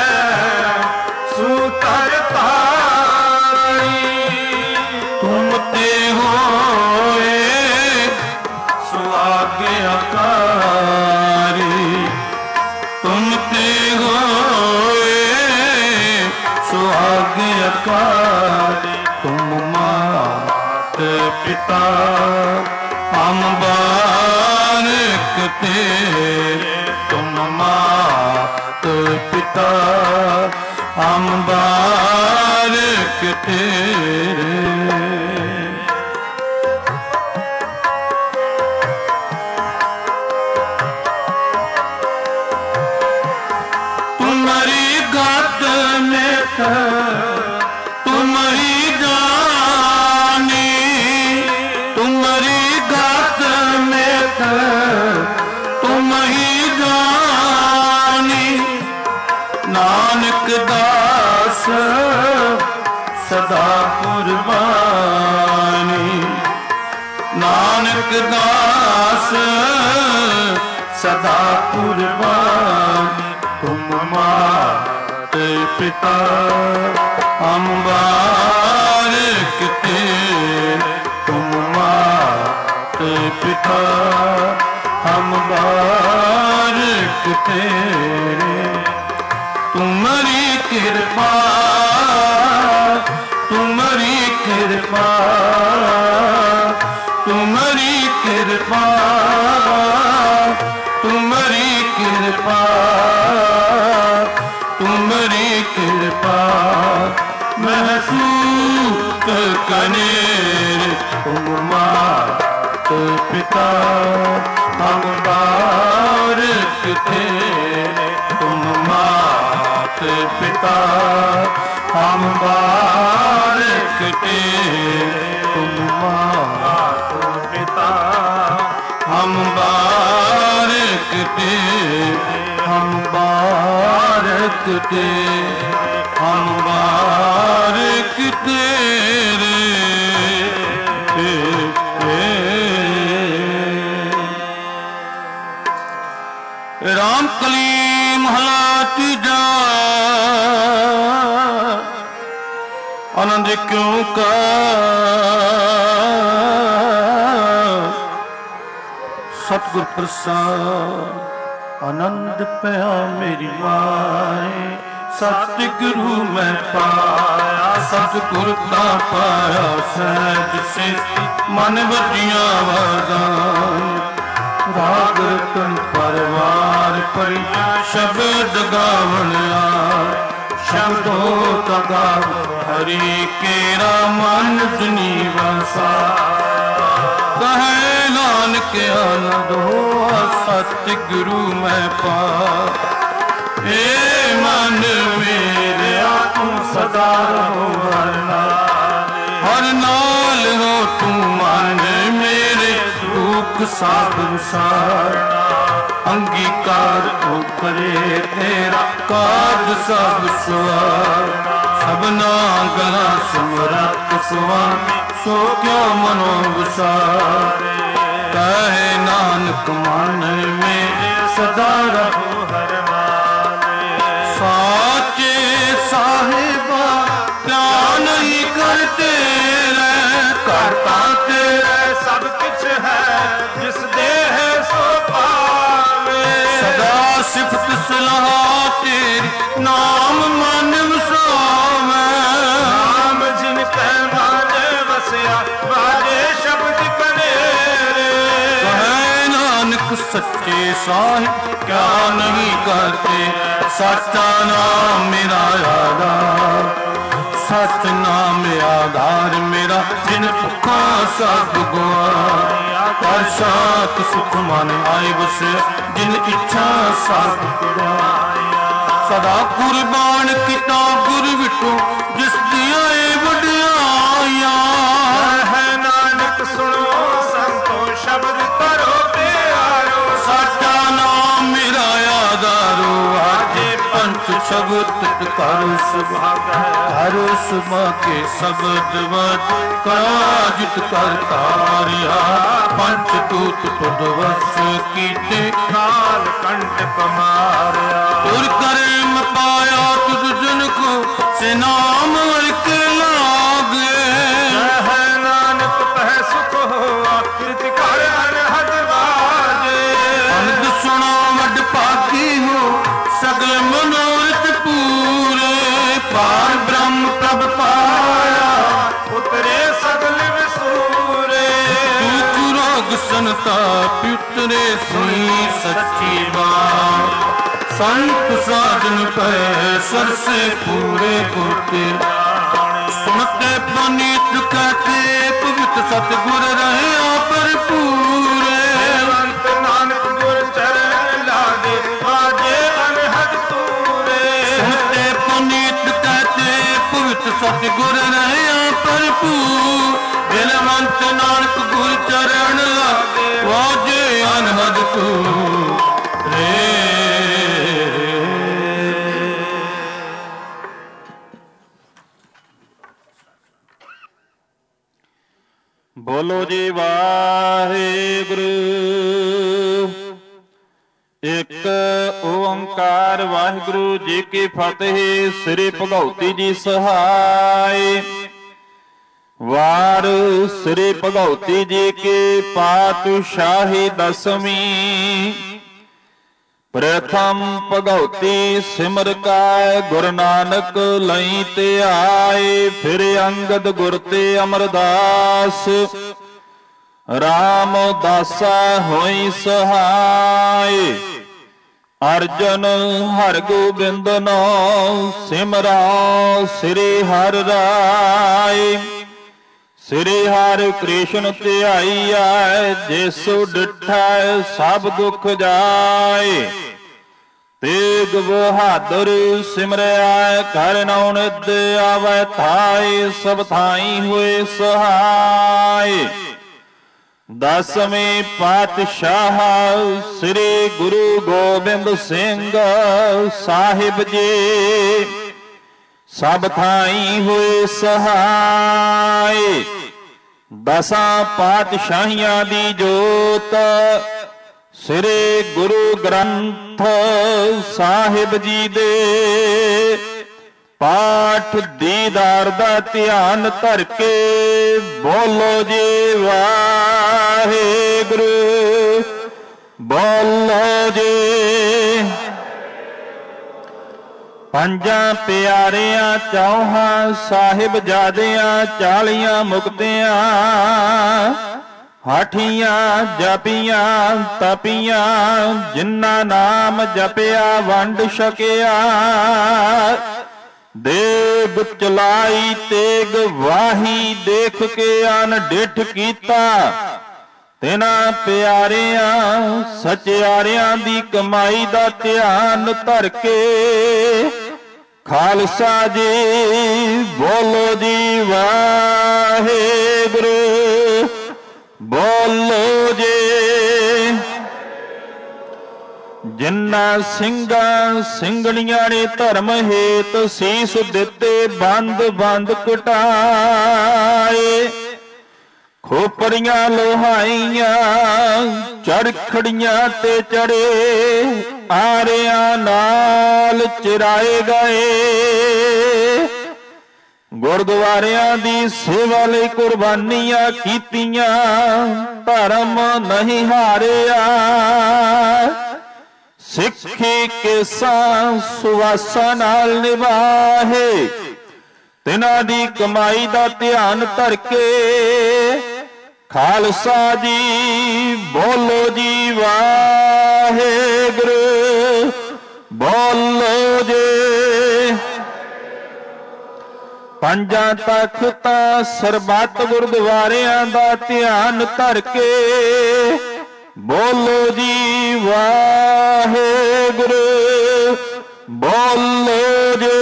सूतर तारी तुम ते होए सुआज्ञाकारी तुम ते होए सुआज्ञाकारी तुम मात पिता हम बालक तेरे तुम मात पिता हम बालक तेरे तुम्हारी गात में तुम ही जानी तुम्हारी गात में तुम ही जानी नानक दास सदा कुर्बानी नानक दास सदा कुर्बानी तुम मात पिता हम बालक तेरे तुम मात पिता हम बालक तेरे तुम्हारी कृपा तुम्हारी कृपा तुम्हारी कृपा तुम्हारी कृपा तुम्हारी कृपा महसूस कनेर तुम मात पिता हम बालक तेरे तुम मात पिता हम बालक तेरे तुम मात पिता हम बालक तेरे हम बालक तेरे हम बालक तेरे राम कली महला तीजा आनंद क्यों का सतगुर प्रसाद आनंद पया मेरी माए सतगुरु मैं पाया सतगुर का पाया सहज से मन वजिया वरदान राग रतन परवार परिया शब्द गावन शब्दों का गाव हरि केरा मन जुनी वसा कहे नानक आनंद हो सतगुरु मैं पा हे मन मेरे तू सदा रहो हर नाल हो तू मन मेरे दुख साध सारना अंगीकार तो करे तेरा काज सब सवारना सबना गला समरत स्वामी सो क्यों मनो विसारे कहे नानक मन मेरे सदा रहो हर नाले साचे साहिबा क्या नहीं करते करता तेरे सब कुछ है जिस देह सो पावे सदा सिफत सलाह तेरी नाम मन वसावे नाम जिन पैमाने वसिया बाजे शब्द कनेरे कहे नानक सच्चे साहिब क्या नहीं करते सच्चा नाम मेरा आधार सच नाम आधार मेरा जिन भुखा सब गुआ कर सात सुख मन आए बस जिन इच्छा सब सदा कुर्बान किता गुर विटो जिस दिया वड्याया है नानक सुनो संतो शब्द करो प्यारो सच्चा नाम मेरा आधारो आजे पंच शब्द ਕਰ ਸੁਭਾਗੈ ਹਰ ਸੁਭਾਗੇ ਸ਼ਬਦ ਵਦ ਕਾਜਿਤ ਕਰ ਤਾਰਿਆ ਪੰਚ ਦੂਤ ਤੁਧ ਵਸ ਕੀਤੇ
ਕਾਲ ਕੰਟਕ ਮਾਰਿਆ
ਤੁਰ ਕਰਮ ਪਾਇਆ ਤੁਧ ਜਨ ਕੋ ਸੇ ਨਾਮ ਵਰਕ ਲਾਗੇ
ਹੈ ਨਾਨਕ ਤਹ ਸੁਖ ਹੋਆ ਤਿਤ ਘਰ ਅਨਹਦ ਵਾਜੇ
ਅਨੰਦ ਸੁਣੋ ਵੱਡ ਭਾਗੀ ਹੋ ਸਗਲ ਮਨੋਰਥ ਪੂਰੇ ਪਾਰ ਬ੍ਰਹਮ ਪ੍ਰਭ ਪਾਇਆ
ਉਤਰੇ ਸਗਲ ਵਿਸੂਰੇ
ਦੁਖ ਰੋਗ ਸੰਤਾਪ ਉਤਰੇ ਸੁਣੀ ਸੱਚੀ ਬਾਤ ਸੰਤ ਸਾਧਨ ਪੈ ਸਰਸੇ ਪੂਰੇ ਗੁਰਤੇ ਸੁਣਤੇ ਪਨੀਤ ਕਹਤੇ ਪਵਿੱਤ ਸਤਿਗੁਰ ਰਹਿਆ ਭਰਪੂਰੇ
ਅੰਤ ਨਾਨਕ ਗੁਰ ਚਰਨ ਲਾਗੇ ਆਜੇ ਅਨਹਦ ਤੂਰੇ
ਸੁਣਤੇ ਪਨੀਤ ਕਹਤੇ ਪਵਿੱਤ ਸਤਿਗੁਰ ਰਹਿਆ ਭਰਪੂਰ ਬਿਲਵੰਤ ਨਾਨਕ ਗੁਰ ਚਰਨ ਲਾਗੇ ਵਾਜੇ ਅਨਹਦ ਤੂਰੇ
ਬੋਲੋ ਜੀ ਵਾਹਿਗੁਰੂ ਇੱਕ ਓੰਕਾਰ ਵਾਹਿਗੁਰੂ ਜੀ ਕੀ ਫਤਿਹ। ਸ੍ਰੀ ਭਗਉਤੀ ਜੀ ਸਹਾਈ ਵਾਰ ਸ੍ਰੀ ਭਗਉਤੀ ਜੀ ਕੀ ਪਾਤਸ਼ਾਹੀ ਦਸਵੀਂ ਪ੍ਰਥਮ ਭਗਉਤੀ ਸਿਮਰ ਕੈ ਗੁਰੂ ਨਾਨਕ ਲਈ ਤੇ ਆਏ ਫਿਰ ਅੰਗਦ ਗੁਰ ਤੇ ਅਮਰਦਾਸ ਰਾਮ ਦਾਸਾ ਹੋਈ ਸਹਾਈ ਅਰਜਨ ਹਰ ਗੋਬਿੰਦ ਨੋ ਸਿਮਰਾ ਸ੍ਰੀ ਹਰਿ ਰਾਏ ਸ੍ਰੀ ਹਰਿ ਕ੍ਰਿਸ਼ਨ ਧਿਆਈਐ ਜਿਸੁ ਡਿਠੈ ਸਭ ਦੁਖ ਜਾਏ ਤੇਗ ਬਹਾਦਰ ਸਿਮਰਿਆ ਘਰ ਨਉ ਨਿਦ ਆਵੈ ਥਾਈ ਸਭ ਥਾਈ ਹੋਏ ਸਹਾਈ ਦਸਵੇਂ ਪਾਤਸ਼ਾਹ ਸ੍ਰੀ ਗੁਰੂ ਗੋਬਿੰਦ ਸਿੰਘ ਸਾਹਿਬ ਜੀ ਸਭ ਥਾਈ ਹੋਏ ਸਹਾਈ ਦਸਾਂ ਪਾਤਸ਼ਾਹੀਆਂ ਦੀ ਜੋਤ ਸ੍ਰੀ ਗੁਰੂ ਗ੍ਰੰਥ ਸਾਹਿਬ ਜੀ ਦੇ ਪਾਠ ਦੀਦਾਰ ਦਾ ਧਿਆਨ ਧਰ ਕੇ ਬੋਲੋ ਜੀ ਵਾਹਿਗੁਰੂ ਬੋਲੋ ਜੀ ਪੰਜਾਂ ਪਿਆਰਿਆਂ ਚੌਹਾਂ ਸਾਹਿਬਜ਼ਾਦਿਆਂ 40 ਮੁਕਤਿਆਂ ਹਾਠੀਆਂ ਜਪੀਆਂ ਤਪੀਆਂ ਜਿਨ੍ਹਾਂ ਨਾਮ ਜਪਿਆ ਵੰਡ ਛਕਿਆ ਦੇਗ ਚਲਾਈ ਤੇਗ ਵਾਹੀ ਦੇਖ ਕੇ ਅਨਡਿਠ ਕੀਤਾ ਤਿਨਾਂ ਪਿਆਰਿਆਂ ਸਚਿਆਰਿਆਂ ਦੀ ਕਮਾਈ ਦਾ ਧਿਆਨ ਧਰ ਕੇ ਖਾਲਸਾ ਜੀ ਬੋਲੋ ਜੀ ਵਾਹਿਗੁਰੂ ਬੋਲੋ ਜੀ ਜਿਨ੍ਹਾਂ ਸਿੰਘਾਂ ਸਿੰਘਣੀਆਂ ਨੇ ਧਰਮ ਹੇਤ ਸੀਸ ਦਿੱਤੇ ਬੰਦ ਬੰਦ ਕਟਾਏ ਖੋਪਰੀਆਂ ਲੋਹਾਈਆਂ ਚੜਖੜੀਆਂ ਤੇ ਚੜੇ ਆਰਿਆਂ ਨਾਲ ਚਿਰਾਏ ਗਏ ਗੁਰਦੁਆਰਿਆਂ ਦੀ ਸੇਵਾ ਲਈ ਕੁਰਬਾਨੀਆਂ ਕੀਤੀਆਂ ਧਰਮ ਨਹੀਂ ਹਾਰਿਆ ਸਿੱਖੀ ਕੇਸਾਂ ਸੁਵਾਸਾਂ ਨਾਲ ਨਿਭਾਏ ਤਿਨਾਂ ਦੀ ਕਮਾਈ ਦਾ ਧਿਆਨ ਧਰ ਕੇ ਖਾਲਸਾ ਜੀ ਬੋਲੋ ਜੀ ਵਾਹਿਗੁਰੂ ਬੋਲੋ ਜੀ ਪੰਜਾਂ ਤਖਤਾਂ ਸਰਬੱਤ ਗੁਰਦੁਆਰਿਆਂ ਦਾ ਧਿਆਨ ਧਰ ਕੇ ਬੋਲੋ ਜੀ ਵਾਹਿਗੁਰੂ ਬੋਲੋ ਜੀ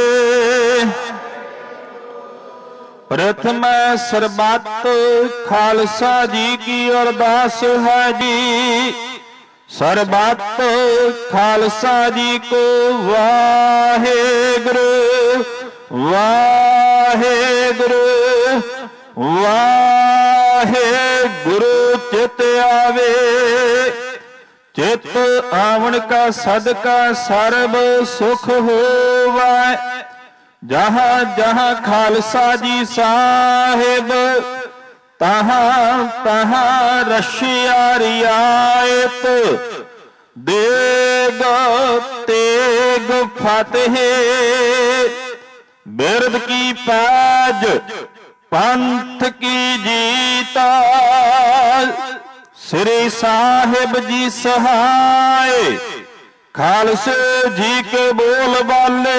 प्रथम सरबत खालसा जी की अरदास है जी
ਸਰਬੱਤ ਖਾਲਸਾ ਜੀ ਕੋ ਵਾਹਿਗੁਰੂ ਵਾਹਿਗੁਰੂ ਵਾਹਿਗੁਰੂ। ਚਿਤ ਆਵੇ ਚਿਤ ਆਵਣ ਕਾ ਸਦਕਾ ਸਰਬ ਸੁਖ ਹੋਵੈ। ਜਹਾਂ ਜਹਾਂ ਖਾਲਸਾ ਜੀ ਸਾਹਿਬ ਤਹਾਂ ਤਹਾਂ ਰਸ਼ਿਆ ਰਿਆਇਤ। ਦੇਗ ਤੇਗ ਫਤਿਹ ਬਿਰਦ ਕੀ ਪੈਜ ਪੰਥ ਕੀ ਜੀਤਾ। ਸ੍ਰੀ ਸਾਹਿਬ ਜੀ ਸਹਾਇ ਖਾਲਸੇ ਜੀ ਕੇ ਬੋਲ ਬਾਲੇ।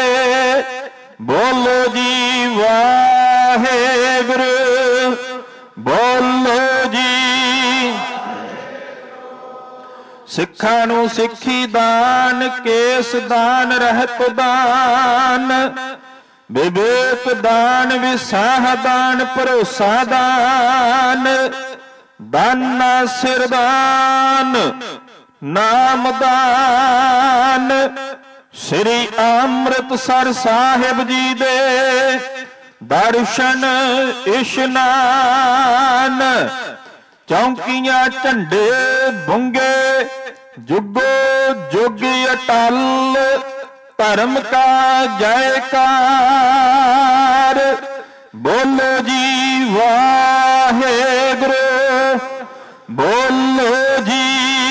ਬੋਲੋ ਜੀ ਵਾਹਿਗੁਰੂ ਬੋਲੋ ਜੀ। ਸਿੱਖਾਂ ਨੂੰ ਸਿੱਖੀ ਦਾਨ ਕੇਸ ਦਾਨ ਰਹਿਤ ਦਾਨ ਵਿਵੇਕ ਦਾਨ ਵਿਸਾਹ ਦਾਨ ਭਰੋਸਾ ਦਾਨ ਦਾਨਾ ਸਿਰ ਦਾਨ ਨਾਮ ਦਾਨ। ਸ੍ਰੀ ਅੰਮ੍ਰਿਤਸਰ ਸਾਹਿਬ ਜੀ ਦੇ ਦਰਸ਼ਨ ਇਸ਼ਨਾਨ। ਚੌਂਕੀਆਂ ਝੰਡੇ ਬੁੰਗੇ ਜੁਗੋ ਜੁਗ ਅਟਲ ਧਰਮ ਕਾ ਜੈਕਾਰ। ਬੋਲੋ ਜੀ ਵਾਹਿਗੁਰੂ ਬੋਲੋ ਜੀ।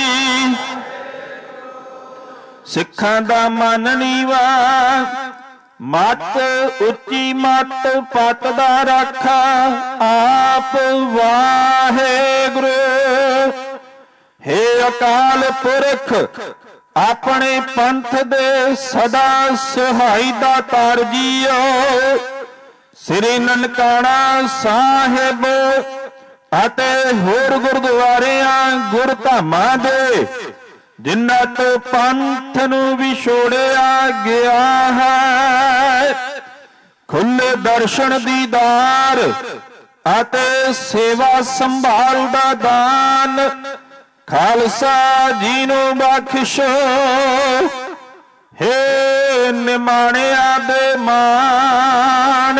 ਸਿੱਖਾਂ ਦਾ ਮਨ ਨੀਵਾ ਮਤ ਉੱਚੀ ਮਤ ਪਤ ਦਾ ਰਾਖਾ ਆਪ ਵਾਹਿਗੁਰੂ। ਹੇ ਅਕਾਲ ਪੁਰਖ ਆਪਣੇ ਪੰਥ ਦੇ ਸਦਾ ਸਹਾਈ ਦਾਤਾਰ ਜੀਓ। ਸ੍ਰੀ ਨਨਕਾਣਾ ਸਾਹਿਬ ਅਤੇ ਹੋਰ ਗੁਰਦੁਆਰਿਆਂ ਗੁਰਧਾਮਾਂ ਦੇ ਜਿਨ੍ਹਾਂ ਤੋਂ ਪੰਥ ਨੂੰ ਵਿਛੋੜਿਆ ਗਿਆ ਹੈ ਖੁੱਲੇ ਦਰਸ਼ਨ ਦੀਦਾਰ ਅਤੇ ਸੇਵਾ ਸੰਭਾਲ ਦਾ ਦਾਨ ਖਾਲਸਾ ਜੀ ਨੂੰ ਬਖਸ਼ੋ। ਹੇ ਨਿਮਾਣਿਆਂ ਦੇ ਮਾਣ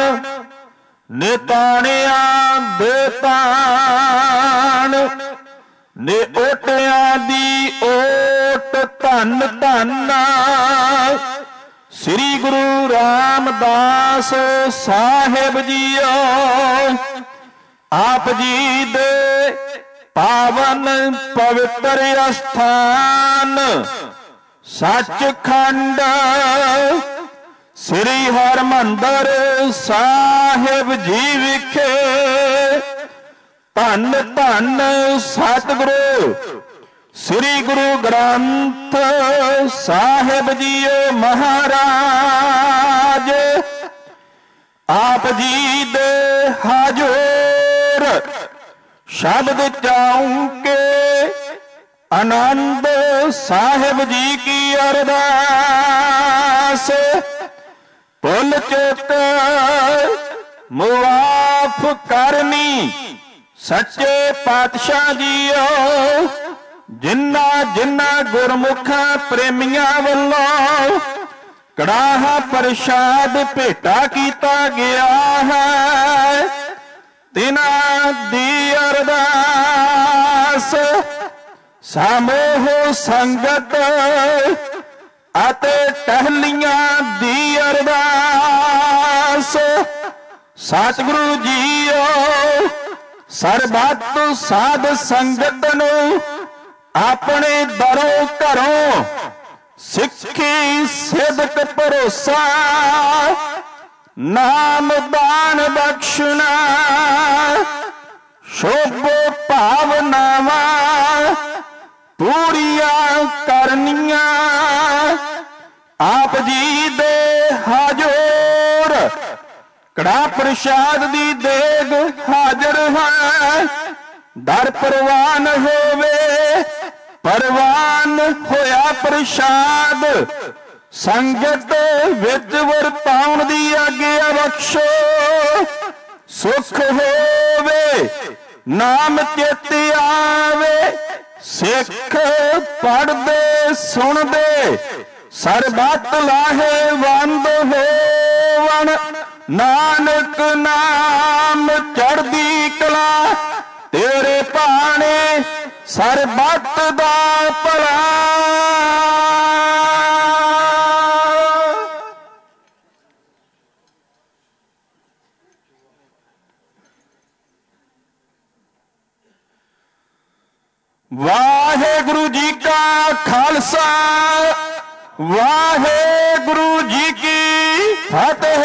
ਨਿਤਾਣਿਆਂ ਦੇ ਤਾਣ ਨੇ ਓਟਿਆਂ ਦੀ ਓਟ ਧੰਨ ਧੰਨ ਸ੍ਰੀ ਗੁਰੂ ਰਾਮਦਾਸ ਸਾਹਿਬ ਜੀਓ। ਆਪ ਜੀ ਦੇ ਪਾਵਨ ਪਵਿੱਤਰ ਅਸਥਾਨ ਸੱਚਖੰਡ ਸ੍ਰੀ ਹਰਿਮੰਦਰ ਸਾਹਿਬ ਜੀ ਵਿਖੇ ਧੰਨ ਧੰਨ ਸਤਿਗੁਰੂ ਸ੍ਰੀ ਗੁਰੂ ਗ੍ਰੰਥ ਸਾਹਿਬ ਜੀਓ ਮਹਾਰਾਜ। ਆਪ ਜੀ ਦੇ ਹਾਜ਼ਰ ਸ਼ਬਦ ਚਾਉਂਕੇ ਆਨੰਦ ਸਾਹਿਬ ਜੀ ਕੀ ਅਰਦਾਸ। ਭੁੱਲ ਚੁੱਕ ਮੁਆਫ ਕਰਨੀ ਸੱਚੇ ਪਾਤਸ਼ਾਹ ਜੀਓ। ਜਿਨ੍ਹਾਂ ਜਿਨ੍ਹਾਂ ਗੁਰਮੁਖਾਂ ਪ੍ਰੇਮੀਆਂ ਵੱਲੋਂ ਕੜਾਹਾ ਪ੍ਰਸ਼ਾਦ ਭੇਟਾ ਕੀਤਾ ਗਿਆ ਹੈ ਤਿਨਾਂ ਦੀ ਅਰਦਾਸ ਸਮੂਹ ਸੰਗਤ ਅਤੇ ਟਹਿਲੀਆਂ ਦੀ ਅਰਦਾਸ। ਸਤਿਗੁਰੂ ਜੀਓ ਸਰਬੱਤ ਸਾਧ ਸੰਗਤ ਨੂੰ ਆਪਣੇ ਦਰੋਂ ਘਰੋਂ ਸਿੱਖੀ ਸਿਦਕ ਭਰੋਸਾ ਨਾਮ ਦਾਨ ਬਖਸ਼ਣਾ ਸ਼ੁਭ ਭਾਵਨਾਵਾਂ ਪੂਰੀਆਂ ਕਰਨੀਆਂ। ਆਪ ਜੀ ਦੇ ਹਾਜ਼ਰ ਕੜਾ ਪ੍ਰਸ਼ਾਦ ਦੀ ਦੇਗ ਹਾਜ਼ਰ ਹੈ। ਦਰ ਪ੍ਰਵਾਨ ਹੋਵੇ ਪ੍ਰਵਾਨ ਹੋਇਆ ਪ੍ਰਸ਼ਾਦ ਸੰਗਤ ਵਿੱਚ ਵਰਤਾਉਣ ਦੀ ਆਗਿਆ ਬਖਸ਼ੋ। ਸੁਖ ਹੋਵੇ ਨਾਮ ਚਿਤ ਆਵੇ
ਸਿੱਖ ਪੜ੍ਹਦੇ ਸੁਣਦੇ ਸਰਬੱਤ ਲਾਹੇਵੰਦ ਹੋਵਣ। ਨਾਨਕ ਨਾਮ ਚੜ੍ਹਦੀ ਕਲਾ ਤੇਰੇ ਭਾਣੇ ਸਰਬੱਤ ਦਾ ਭਲਾ। ਵਾਹਿਗੁਰੂ ਜੀ ਕਾ ਖਾਲਸਾ ਵਾਹਿਗੁਰੂ ਜੀ ਕੀ ਫਤਿਹ।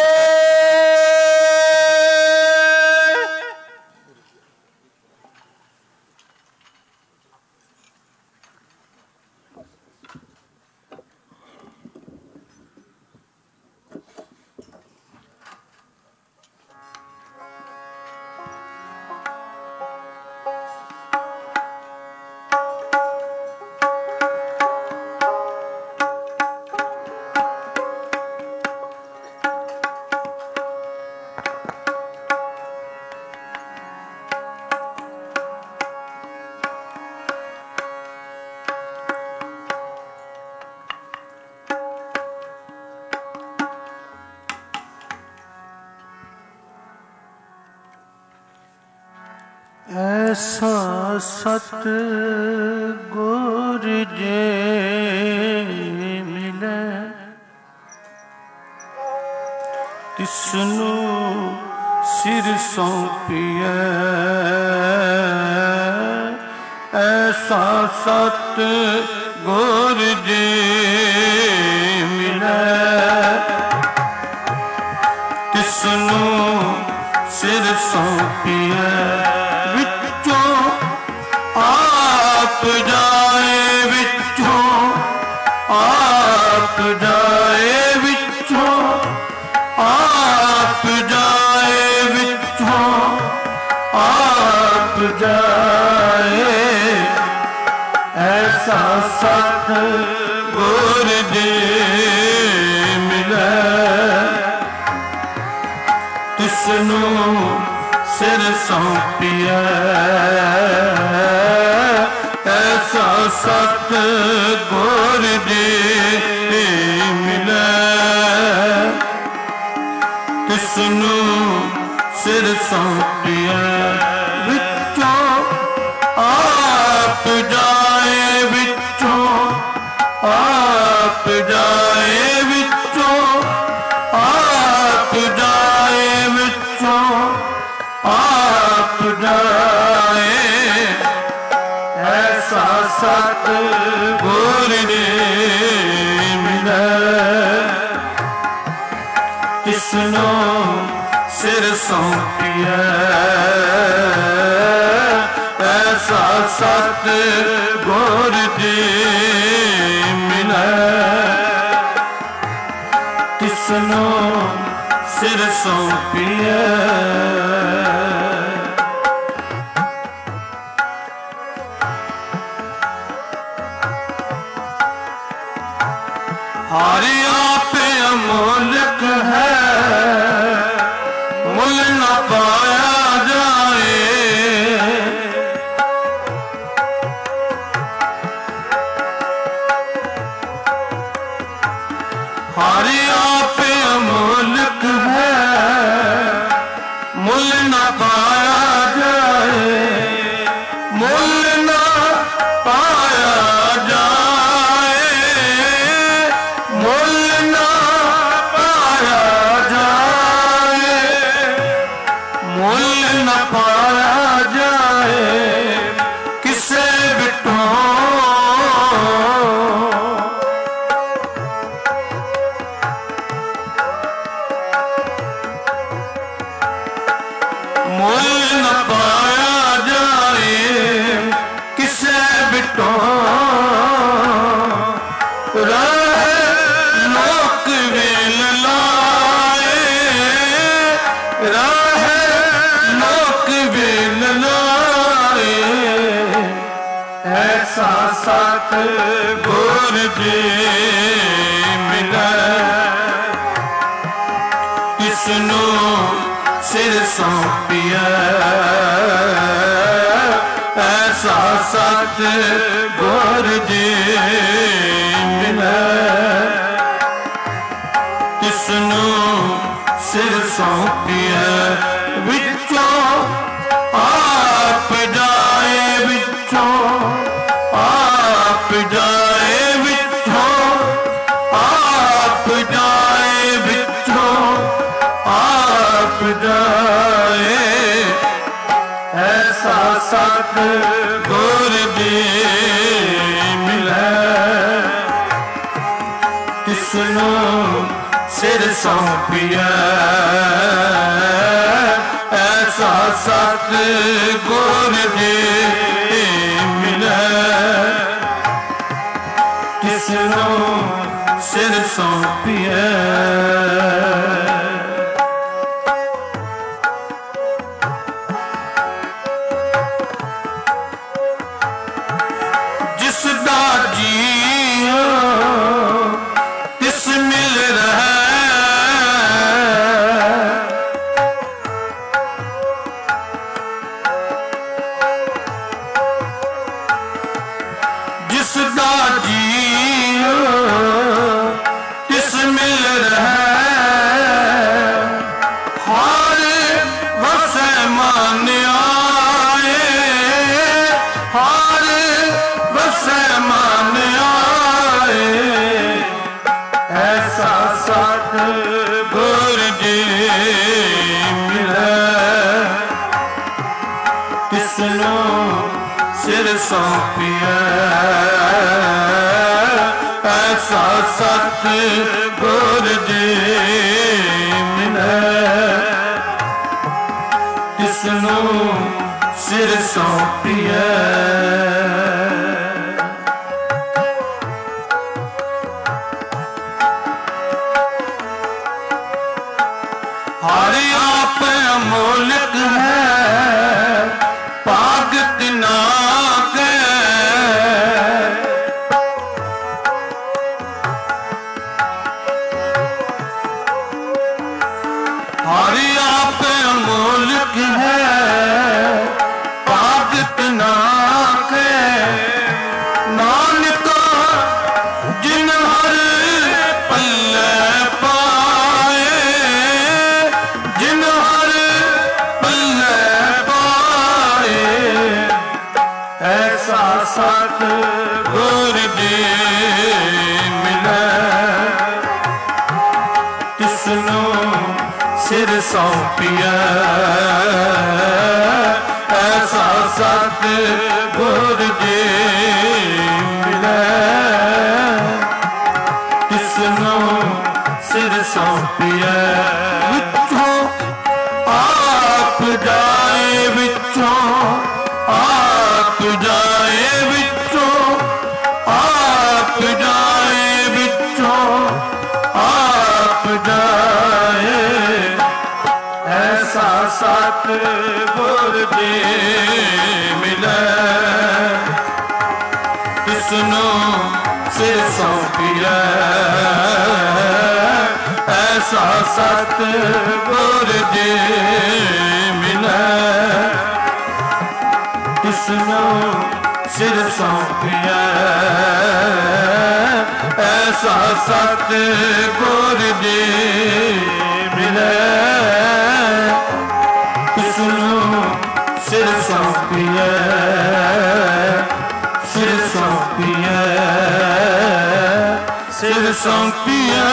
ਐਸਾ ਸਤ ਗੁਰ ਜੇ ਮਿਲੇ ਤਿਸਨੂੰ ਸਿਰ ਸੌਂਪੀਐ। ਐਸਾ ਸਤ ਗੁਰ ਜੇ ਮਿਲੇ ਤਿਸਨੂੰ ਸਿਰ ਸੌਂਪੀਐ। ਆਪ ਜਾਏ ਵਿੱਚੋਂ ਆਪ ਜਾਏ ਵਿੱਚੋਂ ਆਪ ਜਾਏ ਵਿੱਚੋਂ ਆਪ ਜਾਏ। ਐਸਾ ਸਤ ਗੁਰ ਜੇ ਮਿਲੇ ਤਿਸਨੂੰ ਸਿਰ ਸੌਂਪੀਐ। ਐਸਾ ਸਤ ਗੁਰ ਜੇ ਮਿਲੇ ਤਿਸਨੂੰ ਸਿਰ ਸੌਂਪੀਐ। ਵਿੱਚੋਂ ਆਪ ਜਾਏ ਵਿੱਚੋਂ ਆਪ ਜਾਏ ਵਿੱਚੋਂ ਆਪ ਜਾਏ ਵਿੱਚੋਂ ਆਪ ਜਾਏ। ਐਸਾ ਸਤ ਗੁਰ ਜੇ ਮਿਲੇ ਤਿਸਨੂੰ ਸਿਰ ਸੌਂਪੀਐ। ਐਸਾ ਸਤ ਗੁਰ ਜੇ ਮਿਲੇ ਤਿਸਨੂੰ ਸਿਰ ਸੌਂਪੀਐ। हरि आप अमोलक है मुल न पाया जाए। हरि आप अमोलक है मुल न पाया जाए। मुल न पाया सत गुर जे मिले तिसनू सिर सौंपिए। ऐसा ਸਤ ਗੁਰ ਜੀ ਮਿਲੈ ਤਿਸਨੂੰ ਸਿਰ ਸੌਂਪੀਐ ਵਿੱਚੋਂ ਆਪ ਜਾਏ ਵਿੱਚੋਂ ਆਪ ਜਾਏ ਵਿੱਚੋਂ ਆਪ ਜਾਏ ਵਿੱਚੋਂ ਆਪ ਜਾਏ ਐਸਾ ਸਤ ਗੁਰ ਜੀ ਮਿਲੈ ਤਿਸਨੂੰ ਸਿਰ ਸੌਂਪੀਐ ਐਸਾ ਸਤ ਗੁਰ ਜੀ ਮਿਲੈ ਤਿਸਨੂੰ ਸਿਰ ਸੌਂਪੀਐ ਜਿਸ ਦਾ ਜੀਉ ਤਿਸ ਮਿਲ ਰਹਿ ਜਿਸ ਦਾ ਜੀਉ ਤਿਸ ਮਿਲ ਰਹਿ ਹਰ ਵਸੈ ਮਾਨਿਆ ਹਰ ਵਸੈ ਮਾਨਿਆ ਐਸਾ ਸਤ ਗੁਰ ਜੀ ਮਿਲੈ ਤਿਸਨੂੰ ਸਿਰ ਸੌਂਪੀਐ ਐਸਾ ਸਤ ਗੁਰ ਜੀ ਮਿਲੈ ਤਿਸਨੂੰ ਸਿਰ ਸੌਂਪੀਐ ਹਰ ਆਪ ਅਮੋਲਕ ਹੈ ਭਾਗਤ ਨਾ ਕੈ ਹਰ ਆਪ ਅਮੋਲਕ ਹੈ ਭਾਗਤ ਨਾ ਕੈ ਨਾਨਕ ਜਿਨ ਹਰ ਪੱਲੇ ਪਾਏ ਜਿਨ ਹਰ ਪੱਲੇ ਪਾਏ ਐਸਾ ਸਤ ਗੁਰ ਜੀ ਮਿਲੈ ਤਿਸਨੂੰ ਸਿਰ ਸੌਂਪੀਐ ਐਸਾ ਸਤ ਗੁਰ ਜੀ ਮਿਲੈ ਤਿਸਨੂੰ ਸਿਰ ਸੌਂਪੀਐ ਵਿੱਚੋਂ ਆਪ ਜਾਏ ਵਿੱਚੋਂ ਆਪ ਜਾਏ ਵਿੱਚੋਂ ਆਪ ਜਾਏ ਵਿੱਚੋਂ ਆਪ ਜਾਏ ਐਸਾ ਸਤ ਗੁਰ ਜੀ ਮਿਲੈ ਤਿਸਨੂੰ ਸਿਰ ਸੌਂਪੀਐ ਐਸਾ ਸਤ ਗੁਰ ਜੀ ਮਿਲੈ ਤਿਸਨੂੰ ਸਿਰ ਸੌਂਪੀਐ ਐਸਾ ਸਤ ਗੁਰ ਜੀ ਮਿਲੈ ਤਿਸਨੂੰ ਸਿਰ ਸੌਂਪੀਐ ਸਿਰ ਸੌਂਪੀਐ ਸਿਰ ਸੌਂਪੀਐ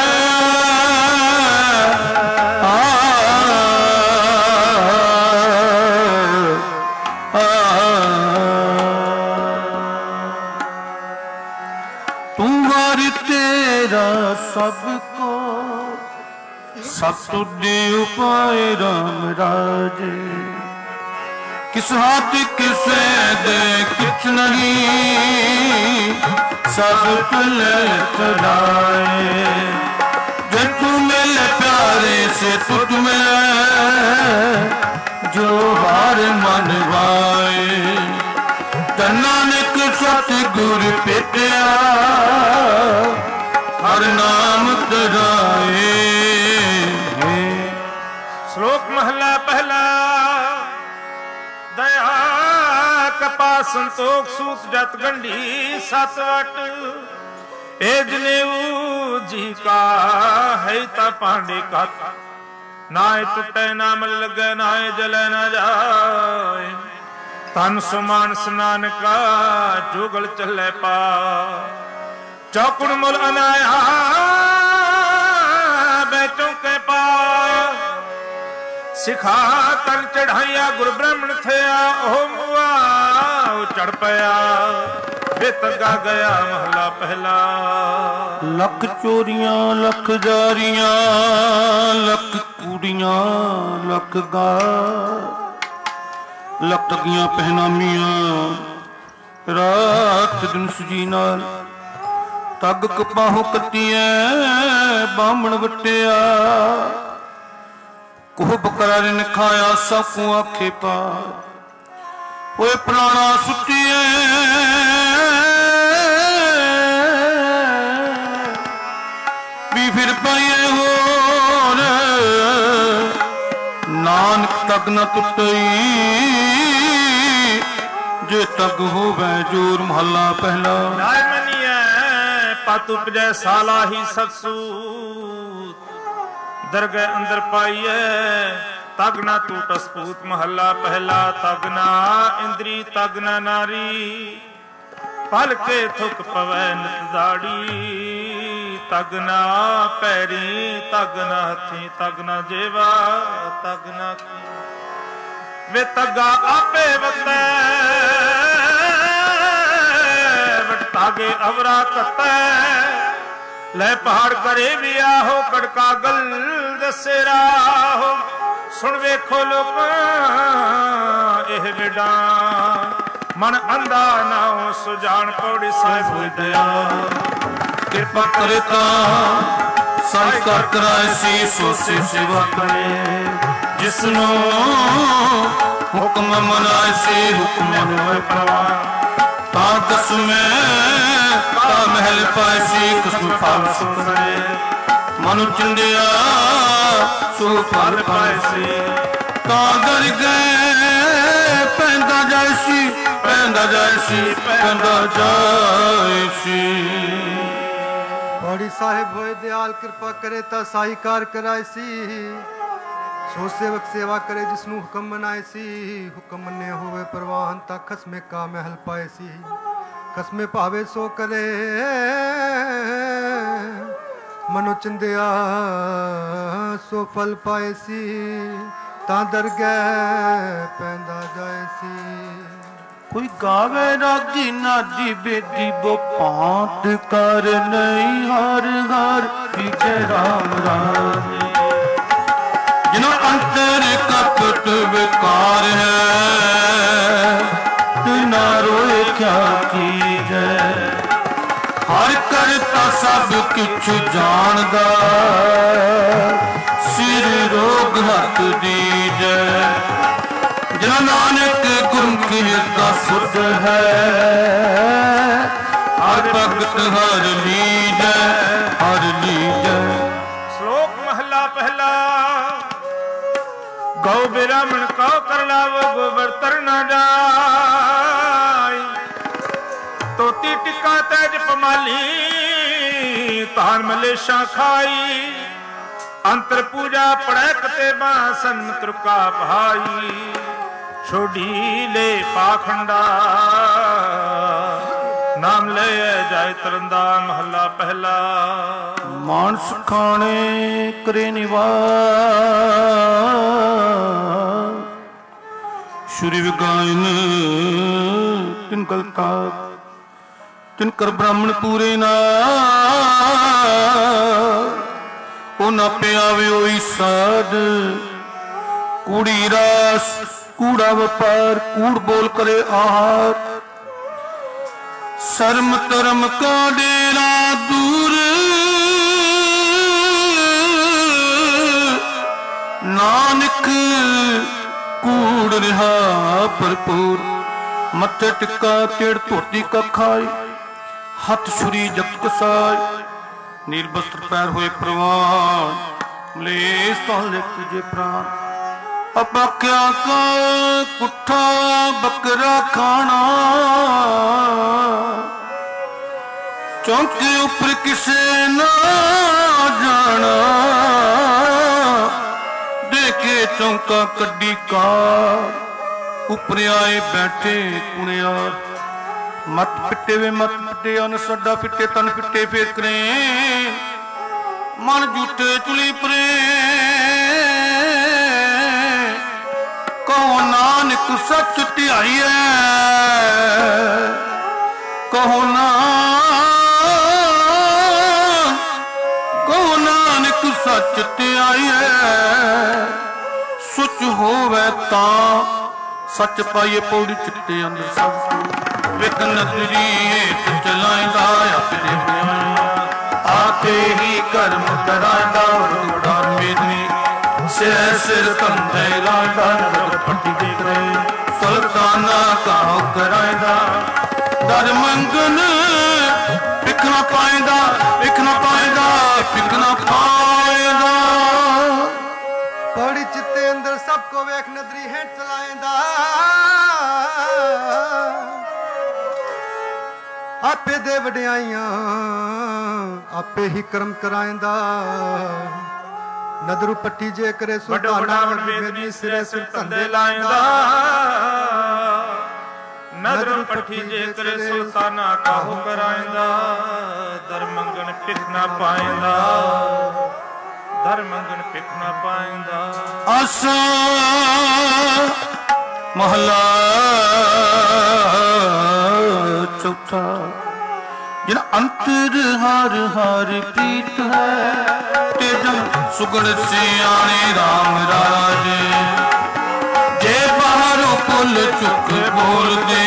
ਸਭ ਕੋ ਸਭ ਤੁਝੇ ਉਪਾਏ ਰਾਮ ਰਾਜੇ ਕਿਸ ਹੱਥ ਕਿਸੇ ਦੇ ਕਿਛ ਨਹੀਂ ਸਭ ਤੁਲੇ ਚਲਾਏ ਜੇ ਤੂੰ ਮਿਲੇ ਪਿਆਰੇ ਸੇ ਤੁਝ ਮਿਲੇ ਜੋ ਹਰ ਮਨ ਵਾਏ ਨਾਨਕ ਸਤਿਗੁਰ ਭੇਟਿਆ ਹਰ ਨਾਮ ਤਰਾਏ।
ਸ਼ਲੋਕ ਮਹਲਾ ਪਹਿਲਾ ਦਇਆ ਕਪਾਲ ਸੰਤੋਖ ਸੂਤ ਜਤ ਗੰਢੀ ਸਤ ਵਟ ਇਹ ਜਨੇਊ ਜੀ ਕਾ ਹੈ ਤਾ ਭਾਂਡੇ ਕਤ ਨਾ ਇਹ ਟੁੱਟੇ ਨਾ ਮਲ ਲੱਗੇ ਨਾ ਇਹ ਜਲੇ ਨਾ ਜਾਏ ਤਨ ਸੁਮਾਨ ਸਨਾਨਕਾ ਜੋਗਲ ਚੱਲੇ ਪਾ ਚੌਕੜ ਮੁਲ ਅਨਾਇਆ ਬੈਠੋਂ ਕੇ ਪਾ ਸਿਖਾ ਤਨ ਚੜਾਈਆ ਗੁਰ ਬ੍ਰਾਹਮਣ ਥਿਆ ਉਹ ਮੁਆ ਉਹ ਚੜ ਪਿਆ ਬੇਤਗਾ ਗਿਆ ਮਹਲਾ ਪਹਿਲਾ
ਲੱਖ ਚੋਰੀਆਂ ਲੱਖ ਜਾਰੀਆਂ ਲੱਖ ਕੂੜੀਆਂ ਲੱਖ ਗਾ ਲੱਖ ਟੱਗੀਆਂ ਪਹਿਨਾਮੀਆਂ ਰਾਤ ਦਿਨ ਸੁਜੀ ਨਾਲ ਤੱਗ ਕਪਾਹੋਂ ਕੱਤੀਐ ਬਾਹਮਣ ਵਟਿਆ ਕੋਹ ਬਕਰਾਰੇ ਨੇ ਖਾਇਆ ਸਾਫੂ ਆਖੇ ਪਾ ਓਏ ਪ੍ਰਾਣਾ ਸੁੱਟੀਏ ਵੀ ਫਿਰ ਪਾਈਏ ਹੋਰ ਨਾਨਕ ਤੱਕ ਨਾ ਟੁੱਟਈ ਜੇ ਤੱਕ ਹੋਵੇ ਜੋਰ ਮਹੱਲਾ ਪਹਿਲਾ
ਨਾਇ ਮਨੀਐ ਪਤ ਉਪਜੈ ਸਾਲਾ ਹੀ ਸਤਸੂ ਦਰਗਹਿ ਅੰਦਰ ਪਾਈਐ ਤਗ ਨਾ ਟੂਟ ਸਪੂਤ ਮਹੱਲਾ ਪਹਿਲਾ ਤਗ ਨਾ ਇੰਦਰੀ ਤਗ ਨਾ ਨਾਰੀ ਪਲ ਕੇ ਥੁਕ ਪਵੈ ਨਿਤ ਦਾੜੀ ਤਗ ਨਾ ਪੈਰੀ ਤਗ ਨਾ ਹੱਥੀ ਤਗ ਨਾ ਜੇਵਾ ਤਗ ਨਾ ਵੇ ਤਗਾ ਆਪੇ ਵਤੈ ਵਟਾਗੇ ਅਵਰਾ ਕਤੈ ਲੈ ਪਹਾੜ ਕਰੇ ਵੀ ਆਹੋ ਕੜਕਾ ਗਲ ਦੱਸੇ ਰਾਹੋ ਸੁਣ ਵੇਖੋ ਲੋਕ ਇਹ ਵਿਡਾ ਮਨ ਅੰਧਾ ਨਾ ਸੁਜਾਨ ਪੌੜੀ ਸਾਹਿਬ ਹੋਇ ਦਇਆ ਕਿਰਪਾ ਕਰੇ ਤਾਂ ਸਾਈ ਕਰ ਕਰਾਏ ਸੀ ਸੋ ਸੇਵਾ ਕਰੇ ਜਿਸਨੂੰ ਹੁਕਮ ਮਨਾਏ ਸੀ ਹੁਕਮ ਮਨੋਏ ਪ੍ਰਵਾਨ ਤਾਂ ਦਸਵੇਂ ਤਾਂ ਮਹਿਲ ਪਾਏ ਸੀ ਕਸਮ ਫਲ ਸੁਕਰੇ ਮਨੁ ਚੰਦਿਆ ਸੋ ਫਲ ਪਾਏ ਸੀ ਤਾਂ ਦਰ ਗਏ ਪੈਂਦਾ ਜਾਏ ਸੀ ਪੈਂਦਾ ਜਾਏ ਸੀ ਪੈਂਦਾ ਜਾਏ ਸੀ
ਪੌੜੀ ਸਾਹਿਬ ਹੋਏ ਦਿਆਲ ਕਿਰਪਾ ਕਰੇ ਤਾਂ ਸਾਈ ਕਾਰ ਕਰਾਏ ਸੀ ਸੋ ਸੇਵਕ ਸੇਵਾ ਕਰੇ ਜਿਸਨੂੰ ਹੁਕਮ ਮਨਾਏ ਸੀ ਹੁਕਮ ਮੰਨੇ ਹੋਵੇ ਪ੍ਰਵਾਨ ਤਾਂ ਖਸਮੇ ਕਾ ਮਹਿਲ ਪਾਏ ਸੀ ਖਸਮੇ ਭਾਵੇ ਸੋ ਕਰੇ ਮਨੋ ਚੰਦਿਆ ਸੋ ਫਲ ਪਾਏ ਸੀ ਤਾਂ ਦਰਗਹਿ ਪੈਂਦਾ ਜਾਏ ਸੀ
ਕੋਈ ਗਾਵੇ ਰਾਗੀ ਨਾਦੀ ਬੇਦੀ ਬੋ ਪਾਂਤ ਕਰ ਨਹੀਂ ਹਰ ਹਰ ਵਿਜੈ ਰਾਮ ਰਾਮ ਜਿਨ੍ਹਾਂ ਅੰਤਰ ਕਪਟ ਵਿਕਾਰ ਹੈ ਤਿਨਾ ਰੋਏ ਕਿਆ ਕੀਜੈ ਹਰ ਕਰਤਾ ਸਭ ਕਿਛ ਜਾਣਦਾ ਸਿਰ ਰੋਗ ਹੱਥ ਦੀਜੈ ਜਿਨ੍ਹਾਂ ਨਾਨਕ ਗੁਰਮੁਖੀ ਦਾ ਸੁਧ ਹੈ ਹਰ ਭਗਤ ਹਰ ਲੀਜੈ ਹਰ ਲੀਜੈ
ਸ਼ਲੋਕ ਮਹਲਾ ਪਹਿਲਾ ਗਉ ਬਿਰਾਮਣ ਕਉ ਕਰ ਲਾਵੋ ਗੋਬਰ ਤਰ ਨਾ ਜਾਈ ਤੋਤੀ ਟਿੱਕਾ ਤੈਜ ਪਮਾਲੀ ਤਾਨ ਮਲੇਸ਼ਾ ਖਾਈ ਅੰਤਰ ਪੂਜਾ ਪੜੈ ਕਤੇ ਬਾਸਨ ਤੁਰਕਾ ਭਾਈ ਛੋਡੀ ਲੈ ਪਾਖੰਡਾ ਨਾਮ ਲੈ ਜਾਇ ਤਰੰਦਾ ਮਹੱਲਾ ਪਹਿਲਾ
ਮਾਨਸ ਖਾਣੇ ਕਰੇ ਨਿਵਾਸ ਸ਼ੁਰੀ ਵਿਗਾਇਨ ਤਿਨ ਕਲਤਾ ਤਿਨ ਕਰ ਬ੍ਰਾਹਮਣ ਪੂਰੇ ਨਾ ਉਹ ਨਾ ਪਿਆਵੇ ਹੋਈ ਸਾਧ ਕੂੜੀ ਰਾਸ ਕੂੜਾ ਵਪਾਰ ਕੂੜ ਬੋਲ ਕਰੇ ਆਹਾਰ ਸ਼ਰਮ ਧਰਮ ਕਾ ਡੇਰਾ ਦੂਰ ਨਾਨਕ ਕੂੜ ਰਿਹਾ ਭਰਪੂਰ ਮੱਥੇ ਟਿੱਕਾ ਤੇੜ ਧੋਤੀ ਕਾ ਖਾਏ ਹੱਥ ਛੁਰੀ ਜਪ ਕਸਾਏ ਨੀਲ ਬਸਤਰ ਪੈਰ ਹੋਏ ਪ੍ਰਵਾਨ ਮਲੇਸ਼ ਤੋਂ ਲਿਖ ਜੇ ਪ੍ਰਾਨ अबाक्या का कुठा बकरा खाना चौके उपर किसे ना जाना देखे चौका कड्डी का उपर आए बैठे कुणिया मत पिटे वे मत पिटे अन सड्डा पिटे तन पिटे फिर करे मन जूठे चुली परे कहो नानक सच ध्याई है कहो नानक सच ध्याई है सुच होवे ता सच पाइए पौड़ी चिट्टे अंदर सब विक नदरी चलाइंदा अपने आते ही कर्म कराइंदा बड़ा मेदनी सिर कंधे लाइंदा नगर पट्टी देख रहे सुल्ताना काहो कराइंदा दर मंगन पिक ना पाइंदा पिक ना पाइंदा पिक ना पाइंदा
पौड़ी चित्ते अंदर सबको वेख नदरी है चलाइंदा आपे दे वड्याइयां आपे ही कर्म कराइंदा नदरू पट्टी जे करे सुल्ताना वेदनी सिरे सिर धंधे लाइंदा
नदरू पट्टी जे करे सुल्ताना काहो कराइंदा दर मंगन पिक ना पाइंदा दर मंगन पिक ना पाइंदा
आसा महला चौथा जिन अंतर हर हर प्रीत है तेजन सुगण सियाणे राम राजे जे बाहरों पुल चुक बोल दे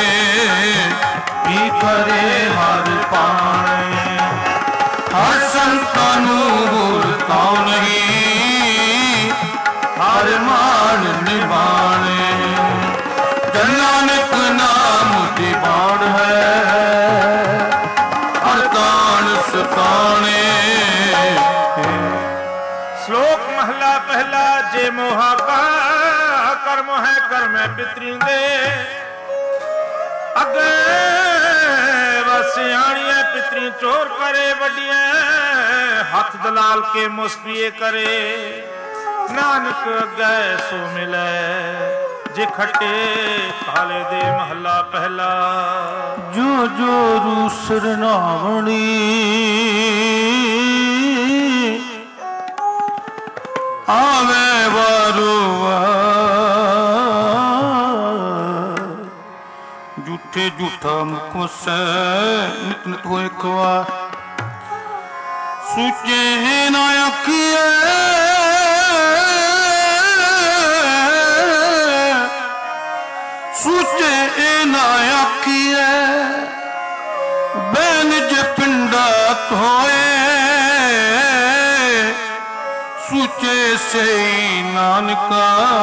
की करे हर पाने हर संतानू बोलता नहीं हर मान निभाने जन नानक नाम दीवान है हर तान सताने।
श्लोक महला पहला जे मोहा का कर्म है कर्म है पितरी दे अगे सियाणिया पितरी चोर करे वडिया हथ दलाल के मुस्पिए करे नानक अगे सो मिले जे खटे काले दे महला पहला
जो जो रूसर नावणी आवे वारो झूठे झूठा मुखों से नित नित होए खवा सूचे ना अखिए सूचे ना अखिए बैन जे पिंडा होए सूचे से नानका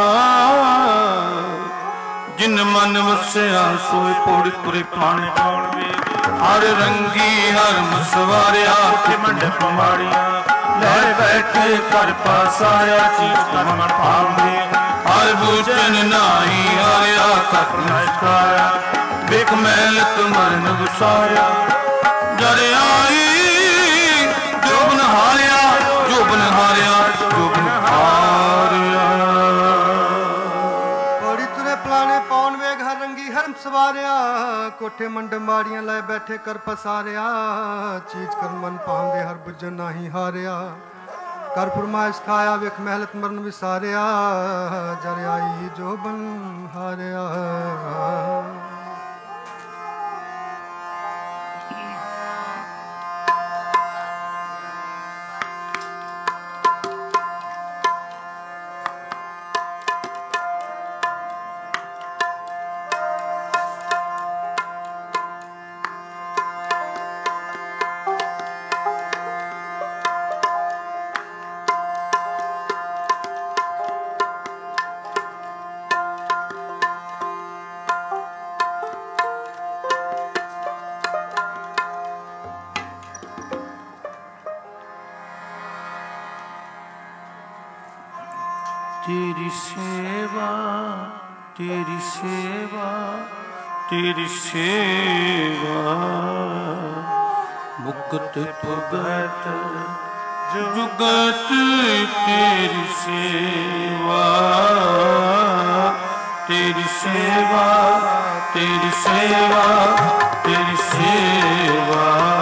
जिन मन वसया सोए पौड़ी पुरे पाने हर रंगी हर मसवारिया मंडप माड़िया ले बैठे कर पास आया चीज कर मन पावे हर भूचन नाही आया कर नस्काया बेक मैल तुमरन गुसाया जर आई जो बन हारिया जो बन हारिया जो बन हारिया
सवारिया कोठे मंड माड़ियां लै बैठे कर पसारिया चीज कर मन पांदे हर बुझन नाही हारिया कर फरमाइश खाया वेख महलत मरन विसारिया जर आई जो बन हारिया।
तेरी सेवा तेरी सेवा तेरी सेवा मुक्त भुगत जुगत तेरी सेवा तेरी सेवा तेरी सेवा तेरी सेवा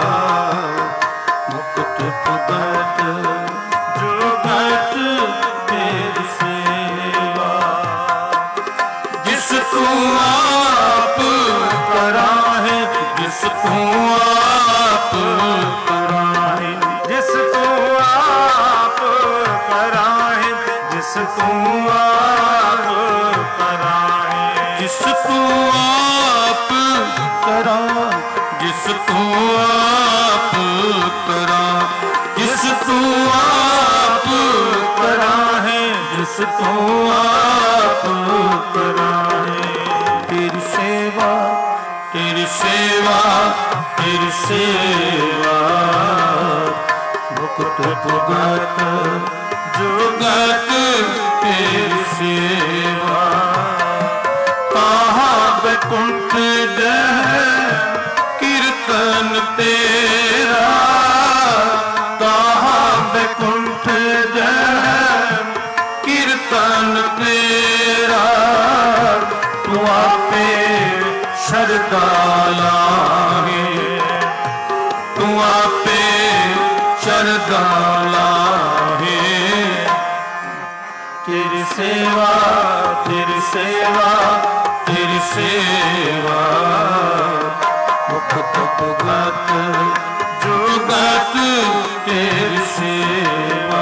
मुक्त भुगत जुगत तेरी सेवा जिस तू आप करा है जिस तू आप करा है जिस तू आप करा है जिस तू आप करा है जिस तू आप करा जिस तू आप करा जिस तू आप करा है जिस तू आप करा है तेरी सेवा तेरी सेवा तेरी सेवा मुक्त भुगत जुगत तेरी सेवा कहाँ बैकुंठ जय कीर्तन तेरा कहाँ बैकुंठ जय कीर्तन तेरा तू आपे शरदाला है तू आपे शरदाला है तेरी सेवा तेरी सेवा तेरी सेवा मुक्त भुगत जुगत तेरी सेवा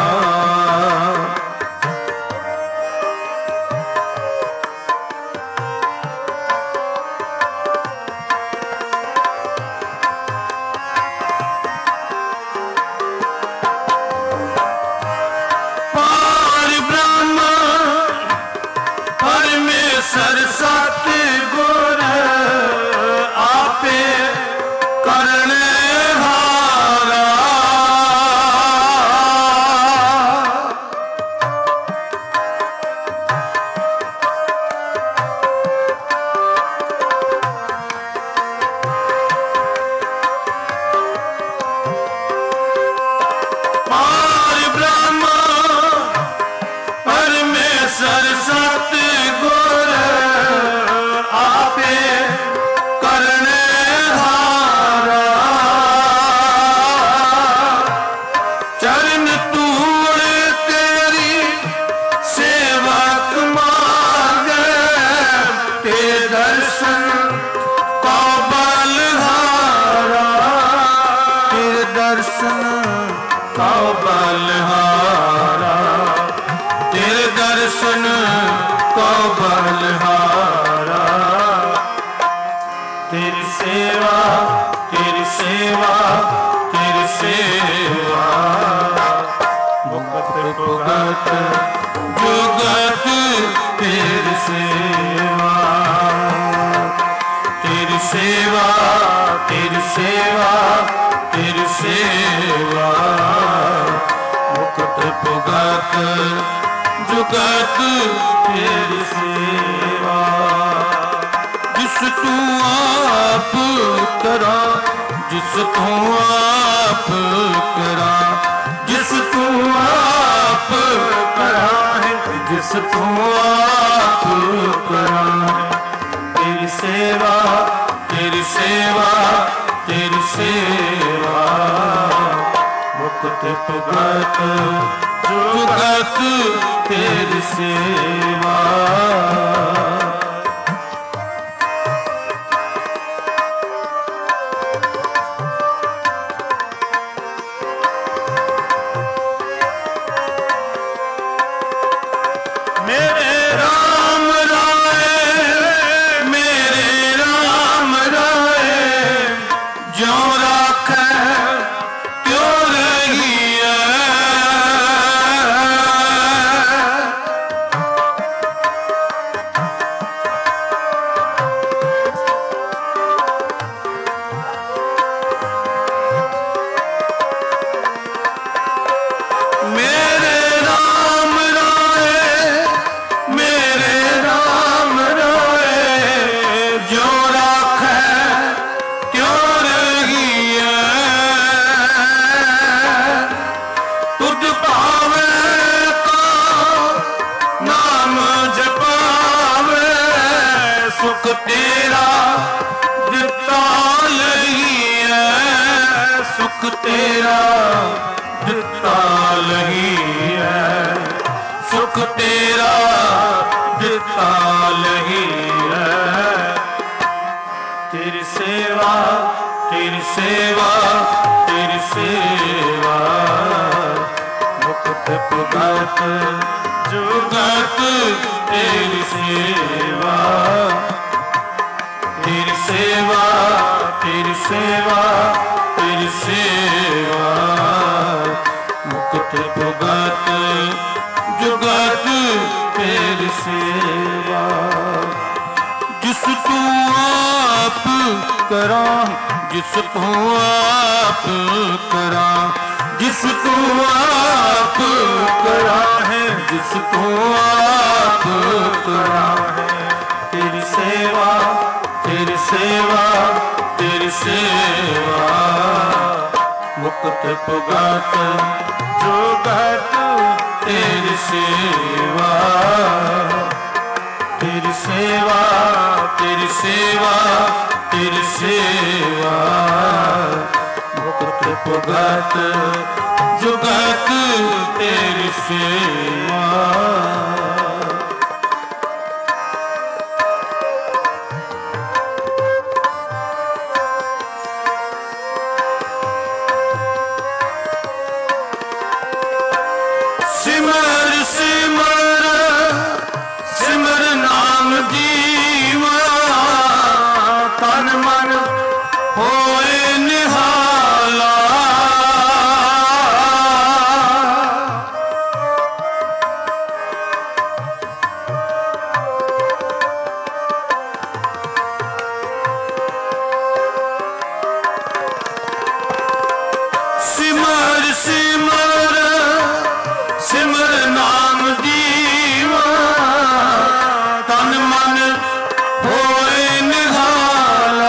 सतगुर आपे करने हारा पार ब्रह्म परमेश्वर सतगुर आपे करने हारा चरण तूड़ तेरी सेवक मांगे ते दर्शन का बलहारा तेरे दर्शन का बलहारा तेरे दर्शन का बलहारा तेरी सेवा तेरी सेवा तेरी सेवा मुक्त भुगत जुगत तेरी सेवा तेरी सेवा तेरी सेवा तेरी सेवा मुक्त भुगत जुगत तेरी सेवा जिस तू आप करा जिस तू आप करा जिस तू आप करा है जिस तू आप करा है तेरी सेवा तेरी सेवा तेरी सेवा मुक्त भुगत जुगत तेरी सेवा ਸੁਖ ਤੇਰਾ ਦਿੱਤਾ ਲਈਐ, ਸੁਖ ਤੇਰਾ ਦਿੱਤਾ ਲਈਐ, ਸੁਖ ਤੇਰਾ ਦਿੱਤਾ ਲਈਐ। ਤੇਰੀ ਸੇਵਾ ਤੇਰੀ ਸੇਵਾ ਤੇਰੀ ਸੇਵਾ, ਮੁਕਤ ਭਗਤ ਜੁਗਤ ਤੇਰੀ ਸੇਵਾ, ਤੇਰੀ ਸੇਵਾ ਤੇਰੀ ਸੇਵਾ ਤੇਰੀ ਸੇਵਾ, ਮੁਕਤ ਭਗਤ ਜੁਗਤ ਤੇਰੀ ਸੇਵਾ। ਜਿਸ ਤੂੰ ਆਪ ਕਰਾਂ ਜਿਸ ਤੂੰ ਆਪ ਕਰਾਂ, ਜਿਸ ਤੂੰ ਆਪ ਕਰਾਂ ਹੈ, ਜਿਸ ਤੂੰ ਆਪ ਕਰਾਂ ਹੈ। ਤੇਰੀ ਸੇਵਾ ਤੇਰੀ ਸੇਵਾ ਤੇਰੀ ਸੇਵਾ, ਮੁਕਤ ਭਗਤ ਜੁਗਤ ਤੇਰੀ ਸੇਵਾ, ਤੇਰੀ ਸੇਵਾ ਤੇਰੀ ਸੇਵਾ ਤੇਰੀ ਸੇਵਾ, ਮੁਕਤ ਭਗਤ ਜੁਗਤ ਤੇਰੀ ਸੇਵਾ। ਸਿਮਰ ਸਿਮਰ ਸਿਮਰ ਨਾਮ ਜੀਵਾ, ਤਨ ਮਨ ਹੋਏ ਨਿਹਾਲਾ। ਸਿਮਰ ਸਿਮਰ ਸਿਮਰ ਨਾਮ ਜੀਵਾ, ਤਨ ਮਨ ਹੋਏ ਨਿਹਾਲਾ।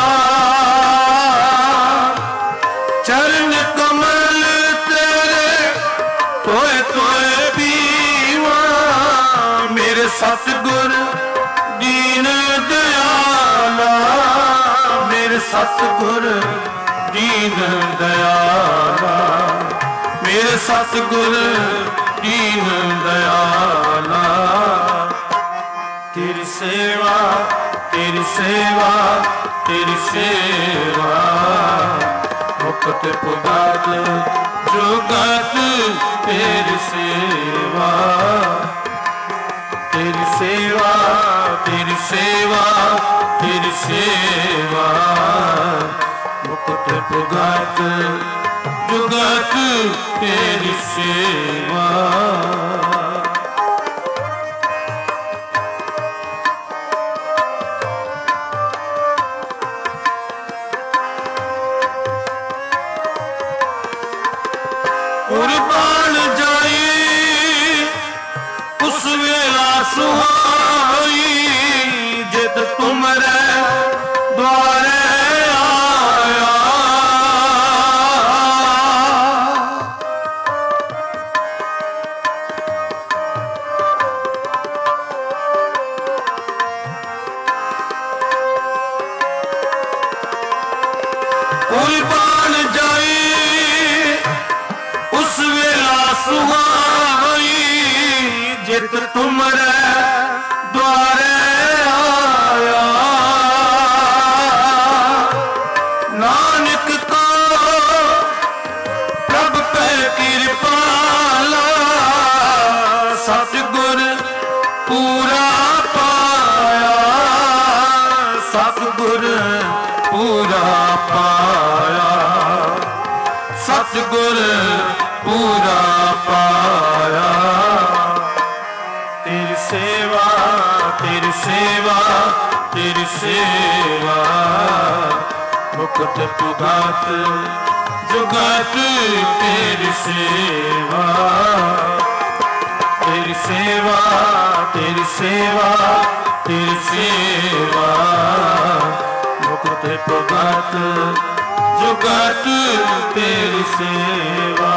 ਚਰਨ ਕਮਲ ਤੇਰੇ ਤੋਏ ਤੋਏ ਪੀਵਾ, ਮੇਰੇ ਸਤਿਗੁਰ ਦੀਨ ਦਿਆਲਾ, ਮੇਰੇ ਸਤਿਗੁਰ ਦੀਨ ਦਿਆਲਾ, ਮੇਰੇ ਸਤਿਗੁਰ ਦੀਨ ਦਿਆਲਾ। ਤੇਰੀ ਸੇਵਾ ਤੇਰੀ ਸੇਵਾ ਤੇਰੀ ਸੇਵਾ, ਮੁਕਤ ਭਗਤ ਜੁਗਤ ਤੇਰੀ ਸੇਵਾ, ਤੇਰੀ ਸੇਵਾ ਤੇਰੀ ਸੇਵਾ ਤੇਰੀ ਸੇਵਾ, ਮੁਕਤ ਭਗਤ ਜੁਗਤ ਤੇਰੀ ਸੇਵਾ। ਕੁਰਬਾਨ ਜਾਈ ਉਸ ਵੇਲਾ ਸੁਹਾਈ, ਜਿਤ ਤੁਮਰੇ ਦੁਆਰੇ ਆਇਆ। ਕੁਰਬਾਨ ਜਾਈ ਉਸ ਵੇਲਾ ਸੁਹਾਈ, ਜਿਤ ਤੁਮਰੇ ਦੁਆਰੇ ਆਇਆ। ਨਾਨਕ ਕੋ ਪ੍ਰਭ ਪੈ ਕਿਰਪਾਲਾ, ਸਤਿਗੁਰ ਪੂਰਾ ਪਾਇਆ, ਸਤਿਗੁਰ ਪੂਰਾ ਪਾਇਆ, ਸਤਿਗੁਰ ਪੂਰਾ ਪਾਇਆ। ਤੇਰੀ ਸੇਵਾ ਤੇਰੀ ਸੇਵਾ ਤੇਰੀ ਸੇਵਾ, ਮੁਕਤ ਭਗਤ ਜੁਗਤ ਤੇਰੀ ਸੇਵਾ, ਤੇਰੀ ਸੇਵਾ ਤੇਰੀ ਸੇਵਾ ਤੇਰੀ ਸੇਵਾ, ਮੁਕਤ ਭਗਤ ਜੁਗਤ ਤੇਰੀ ਸੇਵਾ।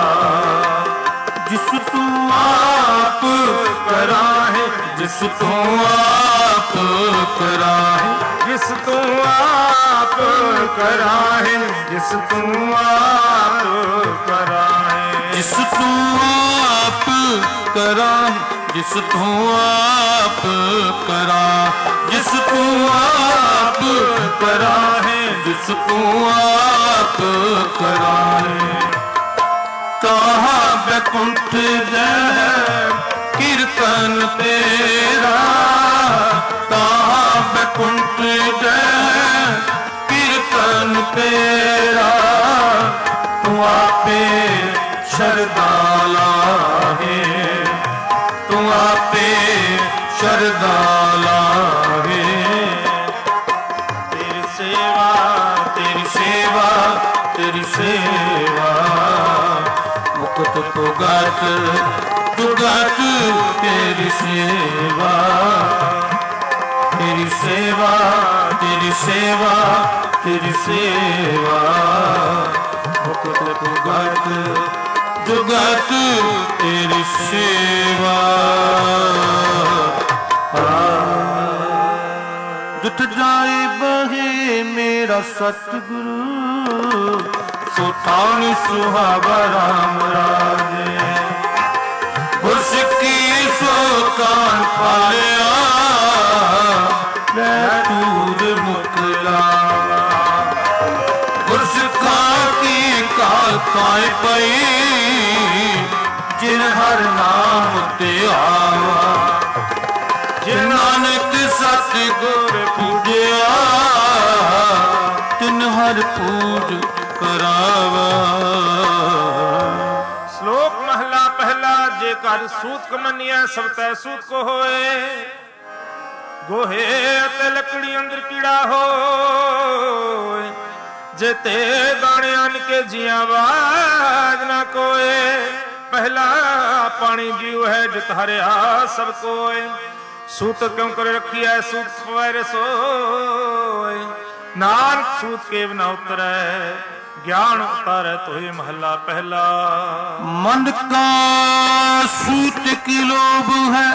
ਜਿਸ ਤੂੰ ਆਪ ਕਰਾਂ ਹੈ, ਜਿਸ ਤੂੰ ਆਪ कराहे,
जिस तू आप कराहे, जिस तू आप कराहे,
जिस तू आप कराहे, जिस तू आप करा, जिस तू आप कराहे, जिस तू आप कराहे। ताहा बैकुंठ जय कीर्तन तेरा, ताहा बैकुंठ जय कीर्तन तेरा, तू आपे शरदाला है, तू आपे शरदाला है। तेरी सेवा, तेरी सेवा, तेरी सेवा, मुकुट पुगत दुगत तेरी सेवा, तेरी सेवा, तेरी सेवा, तेरी सेवा, मुकुट पुगत दुगत तेरी सेवा। जुट जाए बहे मेरा सतगुरु, सो थान सुहावा राम राजे, गुरसिक्खी सो कान पालिया, मैं दूर मुकलावा, गुरसिक्खा की काल काए पई, जिन हर नाम ते आवा, जिन नानक सतगुर पूजया, तिन हर पूज करावा।
श्लोक महला पहला। जेकर सूत कमनिया सब तै सूत को होए, गोहे अते लकड़ी अंदर कीड़ा होए, जेते दाने अन के जिया बाज ना कोए, पहला पानी जीव है जित हरिया सब कोय, सूत क्यों कर रखी है सूत पवैर सोय, नानक सूत के बिना उतरै, ज्ञान उतारे तो ही महला पहला।
मन का सूत की लोभ है,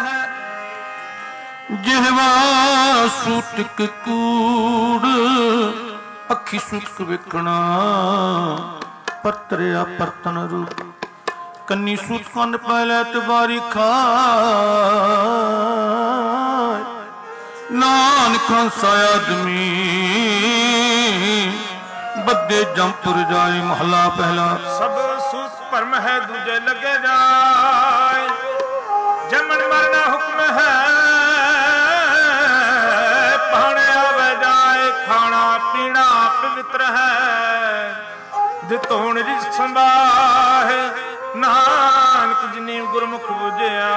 जिहवा सूतक कूड़, अखी सुख विकणा, पत्रिया परतन रूप, कन्नी सूत कंड पहले तबारी खाए, नानक हंसा आदमी बदे जमपुर जाए। महला पहला।
सब सूत परम है दूजे लगे जाए, जमन मरना हुक्म है, पाने आवे जाए, खाना पीना पवित्र है, दितोण रिज संभाहे, नानक जिनी गुरमुख बुझिया,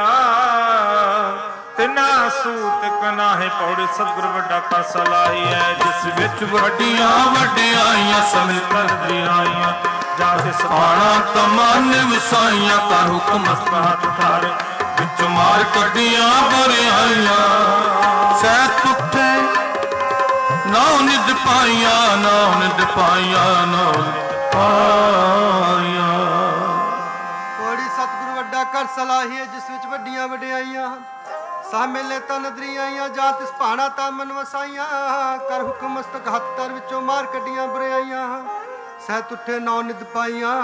तिना सूत कना है पौड़े सतगुर वड्डा खासा लाई है, जिस विच
वड्डियां वड्डियाइयां समिल कर दियाइयां,
जाके
सपाणा तमन विसाइयां, कर हुक्म हथ धर, विच मार कड्डियां बुरियाइयां, सह तुठे नौ निध पाइयां, नौ निध पाइयां, नौ पाइयां।
कोड़ी सतगुरु वड्डा कर सलाहिए, जिस विच वड्डियां वड्डियाइयां, सा मेले तो नदरियाइयां, जा तिस पहाड़ा ता मन वसाइयां, कर हुक्म मस्तक हथ तर विचों मार कड्डियां बुराइयां, सह तुठे नौ निध पाइयां,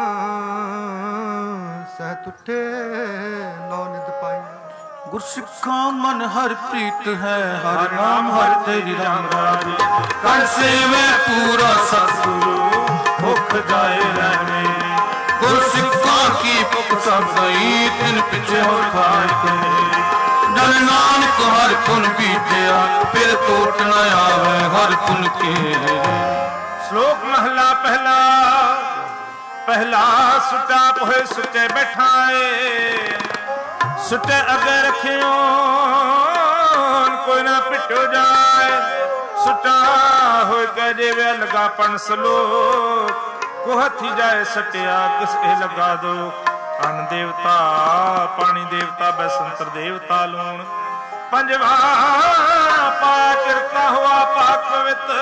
सह तुठे नौ निध पाइयां।
गुरसिक्खा मन हर प्रीत है, हर नाम हर तेरी राम राजी, कर सेवे पूरा सतगुरु भुख जाए रहने, गुरसिक्खा की भुख सब गई, तिन पिछे हो खाए गए, जन नानक हर पुन बीतिया, फिर टूट न आवे हर पुन के।
श्लोक महला पहला। पहला सुचा पोहे सुचे बैठाए, सुटे अगे रखियो कोई ना पिटो जाए, सुटा हो के जेवे लगा पन सलोक, को हथी जाए सटिया किस ए लगा दो, अन्न देवता पानी देवता बैसंतर देवता लूण, पंजवा पा किरता हुआ पाक पवित्र,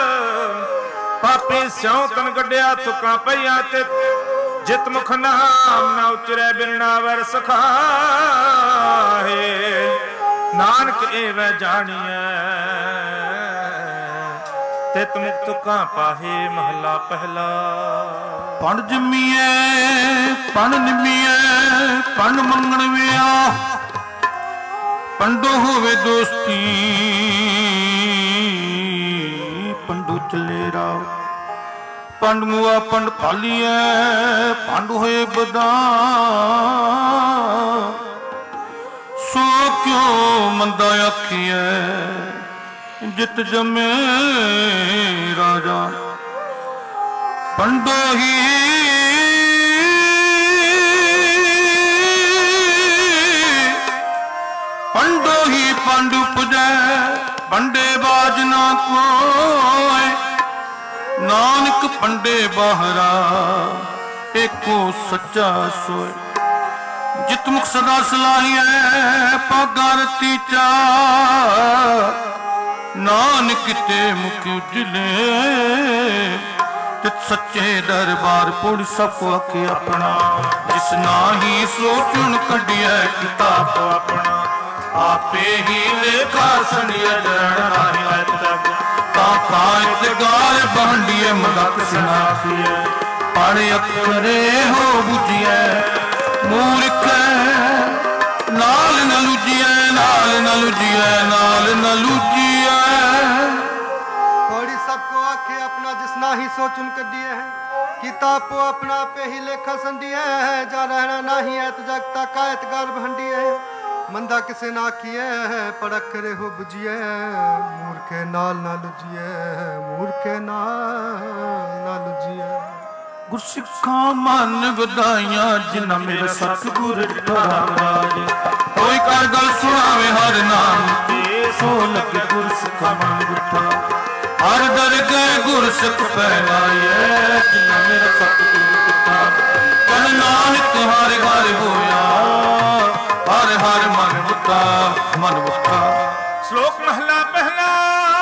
पापी स्यों तन गड्ढिया तुका पईया ते, जित मुख नाम ना उचरे बिरना वर सखाहे, ਨਾਨਕ ਏਵੈ ਜਾਣੀਐ ਤਿਤ ਮੁਕਤ ਕਾ ਪਾਹੇ ਮਹਲਾ ਪਹਿਲਾ।
ਪਣ ਜੰਮੀਐ ਪਣ ਨਿਮੀਐ ਪਣ ਮੰਗਣ ਵਿਆ ਪੰਡੋ ਹੋਵੇ ਦੋਸਤੀ ਪੰਡੂ ਚੱਲੇ ਰਾਹ ਪੰਡ ਮੁਆ ਪੰਡ ਭਾਲੀਐ ਪੰਡ ਹੋਏ ਬਦਾ ਸੋ ਕਿਉ ਮੰਦਾ ਆਖੀਐ ਜਿਤ ਜਮੇ ਰਾਜਾ ਪੰਡੋ ਹੀ ਪੰਡੋ ਹੀ ਪੰਡ ਉਪਜੈ ਪੰਡੇ ਬਾਜ ਨਾ ਕੋਇ ਨਾਨਕ ਪੰਡੇ ਬਾਹਰਾ ਏਕੋ ਸੱਚਾ ਸੋਇ ਜਿਤ ਮੁਖ ਸਦਾ ਸਲਾਹੀਐ ਪਾਗਾ ਰਤੀ ਚਾ ਨਾਨਕ ਤੇ ਮੁਖ ਉਜਲੇ ਤਿਤ ਸੱਚੇ ਦਰਬਾਰ ਪੁੜ ਸਭ ਕੋ ਆਖੇ ਆਪਣਾ ਜਿਸ ਨਾਹੀ ਸੋ ਚੁਣ ਕੱਢਿਐ ਕਿਤਾਬ ਆਪਣਾ ਆਪੇ ਹੀ ਲੇਖਾ ਸੰਡਿਐ ਜਰਣ ਨਾਹੀ ਐਤ ਤੱਕ ਤਾਂ ਕਾਇਤ ਗਾਲ ਬਾਂਡੀਏ ਮਦਕ ਸੁਨਾਖੀਐ ਪੜ ਅਖਰੇ ਹੋ ਬੁਝੀਐ ਮੂਰਖ ਨਾਲ ਨ ਲੁਜੀਐ ਨਾਲ ਨ ਲੁਜੀਐ ਨਾਲ ਨ ਲੁਜੀਐ।
थोड़ी सबको आखे अपना जिसना ही सोचुन कर दिए है किताब को अपना पे ही लेखा संडिए है जा रहना नहीं है तो जगता कायत गार भंडिए मंदा किसे ना किए है पड़क करे हो बुझिए मूर्खे नाल ना लुझिए मूर्खे नाल ना लुझिए।
गुरसिखा मन बधाइयां जिन्ना मेरे सतगुर राज कोई कर गल सुनावे हर नाम ते सो लगे गुरसिखा मन गुठा हर दरगह गुरसिख पहनाए जिन्ना मेरा सतगुर गुठा कल नानक हर हर होया हर हर मन बुता मन बुता।
श्लोक महला पहला।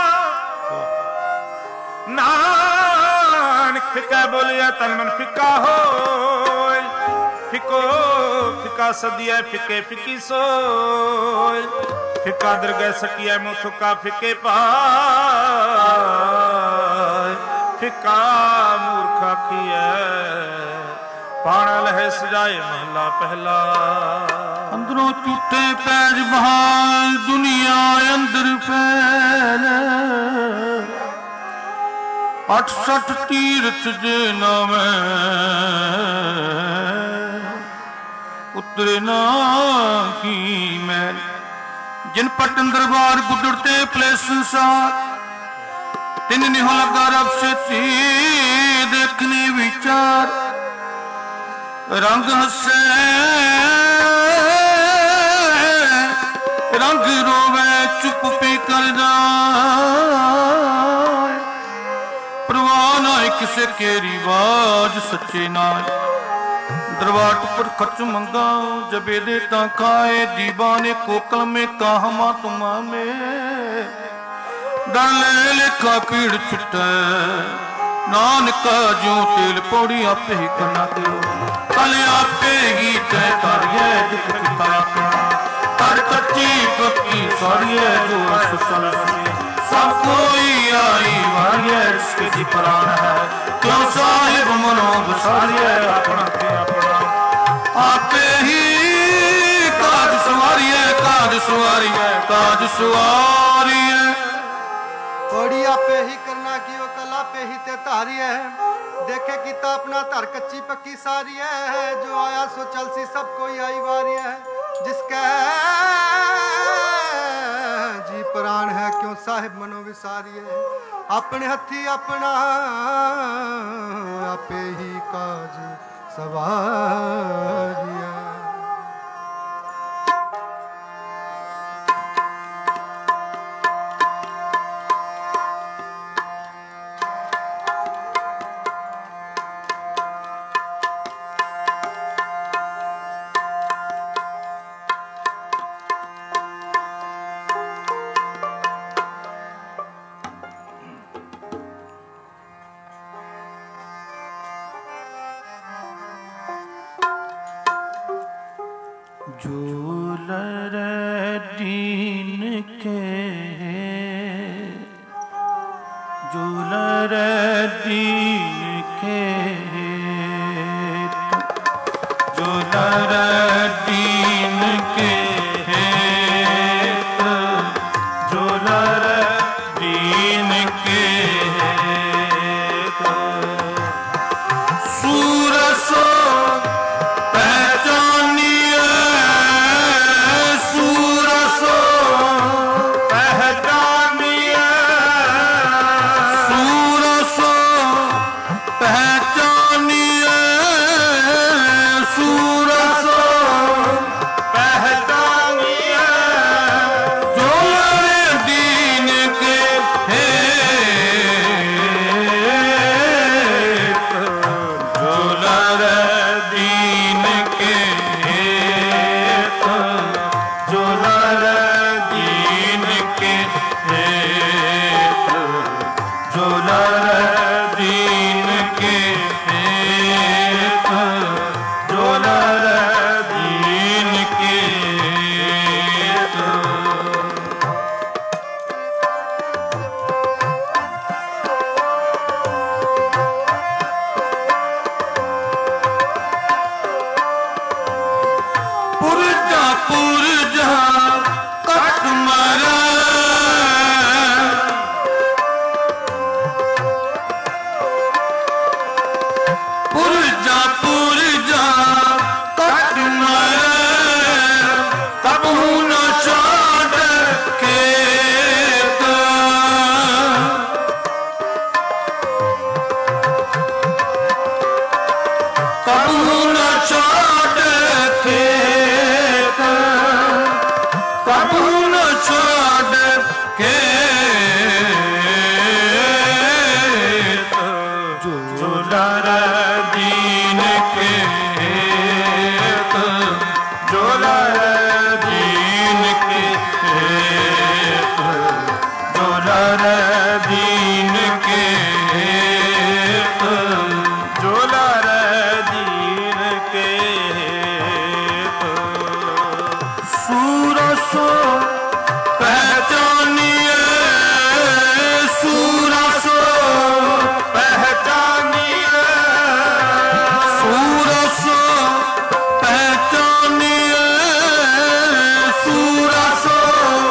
ना फिका बोलिया तन मन फिका हो फिको फिका सदिया फिके फिकी सोय फिका दरगह सटिया मुथुका फिके पाय फिका मूर्ख आखिए पाना लहे सजाए महला पहला।
अंदरों टूटे पैज बहाल दुनिया अंदर फैल 68 तीर्थ जे नामै उतरे ना की मैल जिन पटन दरबार गुदड़ते पले संसार तिन निहो लगा रब से देखने विचार रंग हसे रंग रोवे चुप पे कर किसे के रिवाज सच्चे नाय दरबार पर खर्च मंगा जबे दे ता खाए दीवाने कोकल में काहमा तुमा में डर ले लेखा पीड़ छुटे नानका जो तेल पौड़ी आपे ही करना करो कल आपे ही तय करिए दुख पिता कर कच्ची पक्की सारिए जो सुसल सब कोई आई वारिए इसके जी प्राण है क्यों साहिब मनो बसारिए अपना के अपना आपे ही काज सवारिए काज सवारिए काज सवारिए।
थोड़ी आपे ही करना की वो कला पे ही ते तारी है देखे की ता अपना धर कच्ची पक्की सारी है जो आया सो चल सी सब कोई आई वारी है जिसका जी प्राण है क्यों साहिब मनो विसारी है अपने हथी अपना आपे ही काज सवारी है।
झूलर दीन के झूलर दीन के झूलर दीन के झूलर दीन के सूरसो पहचानिए सूरसो पहचानिए सूरसो पहचानिए सूरसो पहचानिए झूलर दीन के झूलर दीन के झूलर दीन के झूलर दीन के झूलर दीन के पुरजा पुरजा कट मरा पुरजा पुरजा कट मरा तब न छोड़ के तब न छोड़ के तब न छोड़ के झूलर दीन के झूलर दीन के झूलर दीन के झूलर दीन के सूरसो पहचानिए सूरसो पहचानिए सूरसो पहचानिए सूरसो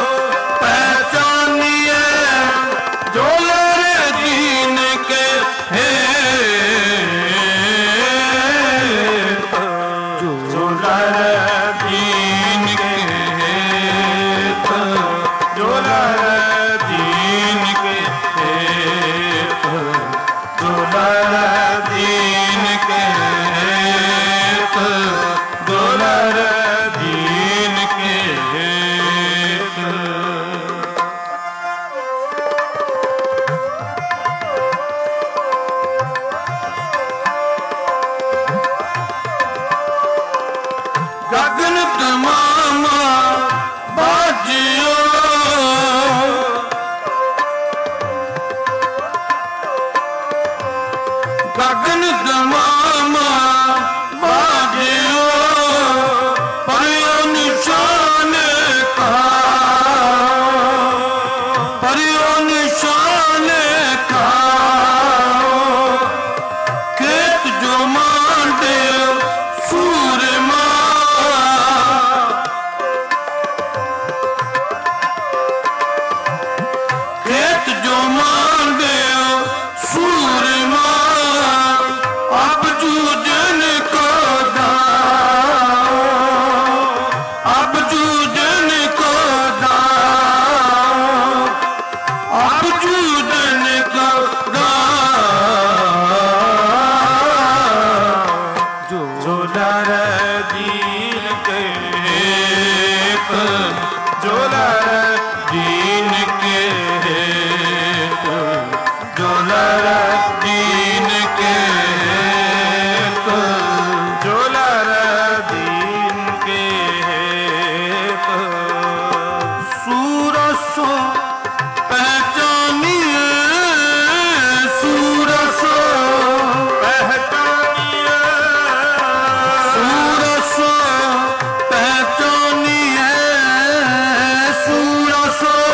पहचानिए झूलर दीन के झूलर दीन के झूलर दीन के झूलर दीन के झूलर दीन के गगन तमामा बाजियो गगन तमामा बाजियो परियो निशान का परियो निशान का खेत जो मांडे सूरमा खेत जो मांगे सूरमा अब जूझन को दाओ अब जूझन को दाओ अब जूझन को दाओ झूलर दीन के झूलर दीन के झूलर दीन के झूलर दीन के सूरसो पहचानिए सूरसो पहचानिए सूरसो पहचानिए सूरसो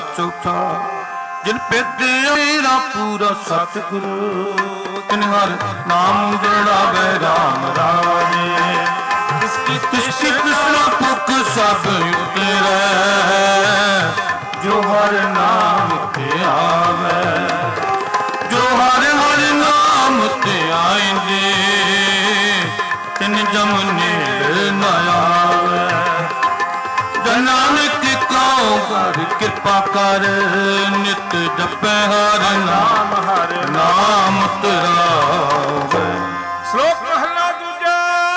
ਚੌਥਾ ਜਿਨ ਪੇਤੇ ਮੇਰਾ ਪੂਰਾ ਸਤਿਗੁਰੂ ਤਿਨ ਹਰ ਨਾਮ ਜੜਾਵੇ ਰਾਮ ਰਾਜੇ ਤਿਸਕੀ ਕ੍ਰਿਸ਼ਨਾ ਭੁਖ ਸਭ ਉਤਰੈ ਜੋ ਹਰ ਨਾਮ ਤੇ ਆਵੇ ਜੋ ਹਰ ਹਰ ਨਾਮ ਤੇ ਆਇਂਦੇ ਤਿਨ ਜਮ ਨੇੜ ਨ ਆਵੇ ਜਨ ਨਾਨਕ ਕਉ ਕਰ ਕਿਰਪਾ ਕਰ ਨਿਤ ਜਪੈ ਹਰ ਨਾਮ ਤਰਾਵੇ।
ਸ਼ਲੋਕ ਮਹਲਾ ਦੂਜਾ।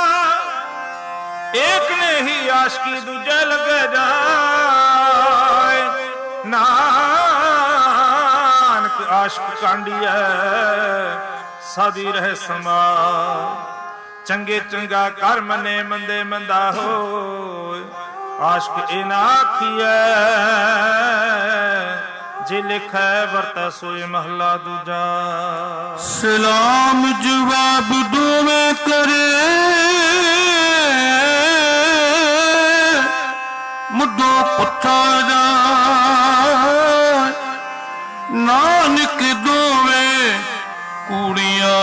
ਏਕ ਨੇ ਹੀ ਆਸ਼ਕੀ ਦੂਜੇ ਲੱਗੇ ਜਾਏ ਨਾਨਕ ਆਸ਼ਕ ਕਾਂਡੀਐ ਸਾਦੀ ਰਹਿ ਸਮਾ ਚੰਗੇ ਚੰਗਾ ਕਰ ਮਨੇ ਮੰਦੇ ਮੰਦਾ ਹੋਏ ਆਸ਼ਕ ਇਹ ਨਾ ਆਖੀਐ ਜੇ ਲਿਖੈ ਵਰਤੈ ਸੋਏ ਮਹਲਾ ਦੂਜਾ।
ਸਲਾਮ ਜਵਾਬ ਦੋਵੇਂ ਕਰੇ ਮੁੱਢੋਂ ਪੁੱਛਾ ਜਾਏ ਨਾਨਕ ਦੋਵੇਂ ਕੂੜੀਆਂ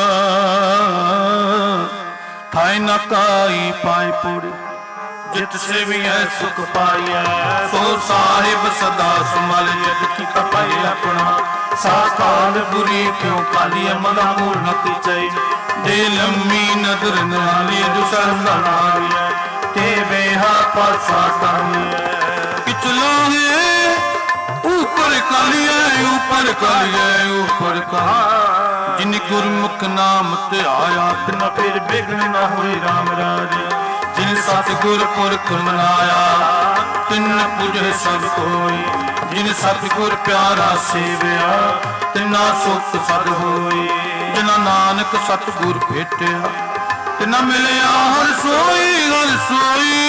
ਥਾਇ ਨਾ ਕਾਈ ਪਾਏ ਪੂੜੀ ਜਿਤ ਸੇਵੀਐ ਸੁਖ ਪਾਈਐ ਸੋ ਸਾਹਿਬ ਸਦਾ ਸੰਭਲ ਜਿਤ ਕੀ ਕਪਾਈ ਆਪਣਾ ਸਾਖਾਲ ਬੁਰੀ ਕਿਉ ਕਾਲੀਐ ਮਨਾ ਮੂਲ ਨ ਕੀਚੈ ਦੇ ਲੰਮੀ ਨਦਰ ਨਾਲੀ ਦੁਸਰ ਨਾਰੀਐ ਤੇ ਵੇਹਾ ਪਾਸਾ ਤਾਰੀਐ ਕਿਚਲਾ ਹੈ ऊपर कालिए ऊपर कहा जिन गुरमुख नाम ते आया तिन फिर बिघ्न न होई राम राज जिन सतगुर पुरख मनाया तिन पूजे सब कोई जिन सतगुर प्यारा सेविया तिना सुख सद होई जिना नानक सतगुर भेटिया तिना मिलिया हर सोई।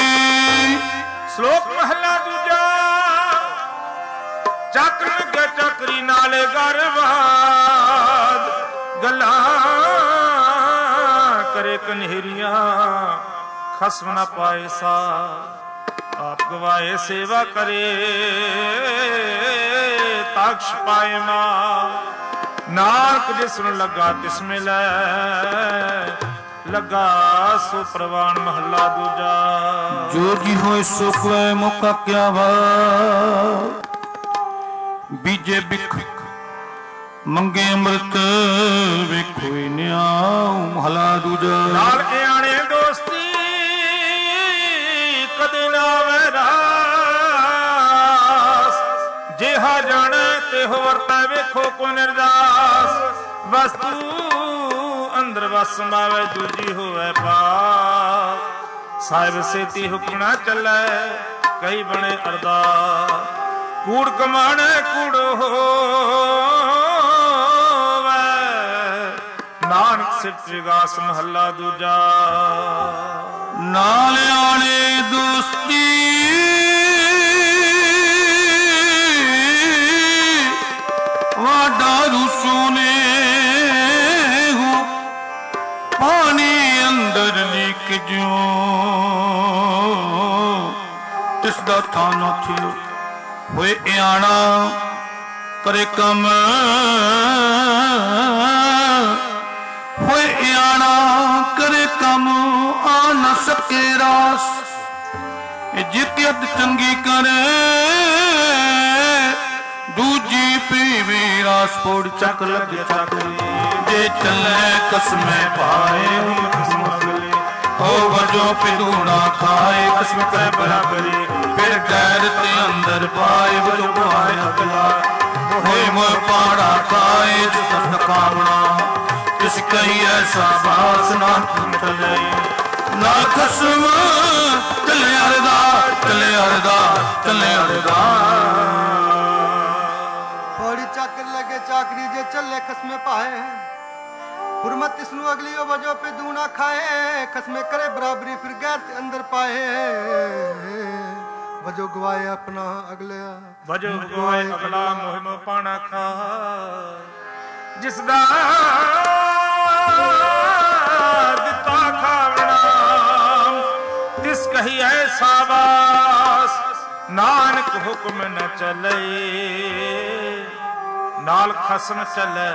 श्लोक महला दूजा। ਚੱਕਰ ਲੱਗੇ ਚੱਕਰੀ ਨਾਲੇ ਗਰਵਾਦ ਗੱਲਾਂ ਕਰੇ ਕਨਹਿਰੀਆਂ ਖਸਮ ਨਾ ਪਾਏ ਸਾ ਆਪ ਗਵਾਏ ਸੇਵਾ ਕਰੇ ਤਾਕਸ਼ ਪਾਏ ਮਾ ਨਾਨਕ ਜਿਸ ਨੂੰ ਲੱਗਾ ਤਿਸ ਮਿਲੈ ਲੱਗਾ ਸੋ ਪ੍ਰਵਾਨ ਮਹਲਾ ਦੂਜਾ।
ਜੋ ਜੀ ਹੋਏ ਸੋ ਕੋਇ ਮੌਕਾ ਕਿਆ ਵਾ ਬੀਜੇ ਬਿਖ ਮੰਗੇ ਅੰਮ੍ਰਿਤ ਵੇਖੋ ਨਿਆਉ ਮਹਲਾ ਦੂਜਾ।
ਨਾਲ ਆਣੇ ਦੋਸਤੀ ਕਦੇ ਨਾ ਵੈਰਾਸ ਜਿਹਾ ਜਾਣੇ ਤੇ ਹੋ ਵਰਤੈ ਵੇਖੋ ਕੋ ਨਿਰਦਾਸ ਵਸਤੂ ਅੰਦਰ ਵਸ ਮਾਵੇ ਦੂਜੀ ਹੋਵੇ ਪਾਪ ਸਾਹਿਬ ਸੇਤੀ ਹੁਕਮਣਾ ਚੱਲੈ ਕਈ ਬਣੇ ਅਰਦਾਸ ਕੂੜ ਕਮਾਣੇ ਕੂੜ ਹੋਵੇ ਨਾਨਕ ਸਿਫਤ ਵਿਗਾਸ ਮਹੱਲਾ ਦੂਜਾ।
ਨਾਲ ਆਣੇ ਦੋਸਤੀ ਵਾਡਾ ਰੂਸੋਨੇ ਹੋ ਪਾਣੀ ਅੰਦਰ ਲੀਕ ਜਿਉ ਤਿਸ ਦਾ ਥਾਨਾ ਥਿਓ ਹੋਏ ਇਆਣਾ ਕਰੇ ਕੰਮ ਹੋਏ ਇਆਣਾ ਕਰੇ ਕੰਮ ਆ ਨ ਸਕੇ ਰਾਸ ਇਹ ਜਿੱਤ ਚੰਗੀ ਕਰੇ ਦੂਜੀ ਪੀਵੇ ਰਾਸ ਪੋੜ ਚੱਕ ਲੱਗ ਚੱਕਰੀ ਜੇ ਚੱਲੇ ਕਸਮੇ ਪਾਏ ਕਸਮ ਅਗਲੇ ਹੋ ਵਜੋ ਪਿਦੂਣਾ ਖਾਏ ਕਸਮ ਕੈ ਬਰਾਬਰੀ ਫਿਰ ਗੈਰ ਤੇ ਅੰਦਰ ਪਾਏ ਵਜੋ ਪਾਏ ਅਗਲਾ ਹੋਏ ਮੋਹ ਪਾੜਾ ਖਾਏ ਜਿਸ ਕਾਮਣਾ ਕਿਸ ਕਈ ਐਸਾ ਬਾਸ ਨਾ ਟਲੇ ਨਾ ਖਸਮ ਚੱਲੇ ਅਰਦਾ ਚੱਲੇ ਅਰਦਾ ਚੱਲੇ ਅਰਦਾ।
थोड़ी चाकर लगे चाकरी जे चले खसमे पाए हुरमत इसनु अगली वजह पे दूना खाए खसमे करे बराबरी फिर गैर ते अंदर पाए वजो गवाए अपना अगले
ਵਜੋ ਗਵਾਏ ਅਗਲਾ ਮੋਹਿਮ ਪਾਣਾ ਖਾ ਜਿਸ ਦਾ ਦਿੱਤਾ ਖਾਵਣਾ ਤਿਸ ਕਹੀ ਐ ਸਾਬਾਸ ਨਾਨਕ ਹੁਕਮ ਨ ਚੱਲੇ ਨਾਲ ਖਸਮ ਚੱਲੇ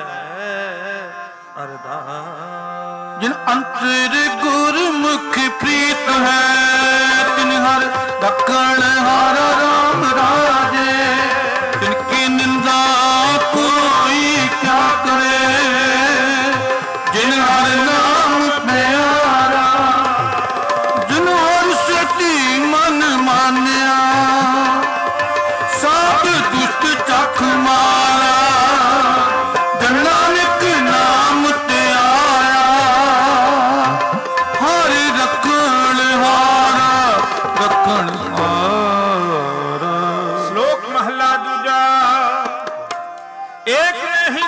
ਅਰਦਾਸ।
ਜਿਨ ਅੰਤਰ ਗੁਰਮੁਖ ਪ੍ਰੀਤ ਹੈ ਤਿਨ ਹਰ ਦਕਣ ਹਰ ਰਾਮ ਰਾਜੇ। ਤਿਨ ਕੀ ਨਿੰਦਾ ਕੋਈ ਕਿਆ ਕਰੇ ਜਿਨ ਹਰ ਨਾਮ ਪਿਆਰਾ। ਜਿਨ ਹਰ ਸਤੀ ਮਨ ਮਾਨਿਆ ਸਭ ਦੁਸ਼ਟ ਚਖ ਮਾਰਾ। ਜਨ ਨਾਨਕ ਨਾਮ ਤੇ ਆਇਆ ਹਰ ਰੱਖਣ ਹਾਰਾ ਰੱਖਣ ਹਾਰਾ।
ਸ਼ਲੋਕ ਮਹਲਾ ਦੂਜਾ। ਏਕ ਨਹੀਂ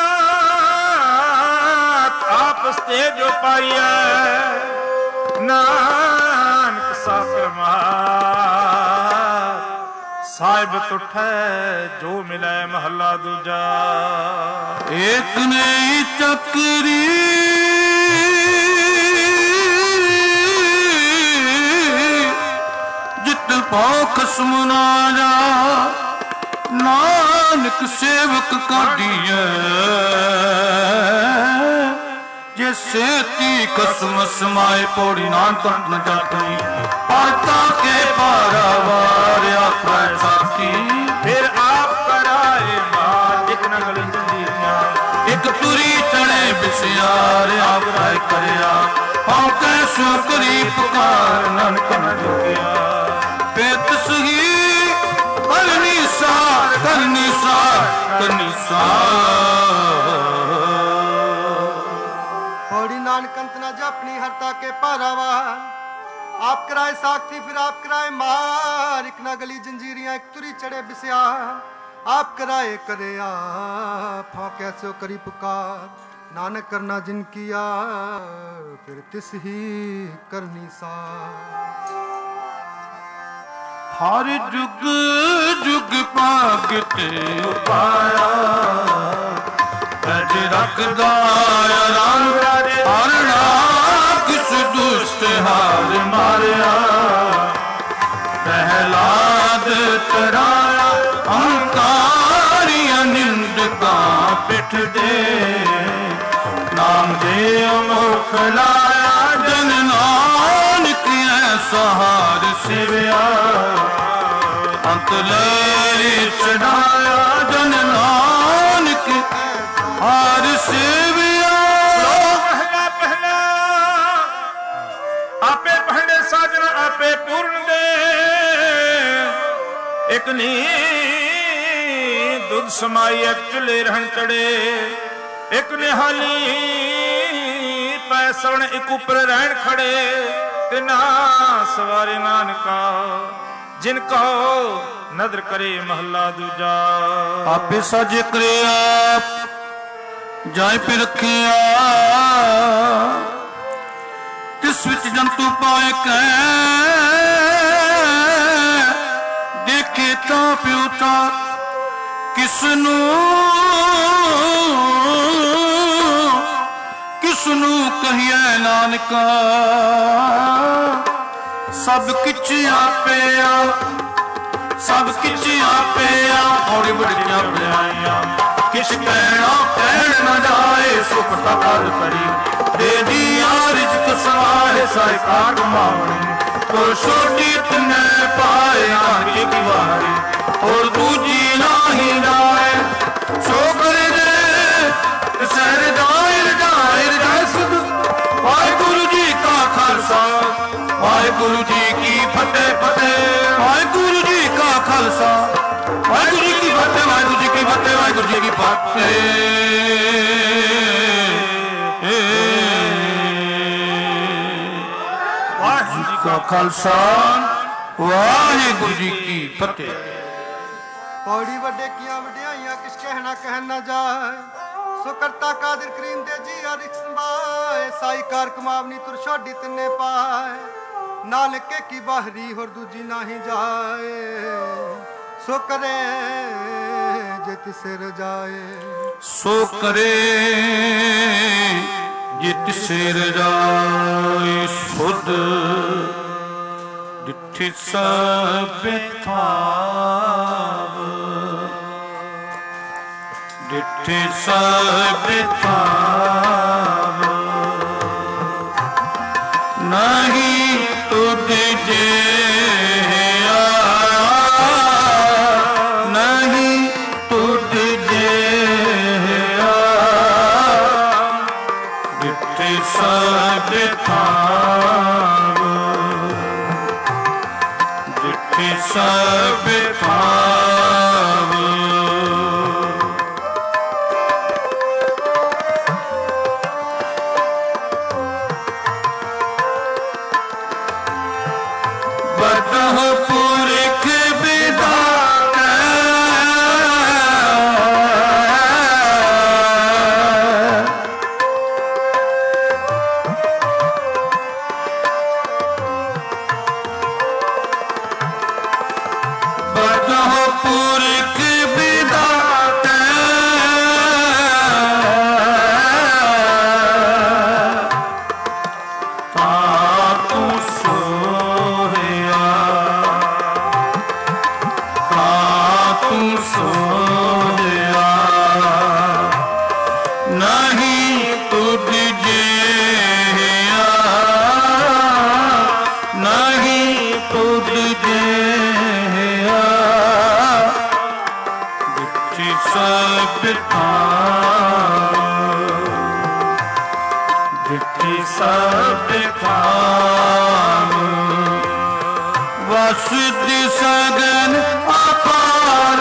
ਦਾਤ ਆਪਸ ਤੇ ਜੋ ਪਾਈਐ ਨਾਨਕ ਸਾਕਰ ਮਾਰ। ਸਾਹਿਬ ਤੁਠੈ ਜੋ ਮਿਲੈ ਮਹਲਾ ਦੂਜਾ।
ਏਕ ਨਹੀਂ ਚੱਕਰੀ ਜਿਤ ਪਾਉ ਖਸਮ ਨਾ ਜਾ। ਨਾਨਕ ਸੇਵਕ ਕਾਢੀਐ ਜੇ ਸੇਤੀ ਖਸਮ ਸਮਾਏ। ਪੌੜੀ ਨਾਨਕ ਨ ਜਾਤਨੀ ਪਾਤਾ ਕੇ ਪਾਰਾਵਾਰ ਆਪੈ ਸਾਥੀ।
ਫਿਰ ਆਪ ਕਰਾਏ ਮਾਰ ਇਕ ਨਗਲ ਜੰਜੀਰੀਆਂ।
ਇੱਕ ਤੁਰੀ ਚੜੇ ਬਿਸਿਆਰ ਆਪ ਰਾਇ ਕਰਿਆ। ਹਉ ਕੈ ਸੋ ਕਰੀ ਪੁਕਾਰ ਨਾਨਕ ਨ ਜੁਗਿਆ। ਪੇਤ ਸਹੀ ਕਰਨੀ ਸਾਰ ਕਰਨੀ ਸਾਰ ਕਰਨੀ ਸਾਰ।
पौड़ी नानक अंत न जपनी हरता के पारावा। आप कराए साक्षी फिर आप कराए मार। एक ना गली जंजीरियां एक तुरी चढ़े बिस्या। आप कराए करे आप हाँ कैसे करी पुकार। नानक करना जिन किया फिर तिस ही करनी सा।
हर जुग जुग भागत उपाया। अज रखदा रंग हर किस दुष्ट हार मारिया। प्रहलाद तराया अहंकारिया निंदका पिठ दे। नाम दे मुख लाया जन नानक ऐसा हार सिवया। अंत ले चढ़ाया जन नानक हार सेविया।
ਪਹਿਲਾ ਪਹਿਲਾ ਆਪੇ ਪਹਿਲੇ ਸਾਜਨ ਆਪੇ ਪੂਰਨ ਦੇ। ਇਕ ਨੀ ਦੁੱਧ ਸਮਾਈ ਇੱਕ ਚੁੱਲੇ ਰਹਿਣ ਚੜੇ। ਇੱਕ ਨਿਹਾਲੀ ਪੈ ਸਵਣ ਇੱਕ ਉੱਪਰ ਰਹਿਣ ਖੜੇ। ਤੇ ਨਾ ਸਵਾਰੇ ਨਾਨਕਾ ਜਿਨ ਕੋ ਨਦਰ ਕਰੇ ਮਹੱਲਾ ਦੂਜਾ।
ਆਪੇ ਸਾਜੇ ਕਰਿਆ ਜਾਇ ਪੇ ਰੱਖਿਆ। ਤਿਸ ਵਿੱਚ ਜੰਤੂ ਪਾਏ ਕੈ ਦੇਖੇ ਤਾਂ ਪਿਉ ਤਾਂ ਕਿਸਨੂੰ ਕਿਸਨੂੰ ਕਹੀਐ ਨਾਨਕਾ। ਸਭ ਕਿਛ ਆਪੇ ਆ ਸਭ ਕਿਛ ਆਪੇ ਆ। ਔੜੀ ਬੜੀਆਂ ਬਣਾਈਆਂ ਕਿਛ ਕਹਿਣਾ ਕਹਿਣ ਨਾ ਜਾਏ। ਸੁਪਤਾ ਕਰ ਕਰੀ ਦੇ ਦੀਆ ਰਿਜਕ ਸਵਾਰੇ ਸਾਇ ਕਾਟ ਮਾਵਣੀ। ਔਰ ਛੋਟੀ ਤਨੇ ਪਾਏ ਆਗੇ ਕੀ ਵਾਰੀ। ਔਰ ਦੂਜੀ ਨਾਹੀ ਜਾਏ ਸੋ ਕਰੇ ਦੇ ਸਹਿਰ ਦਾਇਰ ਦਾਇਰ ਜਾਇ ਸੁਧ। ਵਾਹਿਗੁਰੂ ਜੀ ਕਾ ਖਾਲਸਾ ਵਾਹਿਗੁਰੂ ਜੀ ਕੀ ਫਤਿਹ ਫਤਿਹ। ਵਾਹਿਗੁਰੂ ਜੀ ਕਾ ਖਾਲਸਾ ਵਾਹਿਗੁਰੂ ਜੀ ਕੀ ਫਤਿਹ। ਵਾਹਿਗੁਰੂ ਜੀ ਕੀ ਫਤਿਹ ਵਾਹਿਗੁਰੂ ਜੀ ਕੀ ਫਤਿਹ। ਵਾਹਿਗੁਰੂ ਜੀ ਕਾ ਖਾਲਸਾ ਵਾਹਿਗੁਰੂ ਜੀ ਕੀ ਫਤਿਹ।
पौड़ी वड्डे किया वड्याइयां किस कहना कहन न जाए। सो करता कादिर करीम दे जी हर एक संभाए। साई कार कमावनी तुर छोड़ी तिन्ने पाए। नानक की बाहरी होर दूजी नाही जाए। सो करे जे तिसे रजाए।
सो करे जे तिसे रजाए। सुध ਡਿਠ ਸਭ ਥਾਵ ਡਿਠ ਸਭ ਥਾਵ ਨਹੀਂ ਤੁਧ ਜਿਹਾ ਨਹੀਂ ਤੁਧ ਜਿਹਾ ਡਿਠ ਸਭ ਥਾਵ ਡਿਠ ਸਭ ਥਾਵ ਬਦਹ ਪੁਰਖ ਵਿਦਾਤਾ ਬਦਹ ਪੁਰਖ ਵਿਦਾਤਾ ਤਾਂ ਤੂੰ ਸੋਹਿਆ ਤਾਂ ਤੂੰ ਸੋਹਿਆ ਨਹੀਂ ਤੁਧ ਜਿਹਾ ਨਹੀਂ ਤੁਧ ਜਿਹਾ ਡਿਠ ਸਭ ਥਾਵ ਡਿਠ ਸਭ ਥਾਵ ਵਸ ਦਿਸਗਨ ਅਪਾਰ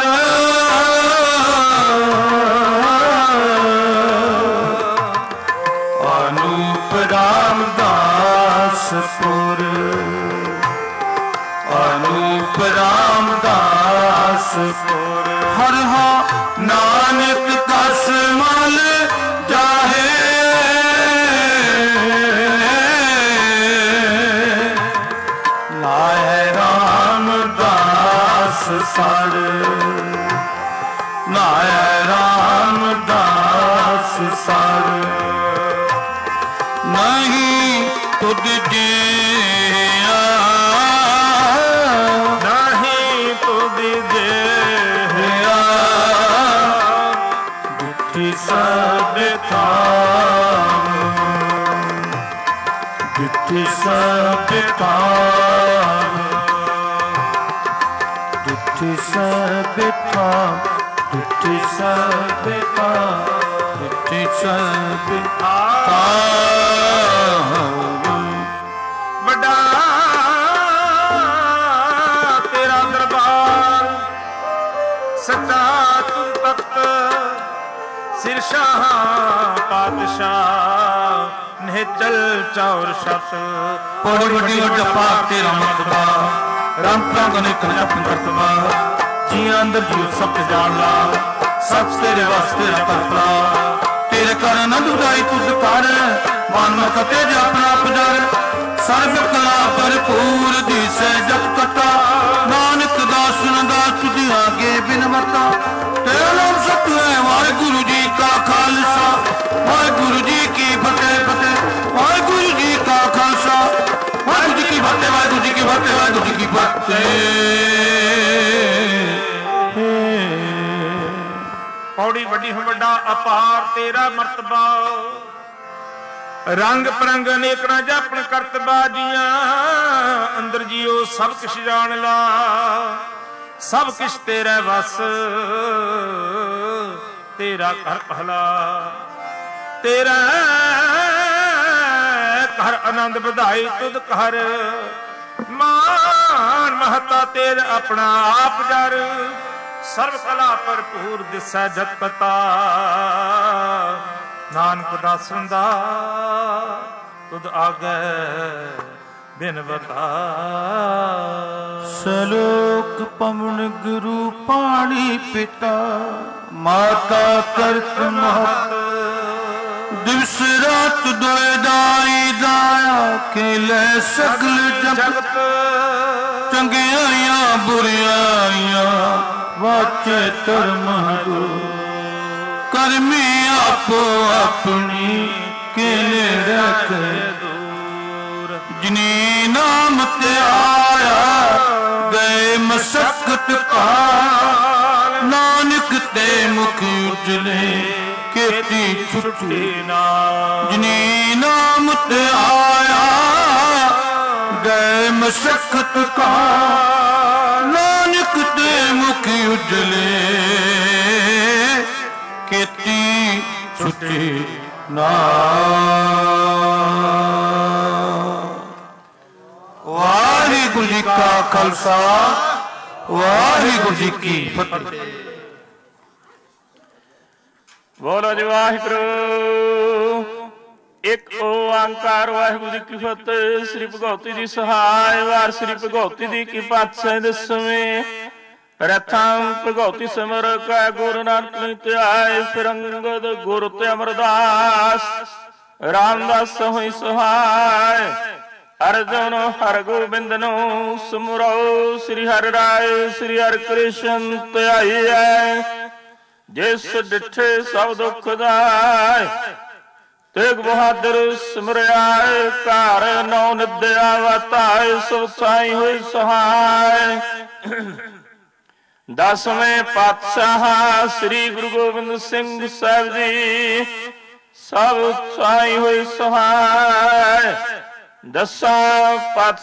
ਅਨੂਪ ਰਾਮਦਾਸ ਪੁਰ ਅਨੂਪ ਰਾਮਦਾਸ ਪੁਰ ਹਰ ਹਾ ਨਾਨਕ ਕਸ ਮਲ ਜਾਹੇ ਲਾਏ ਰਾਮਦਾਸ ਸਰ ਲਾਏ ਰਾਮਦਾਸ ਸਰ ਨਹੀਂ ਤੁਧ ਜਿਹਾ ਨਹੀਂ ਤੁਧ ਜਿਹਾ ਡਿਠ ਸਭ ਥਾਵ ਡਿਠ ਸਭ ਥਾਵ ਡਿਠ ਸਭ ਥਾਵ ਡਿਠ ਸਭ ਥਾਵ ਡਿਠ ਸਭ ਥਾਵ
ਵੱਡਾ ਤੇਰਾ ਦਰਬਾਰ ਸੱਚਾ ਤੂੰ ਤਖਤ ਸਿਰ ਸ਼ਾਹ ਪਾਤਸ਼ਾਹ ਨਿਹਚਲ ਚੌਰ ਛਤ
ਪੌੜੀ ਵੱਡੀ ਜਪਾ ਤੇਰਾ ਮਤਬਾ ਰਾਮ ਪ੍ਰੰਗ ਨੇ ਕਨਿਆ ਪੰਕਰਤਵਾ ਜੀਆਂ ਅੰਦਰ ਜੀਉ ਸਭ ਤੇ ਜਾਣ ਲਾ ਸਭ ਤੇਰੇ ਵਾਸਤੇ ਰਤਪਲਾ ਤੇਰੇ ਕਰ ਆਨੰਦ ਉਦਾਈ ਤੁਧ ਕਰ ਮਨ ਕਤੇ ਆਪਣਾ ਪਜਰ ਸਰਬ ਕਲਾ ਭਰਪੂਰ ਦਿਸੈ ਜਪ ਕਟਾ ਨਾਨਕ ਦਾਸਨ ਦਾ ਤੁਝ ਆਗੇ ਬਿਨਵਤਾ ਤੇਰਾ ਨਾਮ ਸਤਿ ਹੈ ਵਾਹਿਗੁਰੂ ਜੀ ਕਾ ਖਾਲਸਾ ਵਾਹਿਗੁਰੂ ਜੀ ਕੀ ਫਤਿਹ ਫਤਿਹ ਵਾਹਿਗੁਰੂ ਜੀ ਕਾ ਖਾਲਸਾ ਵਾਹਿਗੁਰੂ ਜੀ ਕੀ ਫਤਿਹ ਵਾਹਿਗੁਰੂ ਜੀ ਕੀ ਫਤਿਹ ਵਾਹਿਗੁਰੂ ਜੀ ਕੀ ਫਤਿਹ
ਪੌੜੀ ਵੱਡੀ ਹੋ ਵੱਡਾ ਅਪਾਰ ਤੇਰਾ ਮਰਤਬਾ ਰੰਗ ਪਰੰਗ ਅਨੇਕਣਾ ਜਾਪਣ ਕਰਤਬਾ ਜੀਆਂ ਅੰਦਰ ਜੀਓ ਸਭ ਕੁਛ ਜਾਣ ਲਾ ਸਭ ਕੁਛ ਤੇਰਾ ਵਸ ਤੇਰਾ ਘਰ ਪਹਿਲਾ ਤੇਰਾ ਘਰ ਆਨੰਦ ਵਧਾਈ ਤੁਧ ਘਰ ਮਾਨ ਮਹਤਾ ਤੇਰਾ ਆਪਣਾ ਆਪ ਜਰ ਸਰਬ ਕਲਾ ਭਰਪੂਰ ਦਿਸੈ ਜਤ ਪਤਾ ਨਾਨਕ ਦਾਸਨ ਦਾ ਤੁਧ ਆਗੈ ਬਿਨਵਤਾ
ਸਲੋਕ ਪਵਨ ਗੁਰੂ ਪਾਣੀ ਪਿਤਾ ਮਾਤਾ ਕਰਤ ਮਹਤ ਦਿਵਸ ਰਾਤ ਦੋਇ ਦਾਈ ਦਾਇਆ ਖੇਲੇ ਸਗਲ ਜਗਤ ਚੰਗਿਆਈਆਂ ਬੁਰਿਆਈਆਂ ਵਾਚੇ ਧਰਮ ਗੁਰੂ ਕਰਮੀ ਆਪੋ ਆਪਣੀ ਕਿਲੇ ਰੱਖੇ ਦੂਰ ਜਿਨੀ ਨਾਮ ਤੇ ਆਇਆ ਗਏ ਮਸਕਤ ਕਾਲ ਨਾਨਕ ਤੇ ਮੁਖ ਉਜਲੇ ਕੀਤੀ ਛੁੱਟੀ ਜਿਨੀ ਨਾਮ ਤੇ ਆਇਆ ਗਏ ਮਸਕਤ ਕਾਲ ਨਾਨਕ ਤੇ ਮੁਖ ਉਜਲੇ ਕੀਤੀ ਛੁੱਟੀ ਨਾ। ਵਾਹਿਗੁਰੂ ਜੀ ਕਾ ਖਾਲਸਾ ਵਾਹਿਗੁਰੂ ਜੀ ਕੀ ਫਤਿਹ।
ਬੋਲੋ ਜੀ ਵਾਹਿਗੁਰੂ। ਇੱਕ ਓੰਕਾਰ ਵਾਹਿਗੁਰੂ ਜੀ ਕੀ ਫਤਿਹ। ਸ੍ਰੀ ਭਗਉਤੀ ਜੀ ਸਹਾਇ ਵਾਰ ਸ੍ਰੀ ਭਗਉਤੀ ਜੀ ਕੀ ਪਾਤਸ਼ਾਹ ਦਸਵੇਂ ਪ੍ਰਥਮ ਭਗਉਤੀ ਸਿਮਰ ਕੈ ਗੁਰੂ ਨਾਨਕ ਲਈ ਧਿਆਏ ਫਿਰ ਅੰਗਦ ਗੁਰ ਤੇ ਅਮਰਦਾਸ ਰਾਮਦਾਸ ਹੋਈ ਸਹਾਇ ਅਰਜੁਨ ਹਰਿ ਗੋਬਿੰਦ ਨੂੰ ਸਿਮਰੋ ਸ੍ਰੀ ਹਰਿ ਰਾਏ ਸ੍ਰੀ ਹਰਿ ਕ੍ਰਿਸ਼ਨ ਧਿਆਈਐ ਜਿਸ ਡਿਠੇ ਸਭ ਦੁਖ ਦਾਇ ਤੇਗ ਬਹਾਦਰ ਸਿਮਰਿਆ ਘਰ ਨੌ ਨਿਦਿਆ ਵਤਾਏ ਸਭ ਸਾਈ ਹੋਈ ਸਹਾਇ। ਦਸਵੇਂ ਪਾਤਸ਼ਾਹ ਸ੍ਰੀ ਗੁਰੂ ਗੋਬਿੰਦ ਸਿੰਘ ਸਾਹਿਬ ਜੀ ਸਭ ਸਾਈ ਹੋਈ ਸਹਾਇ। ਦਸਾਂ ਪਾਤਸ਼ਾਹ